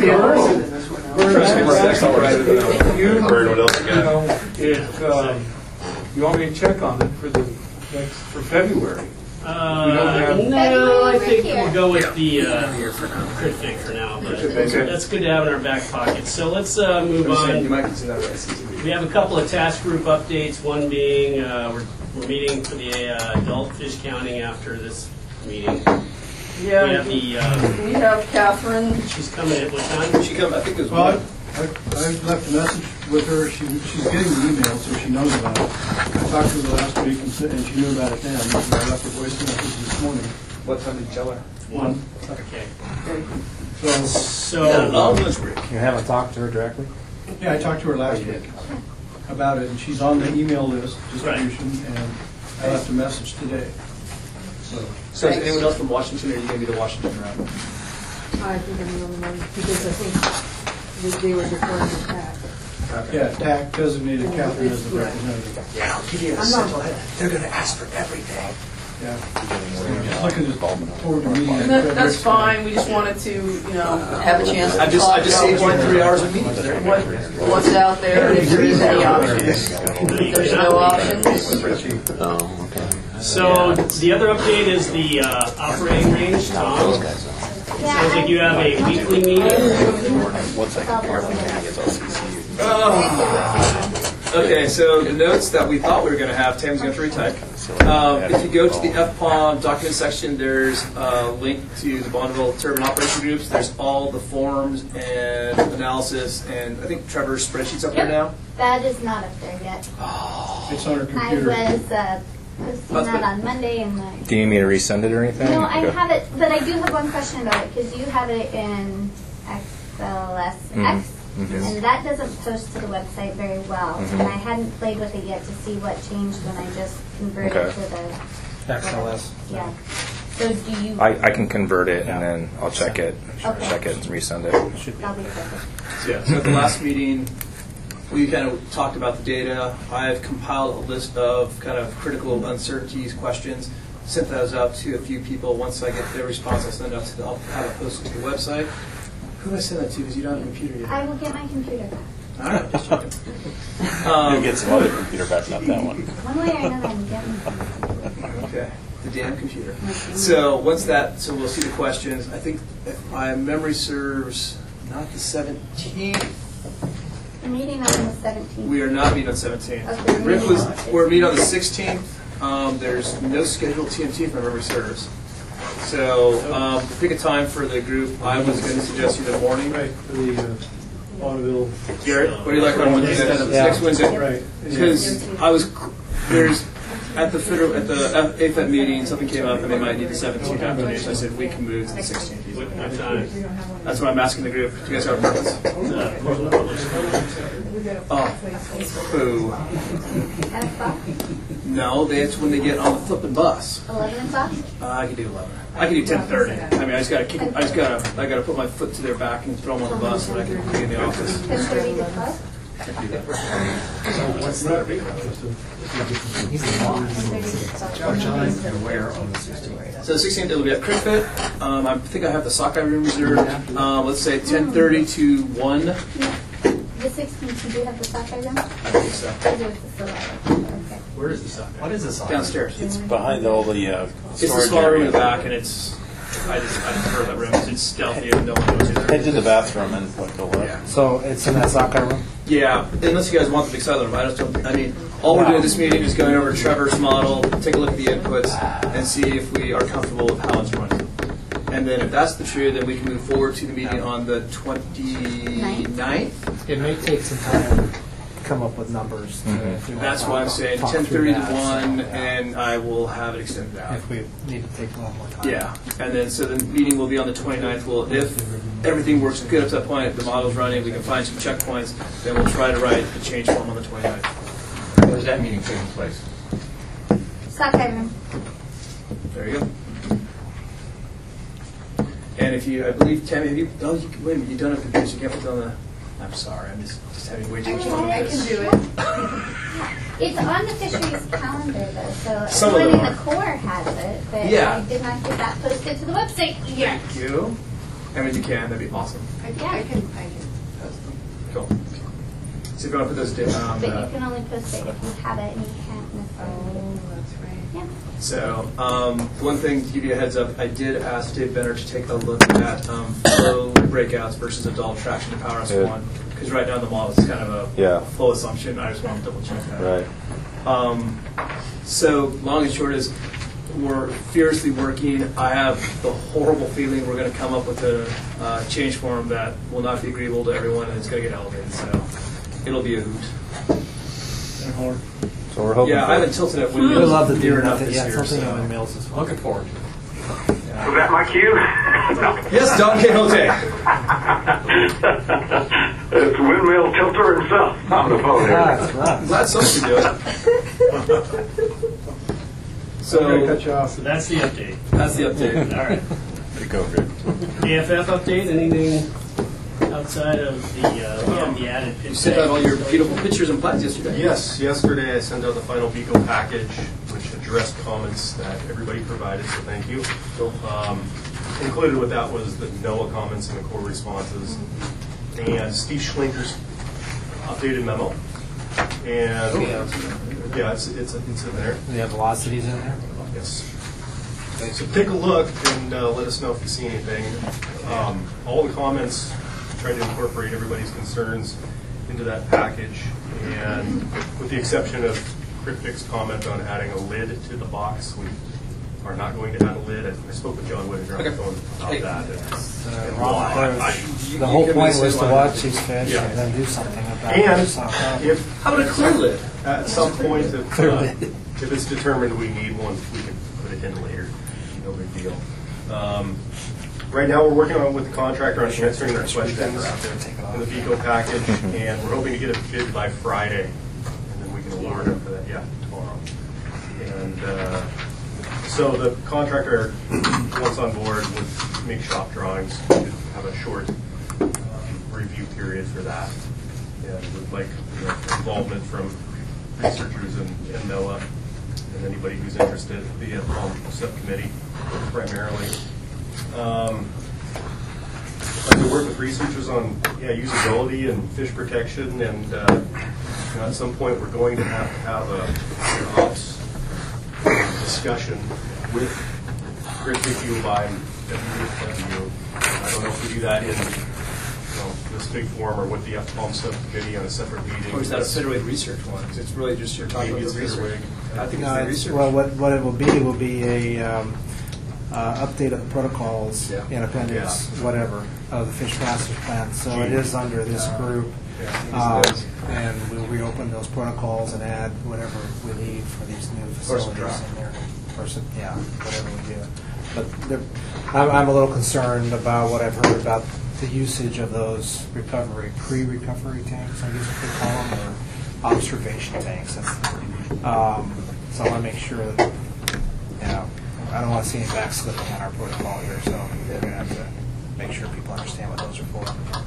You want me to check on it for February? No, I think we'll go with the Critfic for now. But that's good to have in our back pocket. So let's move on. You might consider that right. We have a couple of task group updates. One being we're meeting for the adult fish counting after this meeting. Yeah. We have Catherine. She's coming at what time? She come. I think it was. Well, I left a message with her. She's getting the email, so she knows about it. I talked to her last week, and she knew about it then. I left a voice message this morning. What time did you tell her? 1. Okay. So You haven't talked to her directly? yeah, I talked to her last week about it, and she's on the email list distribution, and I left a message today. So is anyone else from Washington, or are you going to be the Washington route? I think I'm the only one, because I think they were deferring to TAC. Okay. Yeah, TAC designated Catherine as the representative. Yeah, I'll give you a central head. They're going to ask for everything. Yeah. Just looking forward to meeting. That's fine. We just wanted to, have a chance to I just saved you 3 hours of meetings. What's out there, and if there is any options. There's no options. Oh, okay. So the other update is the operating range, Tom. Sounds like you have a weekly meeting. Once I compare everything, I guess I'll CC you. Okay, so the notes that we thought we were going to have, Tam's going to retype. If you go to the FPOM document section, there's a link to the Bonneville Turbine Operation Groups. There's all the forms and analysis, and I think Trevor's spreadsheet's up there now. That is not up there yet. It's on our I computer. was posting that on Monday, and Do you need me to resend it or anything? no, I Okay. have it, but I do have one question about it because you have it in XLSX, and that doesn't post to the website very well. And I hadn't played with it yet to see what changed when I just converted Okay. to the XLS. Yeah. So do you? I can convert it and then I'll check it. Okay. Check it and resend it. That'll be perfect. So, yeah, so at the last meeting, we kind of talked about the data. I've compiled a list of kind of critical uncertainties, questions, sent those out to a few people. Once I get their response, I'll send it out to I'll have it posted to the website. Who do I send that to? Because you don't have a computer yet. I will get my computer back. All right, just checking. You'll get some other computer back, not that one. One way or another, I'm getting. Okay, the damn computer. So once that, so we'll see the questions. I think if my memory serves, not the 17th. The meeting on the 17th. We are not meeting on 17th. Okay, Rick we're meeting on the 16th. There's no scheduled TMT if my memory serves. So pick a time for the group. I was going to suggest either morning. Right, for the Bonneville. Garrett, what do you like on Wednesday? Next Wednesday? Right. Because there's at the AFET meeting, something came up and they might need the 17th afternoon. So I said we can move to the 16th. That's what I'm asking the group. Do you guys have a preference? Boo. At o'clock? No, that's when they get on the flipping bus. 11 o'clock? I can do 11. I can do 10:30. I mean, I gotta put my foot to their back and throw them on the bus, and I can be in the office. 10:30 to 12? What's that? So the 16th it'll be at CRICFIT. I think I have the sockeye room reserved. Let's say 10:30 to 1. The 16th, you do have the sockeye room? I think so. I do with the okay. Where is the sockeye? What is the sockeye? Downstairs. It's behind all the It's the storage small room in area. the back, and it's. I prefer that room because it's stealthy and no one goes in there. Head to the bathroom and like go left. So it's in that sockeye room? Yeah, unless you guys want the big side room. I mean, all we're doing this meeting is going over Trevor's model, take a look at the inputs, and see if we are comfortable with how it's running. And then if that's the truth, then we can move forward to the meeting on the 29th. It may take some time to come up with numbers. That's why I'm saying 10:30 to 1, and I will have it extended out. If we need to take a little more time. Yeah, and then so the meeting will be on the 29th. Well, if everything works good up to that point, if the model's running, we can find some checkpoints, then we'll try to write the change form on the 29th. Where's that meeting taking place? Sockeye room. There you go. And if you, I believe, Tammy, have you, oh, wait a minute, you don't have computers, you can't put it on the, I'm sorry, I'm just having way too much fun I with can this. do it. It's on the fisheries calendar, though, so Some of everyone them in the Corps has it, but Yeah. I did not get that posted to the website yet. Thank you. And when you can, that'd be awesome. Yeah. I can. Cool. So if you want to put those down, But you can only post it if you have it, and you can't necessarily. Oh, that's right. Yeah. So, one thing to give you a heads up, I did ask Dave Benner to take a look at flow breakouts versus adult traction to Power S1, because right now in the model it's kind of a flow assumption. I just want to double check that. Right. So, long and short is, we're furiously working. I have the horrible feeling we're going to come up with a change form that will not be agreeable to everyone, and it's going to get elevated. So, it'll be a hoot. So we're hoping. Yeah, I haven't tilted it when We'd love to do near enough that. this Yeah, year. something So. on the mails as well. Looking forward. Was that my cue? No. Yes, Don Quixote. It's Windmill Tilter himself on the phone here. I'm glad someone can do it. So, I'm gonna cut you off. So that's the update. That's the update. All right. There you go, Rick. AFF update, anything outside of the added You sent out all your beautiful pictures and plans yesterday. Yes, yesterday I sent out the final BECO package, which addressed comments that everybody provided, so thank you. Included with that was the NOAA comments and the core responses, and Steve Schlinker's updated memo. And yeah, it's in there. Do you have velocities in there? Yes. So take a look and let us know if you see anything. All the comments, trying to incorporate everybody's concerns into that package, and with the exception of Cryptic's comment on adding a lid to the box. We are not going to add a lid. I spoke with John Whittaker on the phone about that. And why. The whole point was to watch these fish Yeah. and then do something about it. And if How about a clear lid? at some point, if it's determined we need one, we can put it in later. No big deal. Right now, we're working on with the contractor on answering their questions in the VECO package, and we're hoping to get a bid by Friday, and then we can award it for that. Yeah, tomorrow. And so the contractor, once on board, would make shop drawings, have a short review period for that, and would like involvement from researchers and NOAA and anybody who's interested, the subcommittee primarily. Like to work with researchers on usability and fish protection, and at some point we're going to have a ops discussion with Cryptic, UBI, and WFW. I don't know if we do that in this big forum or with the FPOM subcommittee on a separate meeting. Or is that a Federal research one? Because it's really just you're talking about the research. I think No, it's the it's, research. well, what it will be a update of the protocols in appendix whatever of the fish passage plan. So it is under this group, and we'll reopen those protocols and add whatever we need for these new facilities in there. Whatever we do. But I'm a little concerned about what I've heard about the usage of those pre-recovery tanks, I guess you could call them, or observation tanks. So I want to make sure that, I don't want to see any backslipping on our protocol here, so we're going to have to make sure people understand what those are for.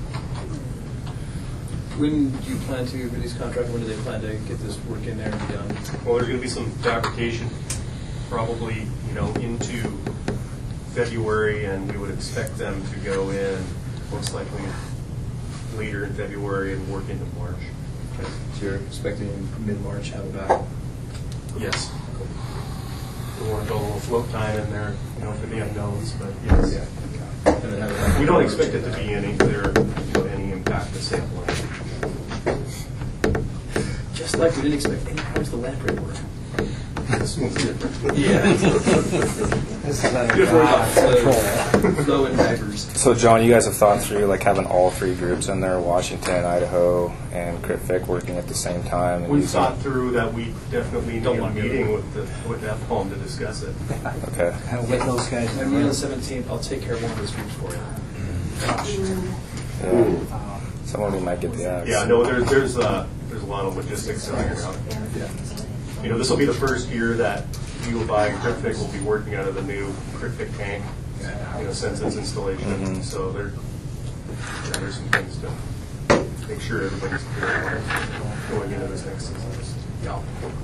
When do you plan to, with these contracts, when do they plan to get this work in there and be done? Well, there's going to be some fabrication, probably into February, and we would expect them to go in most likely later in February and work into March. Okay. So you're expecting mid-March have it back? Yes. We want to build a little float time in there, for the unknowns, but yes. Yeah. We don't expect it to be any impact to sampling. Just like we didn't expect any parts of the lamprey work. This one's different. Yeah. This is under flow and divers. So, John, you guys have thought through having all three groups in there, Washington, Idaho, and CrypVic working at the same time? And We've thought through that. We definitely need a meeting with FPOM to discuss it. Okay. And with those guys. And on the 17th, I'll take care of one of those groups for you. Yeah. Someone we might get the axe. Yeah, no, there's a lot of logistics to figure out. This will be the first year that UBI and CrypVic will be working out of the new CrypVic tank, since its installation. So there's some things to make sure everybody's clear going into this next season. Yeah.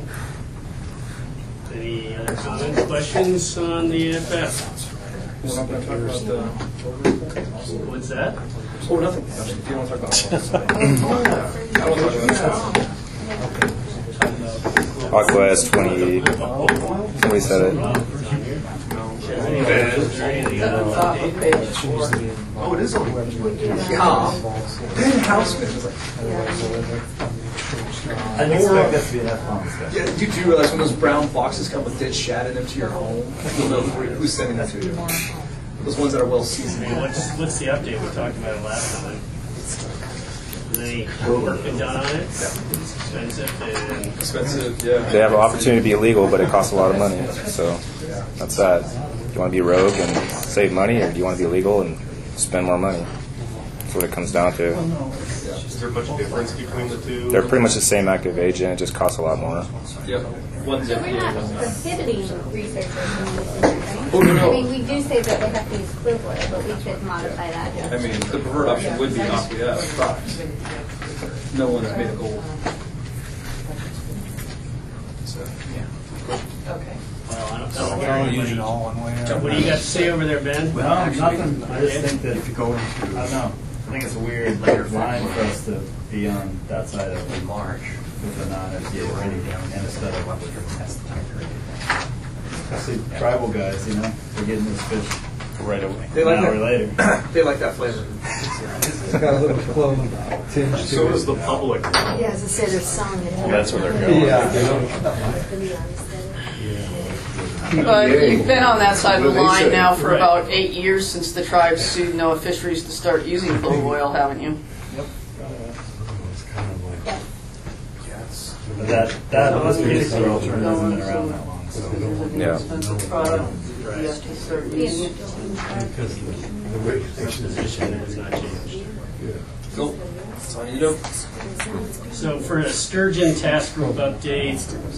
Any other comments, questions on the FF? We're not going to talk about the... What's that? Oh, nothing. If you want to talk about it. I want to talk about it. Aquest 28. Somebody said it. Oh, it is on. Ben Houseman was like. I didn't expect that to be an F-bomb discussion. Yeah, you do realize when those brown boxes come with dead shad in them to your home, you'll know who's sending that to you. Those ones that are well seasoned. What's the update? We talked about it last time. Has any work been done on it? Yeah. Expensive, yeah. They have an opportunity to be illegal, but it costs a lot of money. So that's that. Do you want to be rogue and save money, or do you want to be legal and spend more money? That's what it comes down to. Is there much difference between the two? They're pretty much the same active agent. It just costs a lot more. Yep. One's So we're not prohibiting researchers from using it, right? Oh, no. I mean, we do say that they have to use clip oil, but we could modify that. I mean, the preferred option would be aqua products. No one has made a goal. So, yeah. Okay. Well, I don't Don't use it all one way. What do you got to say over there, Ben? Well, nothing. I just think that if you go into, I don't know. I think it's a weird line for us to be on that side of March with a non-FDA ready and instead of what we're test time. Especially tribal guys, they're getting this fish right away. They like An hour that. later. They like that flavor. It's got a little clove tinge to it. So does the public. Yeah, as I said, they're selling it. That's where they're going. You've been on that side of the What do they line say? now for Right. about 8 years since the tribe sued Noah Fisheries to start using clove oil, haven't you? But that particular alternative hasn't been around that long. So. Yeah. Expensive product. The FT30s. Position has not changed. Cool. That's all you do. So for a sturgeon task group update,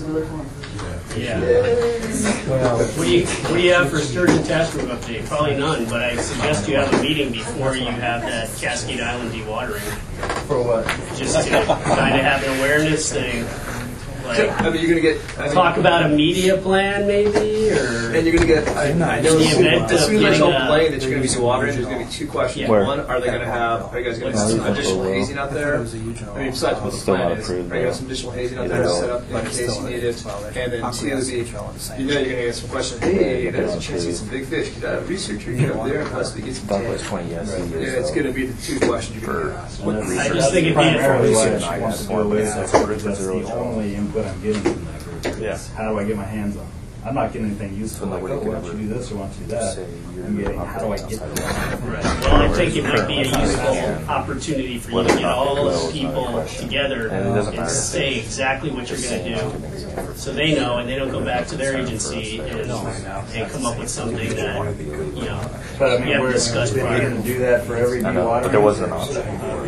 yeah. What do you have for sturgeon task group update? Probably none, but I suggest you have a meeting before you have that Cascade Island dewatering. For what? Just to kind of have an awareness thing. Like, I mean, you're gonna get. talk about a media plan, maybe, or And you're going to get, I know, the event as of soon as I getting told a- Blaine that you're going to be dewatering, there's going to be two questions. Yeah. Where? One, are you guys going to have some additional hazing out there? I mean, besides what the Still plan not is, approved, are you going to have some additional hazing out there to set up in case you need it? And then two would be, you know you're going to get some questions, hey, there's a chance to get some big fish. Could a researcher get up there and possibly get some Thought it fish? was 20 yes. Yeah, it's going to be the two questions you're going to ask. And that's- I just think it'd be primarily informative. what I want to do away with. That's the only input I'm getting from that group. Yeah. How do I get my hands on? I'm not getting anything useful like, oh, why don't you do this or why don't you do that? I'm getting, how do I get to that? Right. Well, I think it might be a useful opportunity for you to get all those people together and say exactly what you're going to do, so they know and they don't go back to their agency and come up with something that But I we mean, have we're discussed going prior. to do that for every I know, dewatering. but there wasn't an option.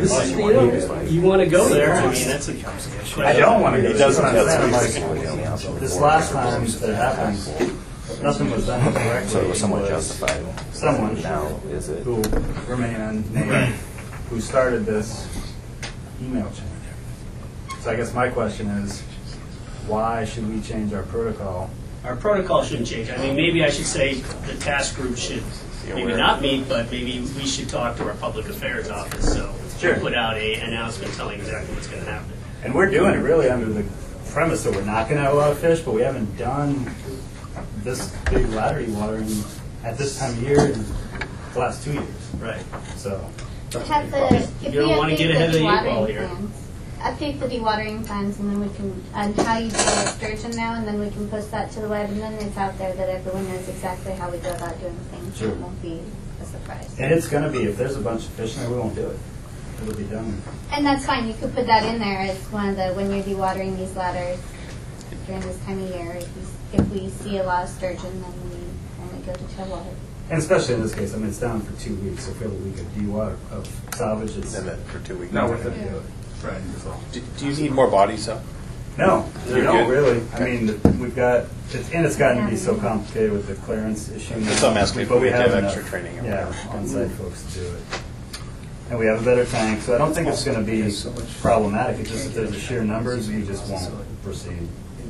You want to go there? I mean, that's a I don't want to go. It doesn't That's what I'm have saying. to. I'm like, this last time that happened, nothing was done correctly. So it was somewhat It was justified. Someone Now, is it? who remain unnamed who started this email chain. So I guess my question is, why should we change our protocol? Our protocol shouldn't change. I mean, maybe I should say the task group should maybe not meet, but maybe we should talk to our public affairs office. So Sure. put out a announcement telling exactly what's going to happen. And we're doing it really under the premise that we're not going to have a lot of fish, but we haven't done this big ladder watering at this time of year in the last 2 years. Right. So Have the, if You we don't want to update get ahead of the the eight ball dewatering here. plans, update the dewatering plans, and then we can, and how you do the sturgeon now, and then we can post that to the web, and then it's out there that everyone knows exactly how we go about doing things. Sure. It won't be a surprise. and it's going to be, if there's a bunch of fish in there, we won't do it. It'll be done. And that's fine. You could put that in there as one of the, when you're dewatering these ladders during this time of year. If we see a lot of sturgeon, then we only go to tail water. And especially in this case, I mean, it's down for 2 weeks. So if we have a week of dewater, of salvage, it's And then for 2 weeks. not worth it to do it. Right. Do you need more bodies, though? No, we You're don't good? really. I mean, we've got, it's gotten to be so complicated with the clearance issue. That's what I'm asking if But we have enough, extra training or Yeah, whatever. on-site folks to do it. And we have a better tank, so I don't think it's going to be problematic. It's just if there's a sheer numbers, we just won't proceed.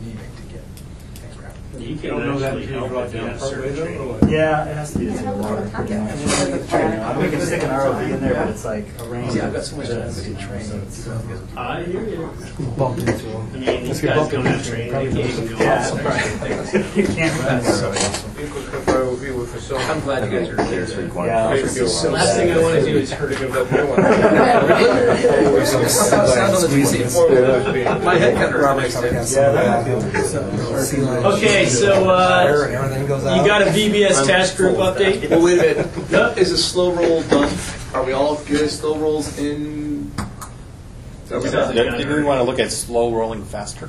You You don't know that actually until you help drop if you down have partway certain though, training. or what? Yeah, it has to be to the water. We can stick an ROV in there, but it's like a range. Yeah, I've got so much to train. I hear you. Bumped into I him. mean, these guys don't have training. They can't even go Yeah. off things. You can't run the ROV. I'm glad you guys are there. Yeah. Last thing I want to do is hurt a good My head kind of makes sense. Yeah, that might be Okay, so Everything goes out. you got a VBS task group update? Well, wait a minute. Is a slow roll done? Are we all good? Slow rolls in. Sounds Didn't we want to look at slow rolling faster?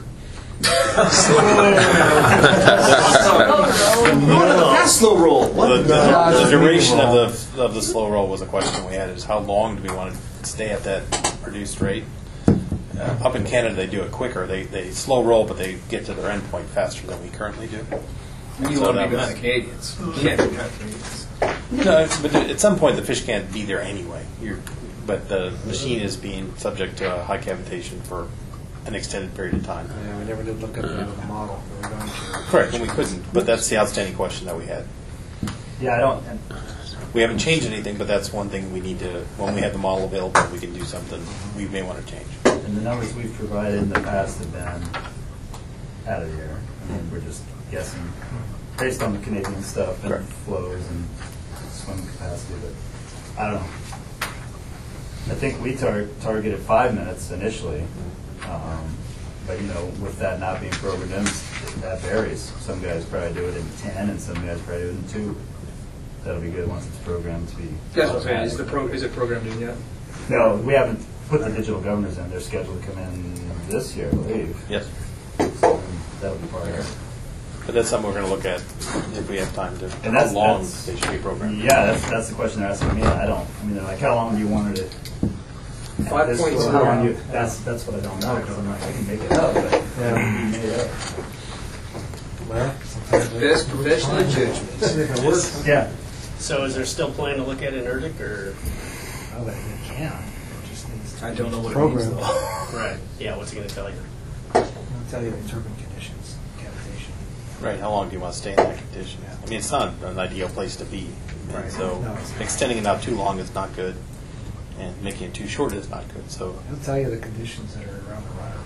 Fast slow roll. What? The duration of the slow roll was a question we had, is how long do we want to stay at that reduced rate? Up in Canada, they do it quicker. They slow roll, but they get to their end point faster than we currently do. You So want to that be was- behind the Canadians. You can't be behind the Canadians. No, but at some point the fish can't be there anyway. But the machine is being subject to high cavitation for an extended period of time. Yeah, we never did look at the model. We were going to. Correct, and we couldn't. But that's the outstanding question that we had. Yeah, I don't. We haven't changed anything, but that's one thing we need to. When we have the model available, we can do something we may want to change. And the numbers we've provided in the past have been out of the air. I mean, we're just guessing based on the Canadian stuff and Correct. flows and swimming capacity, but I don't know. I think we targeted 5 minutes initially, but with that not being programmed in, that varies. Some guys probably do it in 10, and some guys probably do it in 2. That'll be good once it's programmed to be. That's what I'm saying. Is it programmed in yet? No, we haven't put the digital governors in. They're scheduled to come in this year, I believe. Yes. So that'll be part of it. But that's something we're going to look at if we have time to. And that's how long that's, they should be programmed. Yeah, that's the question they're asking me. I mean, they're like, how long do you want it? 5.0. How long you? That's what I don't know, because I'm like, I can make it up, but it can be made up. Well, Best professional judgment. Yeah. So is there still plan to look at Enerdic, or? Oh, they can. It just needs to I don't know what program. it means, though. Right. Yeah, what's it going to tell you? I'll tell you the turbine conditions, cavitation. Right, how long do you want to stay in that condition? I mean, it's not an ideal place to be. Right. So No, it's not. extending it out too long is not good, and making it too short is not good. So It'll tell you the conditions that are around the rudder.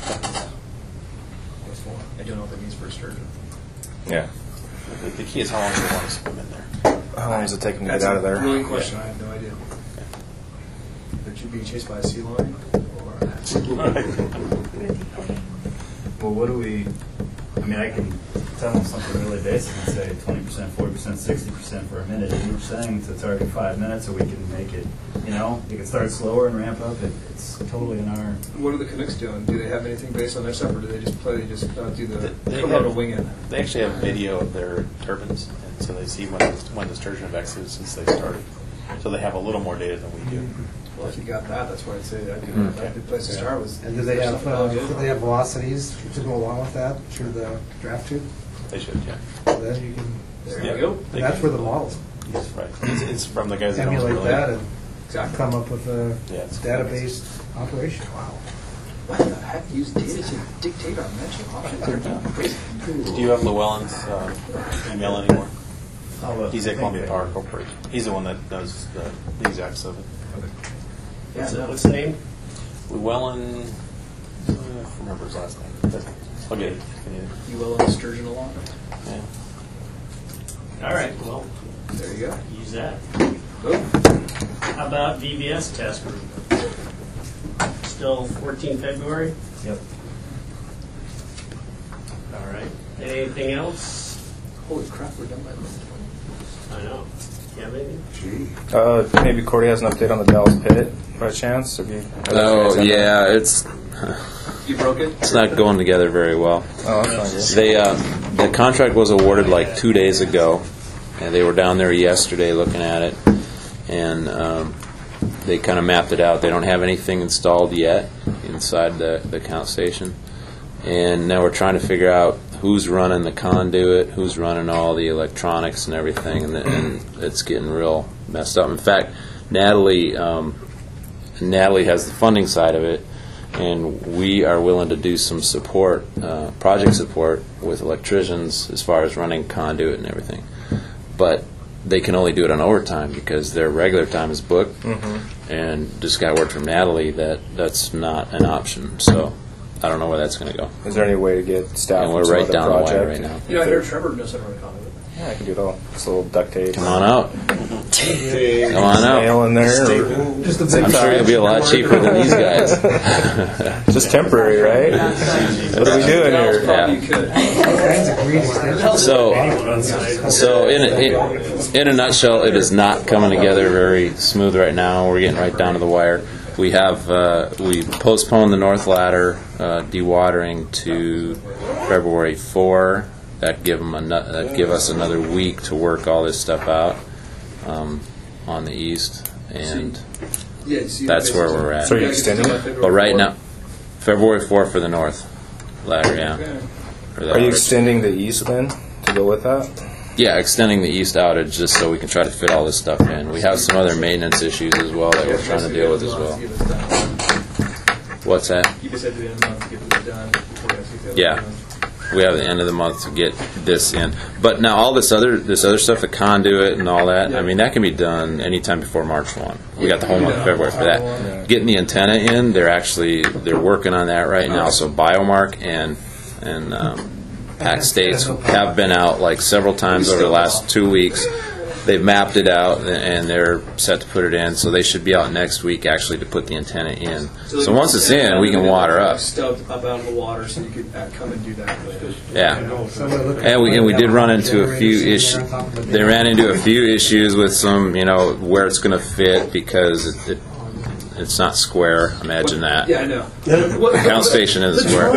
I don't know what that means for a sturgeon. Yeah. the key is how long do you want to swim in there. How long does it take them to That's get out of a there? brilliant question. I have no idea. That you being chased by a sea lion? Well, what do we? I mean, I can tell them something really basic and say 20%, 40%, 60% for a minute in each thing to target 5 minutes, so we can make it. You can start slower and ramp up. It's totally in our. What are the Canucks doing? Do they have anything based on their stuff, or do they just play? They just do the They come out have- a wing it? They actually have video of their turbines, and so they see when the sturgeon have exited since they started. So they have a little more data than we do. Well, if you got that, that's why I'd say that Mm-hmm. a good place to start was. And do they have velocities to go along with that through the draft tube? They should, yeah. So then you can. There Yeah. you go. And that's where the models Right. It's from the guys that don't emulate really. that and Exactly. come up with a Yeah, it's- database operation. Wow. Why the heck use data to dictate our matching options? Crazy. Do you have Llewellyn's email anymore? He's at I Columbia think Power Corporation. He's the one that does the exacts of it. What's the name? Llewellyn, I don't remember his last name. But I'll get it. You will on sturgeon a lot. Yeah. All right, well, There you go. use that. Oh. How about VBS test group? Still 14 February? Yep. All right. Anything else? Holy crap, we're done by this. I know. You have anything? Maybe Cordy has an update on the Dallas Pit by chance. Have you? Oh yeah, it's You broke it? it's not going together very well. Oh, that's They the contract was awarded like 2 days ago, and they were down there yesterday looking at it, and they kind of mapped it out. They don't have anything installed yet inside the count station, and now we're trying to figure out who's running the conduit, who's running all the electronics and everything, and it's getting real messed up. In fact, Natalie has the funding side of it, and we are willing to do some support, project support with electricians as far as running conduit and everything. But they can only do it on overtime because their regular time is booked, and just got word from Natalie that that's not an option. So I don't know where that's going to go. Is there any way to get staff? And we're from right the down the wire project? right now. You know, I hear Trevor knows how to run a conduit. Yeah, I can do it all. Just a little duct tape. Come on out. Come on out. Nail in there. Just a I'm sure you'll be a lot cheaper than these guys. Just temporary, right? What are we doing here? So in a nutshell, it is not coming together very smooth right now. We're getting right down to the wire. We have we postponed the North Ladder dewatering to February 4. That give us another week to work all this stuff out on the east, and that's where we're at. So you're extending it? But right now, February 4 for the North Ladder, yeah. Are you extending the east then to go with that? Yeah, extending the east outage just so we can try to fit all this stuff in. We have some other maintenance issues as well that we're trying to deal with as well. What's that? You just said to the end of the month to get this done. Yeah. We have the end of the month to get this in. But now all this other stuff, the conduit and all that, I mean, that can be done anytime before March 1. We got the whole month of February for that. Getting the antenna in, they're working on that right now. So Biomark and PAC States have been out like several times over the last 2 weeks they've mapped it out and they're set to put it in. So they should be out next week actually to put the antenna in. So once it's in, we can water up. Stubbed up out of the water, so you could come and do that. Yeah, and we did run into a few issues. They ran into a few issues with some, where it's going to fit because it's not square. Imagine that. Yeah, I know. The count station isn't square.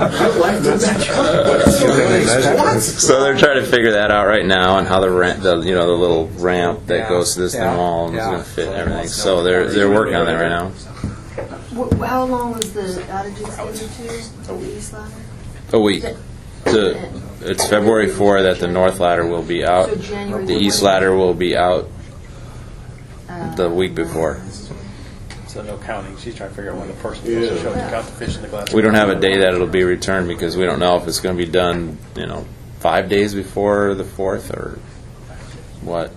So they're trying to figure that out right now, and how the little ramp that goes to this new wall is going to fit and everything. So they're working on that right now. How long was the outage extended to the East Ladder? A week. It's February 4 that the North Ladder will be out. The East Ladder will be out the week before. So no counting. She's trying to figure out when the person goes to show to count the fish in the glass. We don't have a day that it'll be returned because we don't know if it's going to be done, 5 days before the 4th or what.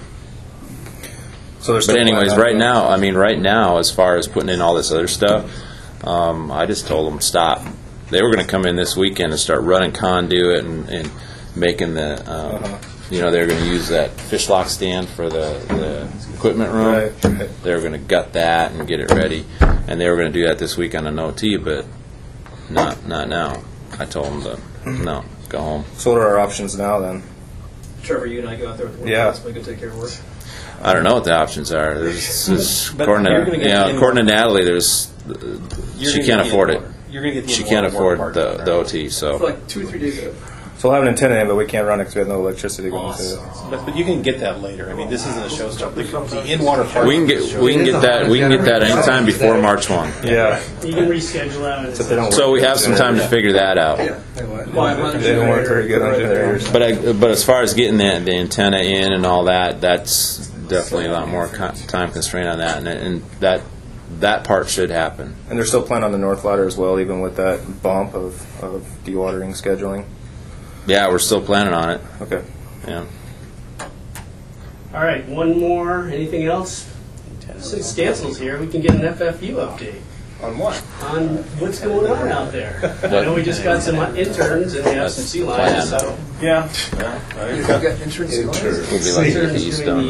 So but anyways, right now, as far as putting in all this other stuff, I just told them stop. They were going to come in this weekend and start running conduit and making the, they were going to use that fish lock stand for the equipment room. Right. They were going to gut that and get it ready, and they were going to do that this week on an OT, but not now. I told them to no, go home. So what are our options now then? Trevor, you and I go out there with the Yeah. possibly go take care of work. I don't know what the options are. According to Natalie, she can't afford it. You're going to get the She can't afford the OT. So For like 2 or 3 days ago. So we'll have an antenna in, but we can't run it because we have no electricity going to it. But you can get that later. I mean, this isn't a showstopper. The in-water part. we can get that anytime before March 1. Yeah. You can reschedule that. So we have some time to figure that out. They don't work very good on generators. But as far as getting the antenna in and all that, that's definitely a lot more time constraint on that, and that part should happen. And they're still planning on the North Ladder as well, even with that bump of dewatering scheduling. Yeah, we're still planning on it. Okay. Yeah. All right, one more. Anything else? Since Stansel's here, we can get an FFU update. On what? On what's going on out there. I know we just got some interns and we have some sea lions. So. Yeah. You've got interns. We'll be like the East on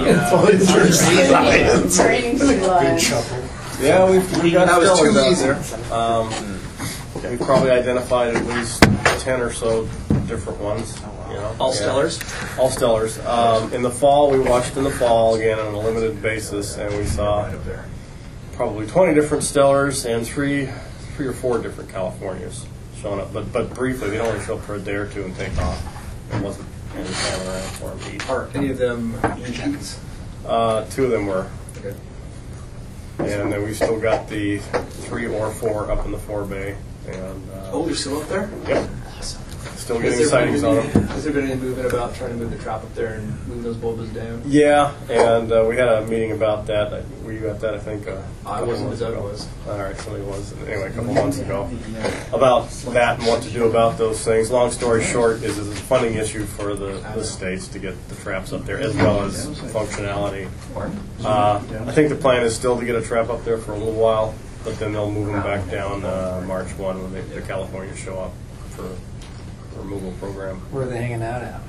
Yeah, we've got stellars out there. We've probably identified at least 10 or so different ones. All stellars? All stellars. In the fall, we watched in the fall again on a limited basis, and we saw probably 20 different stellars and three or four different Californias showing up. But briefly, they only show up for a day or two and take off. There wasn't any time around for them to eat. Are any of them E's? 2 of them were. Okay. And then we still got the 3 or 4 up in the forebay. And they're still up there? Yep. Still getting sightings on them. Has there been any movement about trying to move the trap up there and move those bulbas down? Yeah, and we had a meeting about that. Were you at that, I think? I wasn't, but Doug was. All right, somebody was. Anyway, a couple months ago. About that and what to do about those things. Long story short is it's a funding issue for the states to get the traps up there as well as functionality. I think the plan is still to get a trap up there for a little while, but then they'll move them back down March 1 when the California show up for removal program. Where are they hanging out at?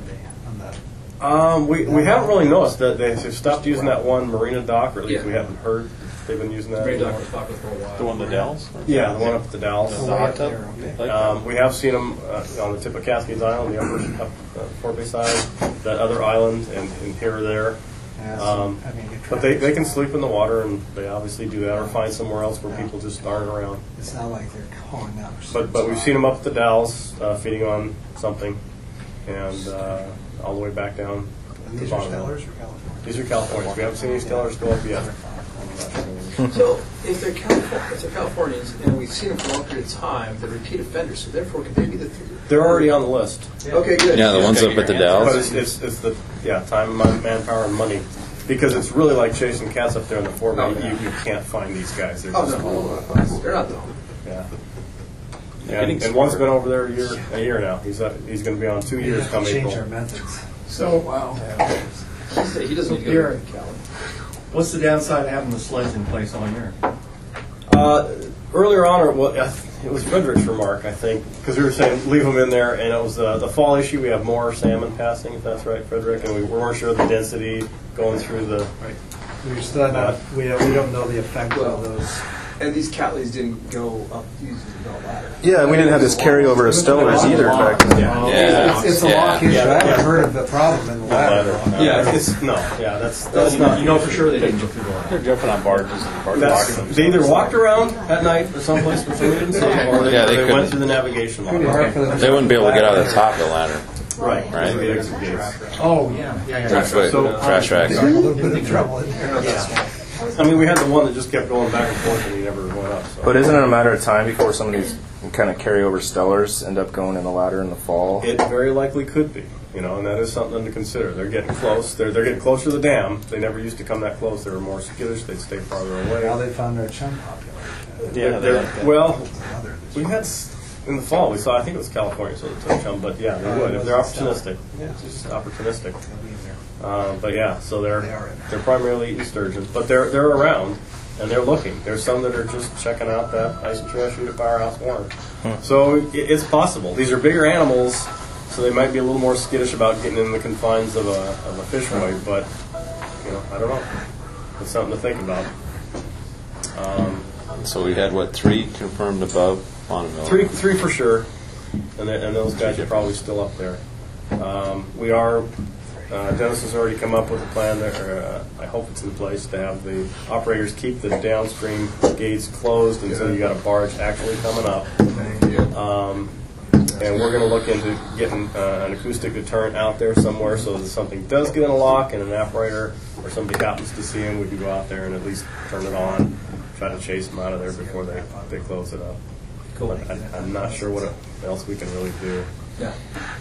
We haven't really noticed that they've stopped using that one marina dock, or at least we haven't heard they've been using that. Marina dock was popular for a while. The one at the Dalles? Yeah, the one up at the Dalles. We have seen them on the tip of Cascades Island, the upper forebay side, that other island, and here or there. But they can sleep in the water, and they obviously do that, or find somewhere else where people just aren't around. It's not like they're calling out. But we've seen them up at the Dalles feeding on something, and all the way back down. And these are stellars or California? These are Californians. We haven't seen any stellars go up yet. So if they're Californians and we've seen them for a long period of time, they're repeat offenders. So therefore, could they be the? They're already on the list. Okay, good. Yeah, the ones up at the Dalles. But it's the time, manpower, and money. Because it's really like chasing cats up there in the forebay. You can't find these guys. They're just they're not though. Yeah. And one's been over there a year now. He's going to be on 2 years come April. Change our methods. So, He doesn't need to go to Cali. What's the downside of having the sleds in place all year? Earlier on, it was Frederick's remark, I think, because we were saying leave them in there, and it was the fall issue. We have more salmon passing, if that's right, Frederick, and we weren't sure of the density going through the. Right. We're still not, we don't know the effect of those. And these Catleys didn't go up using the ladder. Yeah, we didn't have this carryover of Stellars either back then. It's a lock issue. I haven't heard of the problem in the ladder. That's not. You know for sure they didn't go through the ladder. They're jumping on barges and barges. They either walked around at night or someplace for some reason, or they went through the navigation lock. They wouldn't be able to get out of the top of the ladder. Right. Oh, yeah. 3-foot trash racks. A little bit of trouble in there. I mean, we had the one that just kept going back and forth and he never went up. So. But isn't it a matter of time before some of these kind of carryover Stellars end up going in the ladder in the fall? It very likely could be, and that is something to consider. They're getting close. They're getting closer to the dam. They never used to come that close. They were more skittish. They'd stay farther away. Now they found their chum population. Yeah, well, we had in the fall. We saw. I think it was California, so they took chum. But yeah, they would if they're opportunistic. It's just opportunistic. But yeah, so they're primarily eating sturgeons, but they're around and they're looking. There's some that are just checking out that ice and trail shoot at Firehouse Warren. So it's possible. These are bigger animals, so they might be a little more skittish about getting in the confines of a fishway. But I don't know. It's something to think about. So we had 3 confirmed above Bonneville? Three for sure, and those guys are probably still up there. We are. Dennis has already come up with a plan there. I hope it's in place to have the operators keep the downstream gates closed until you got a barge actually coming up. And we're going to look into getting an acoustic deterrent out there somewhere so that if something does get in a lock and an operator or somebody happens to see him, we can go out there and at least turn it on, try to chase them out of there before they close it up. Cool. I'm not sure what else we can really do. Yeah.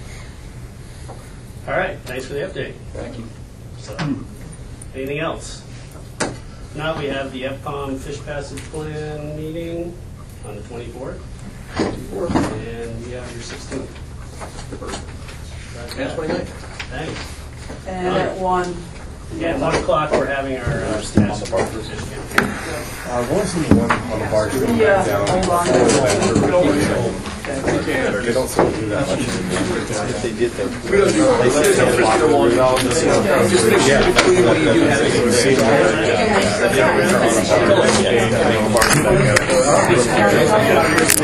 All right, thanks for the update. Thank you. So, anything else? Now we have the FPOM Fish Passage Plan meeting on the 24th. And we have your 16th. And 29th. Thanks. And at 1. Yeah, 1 o'clock we're having our staff support for fish camp. What was the one on the barge going back down? They don't seem to do that much anymore. If they did that. We don't do They say they're just make sure between when you do that.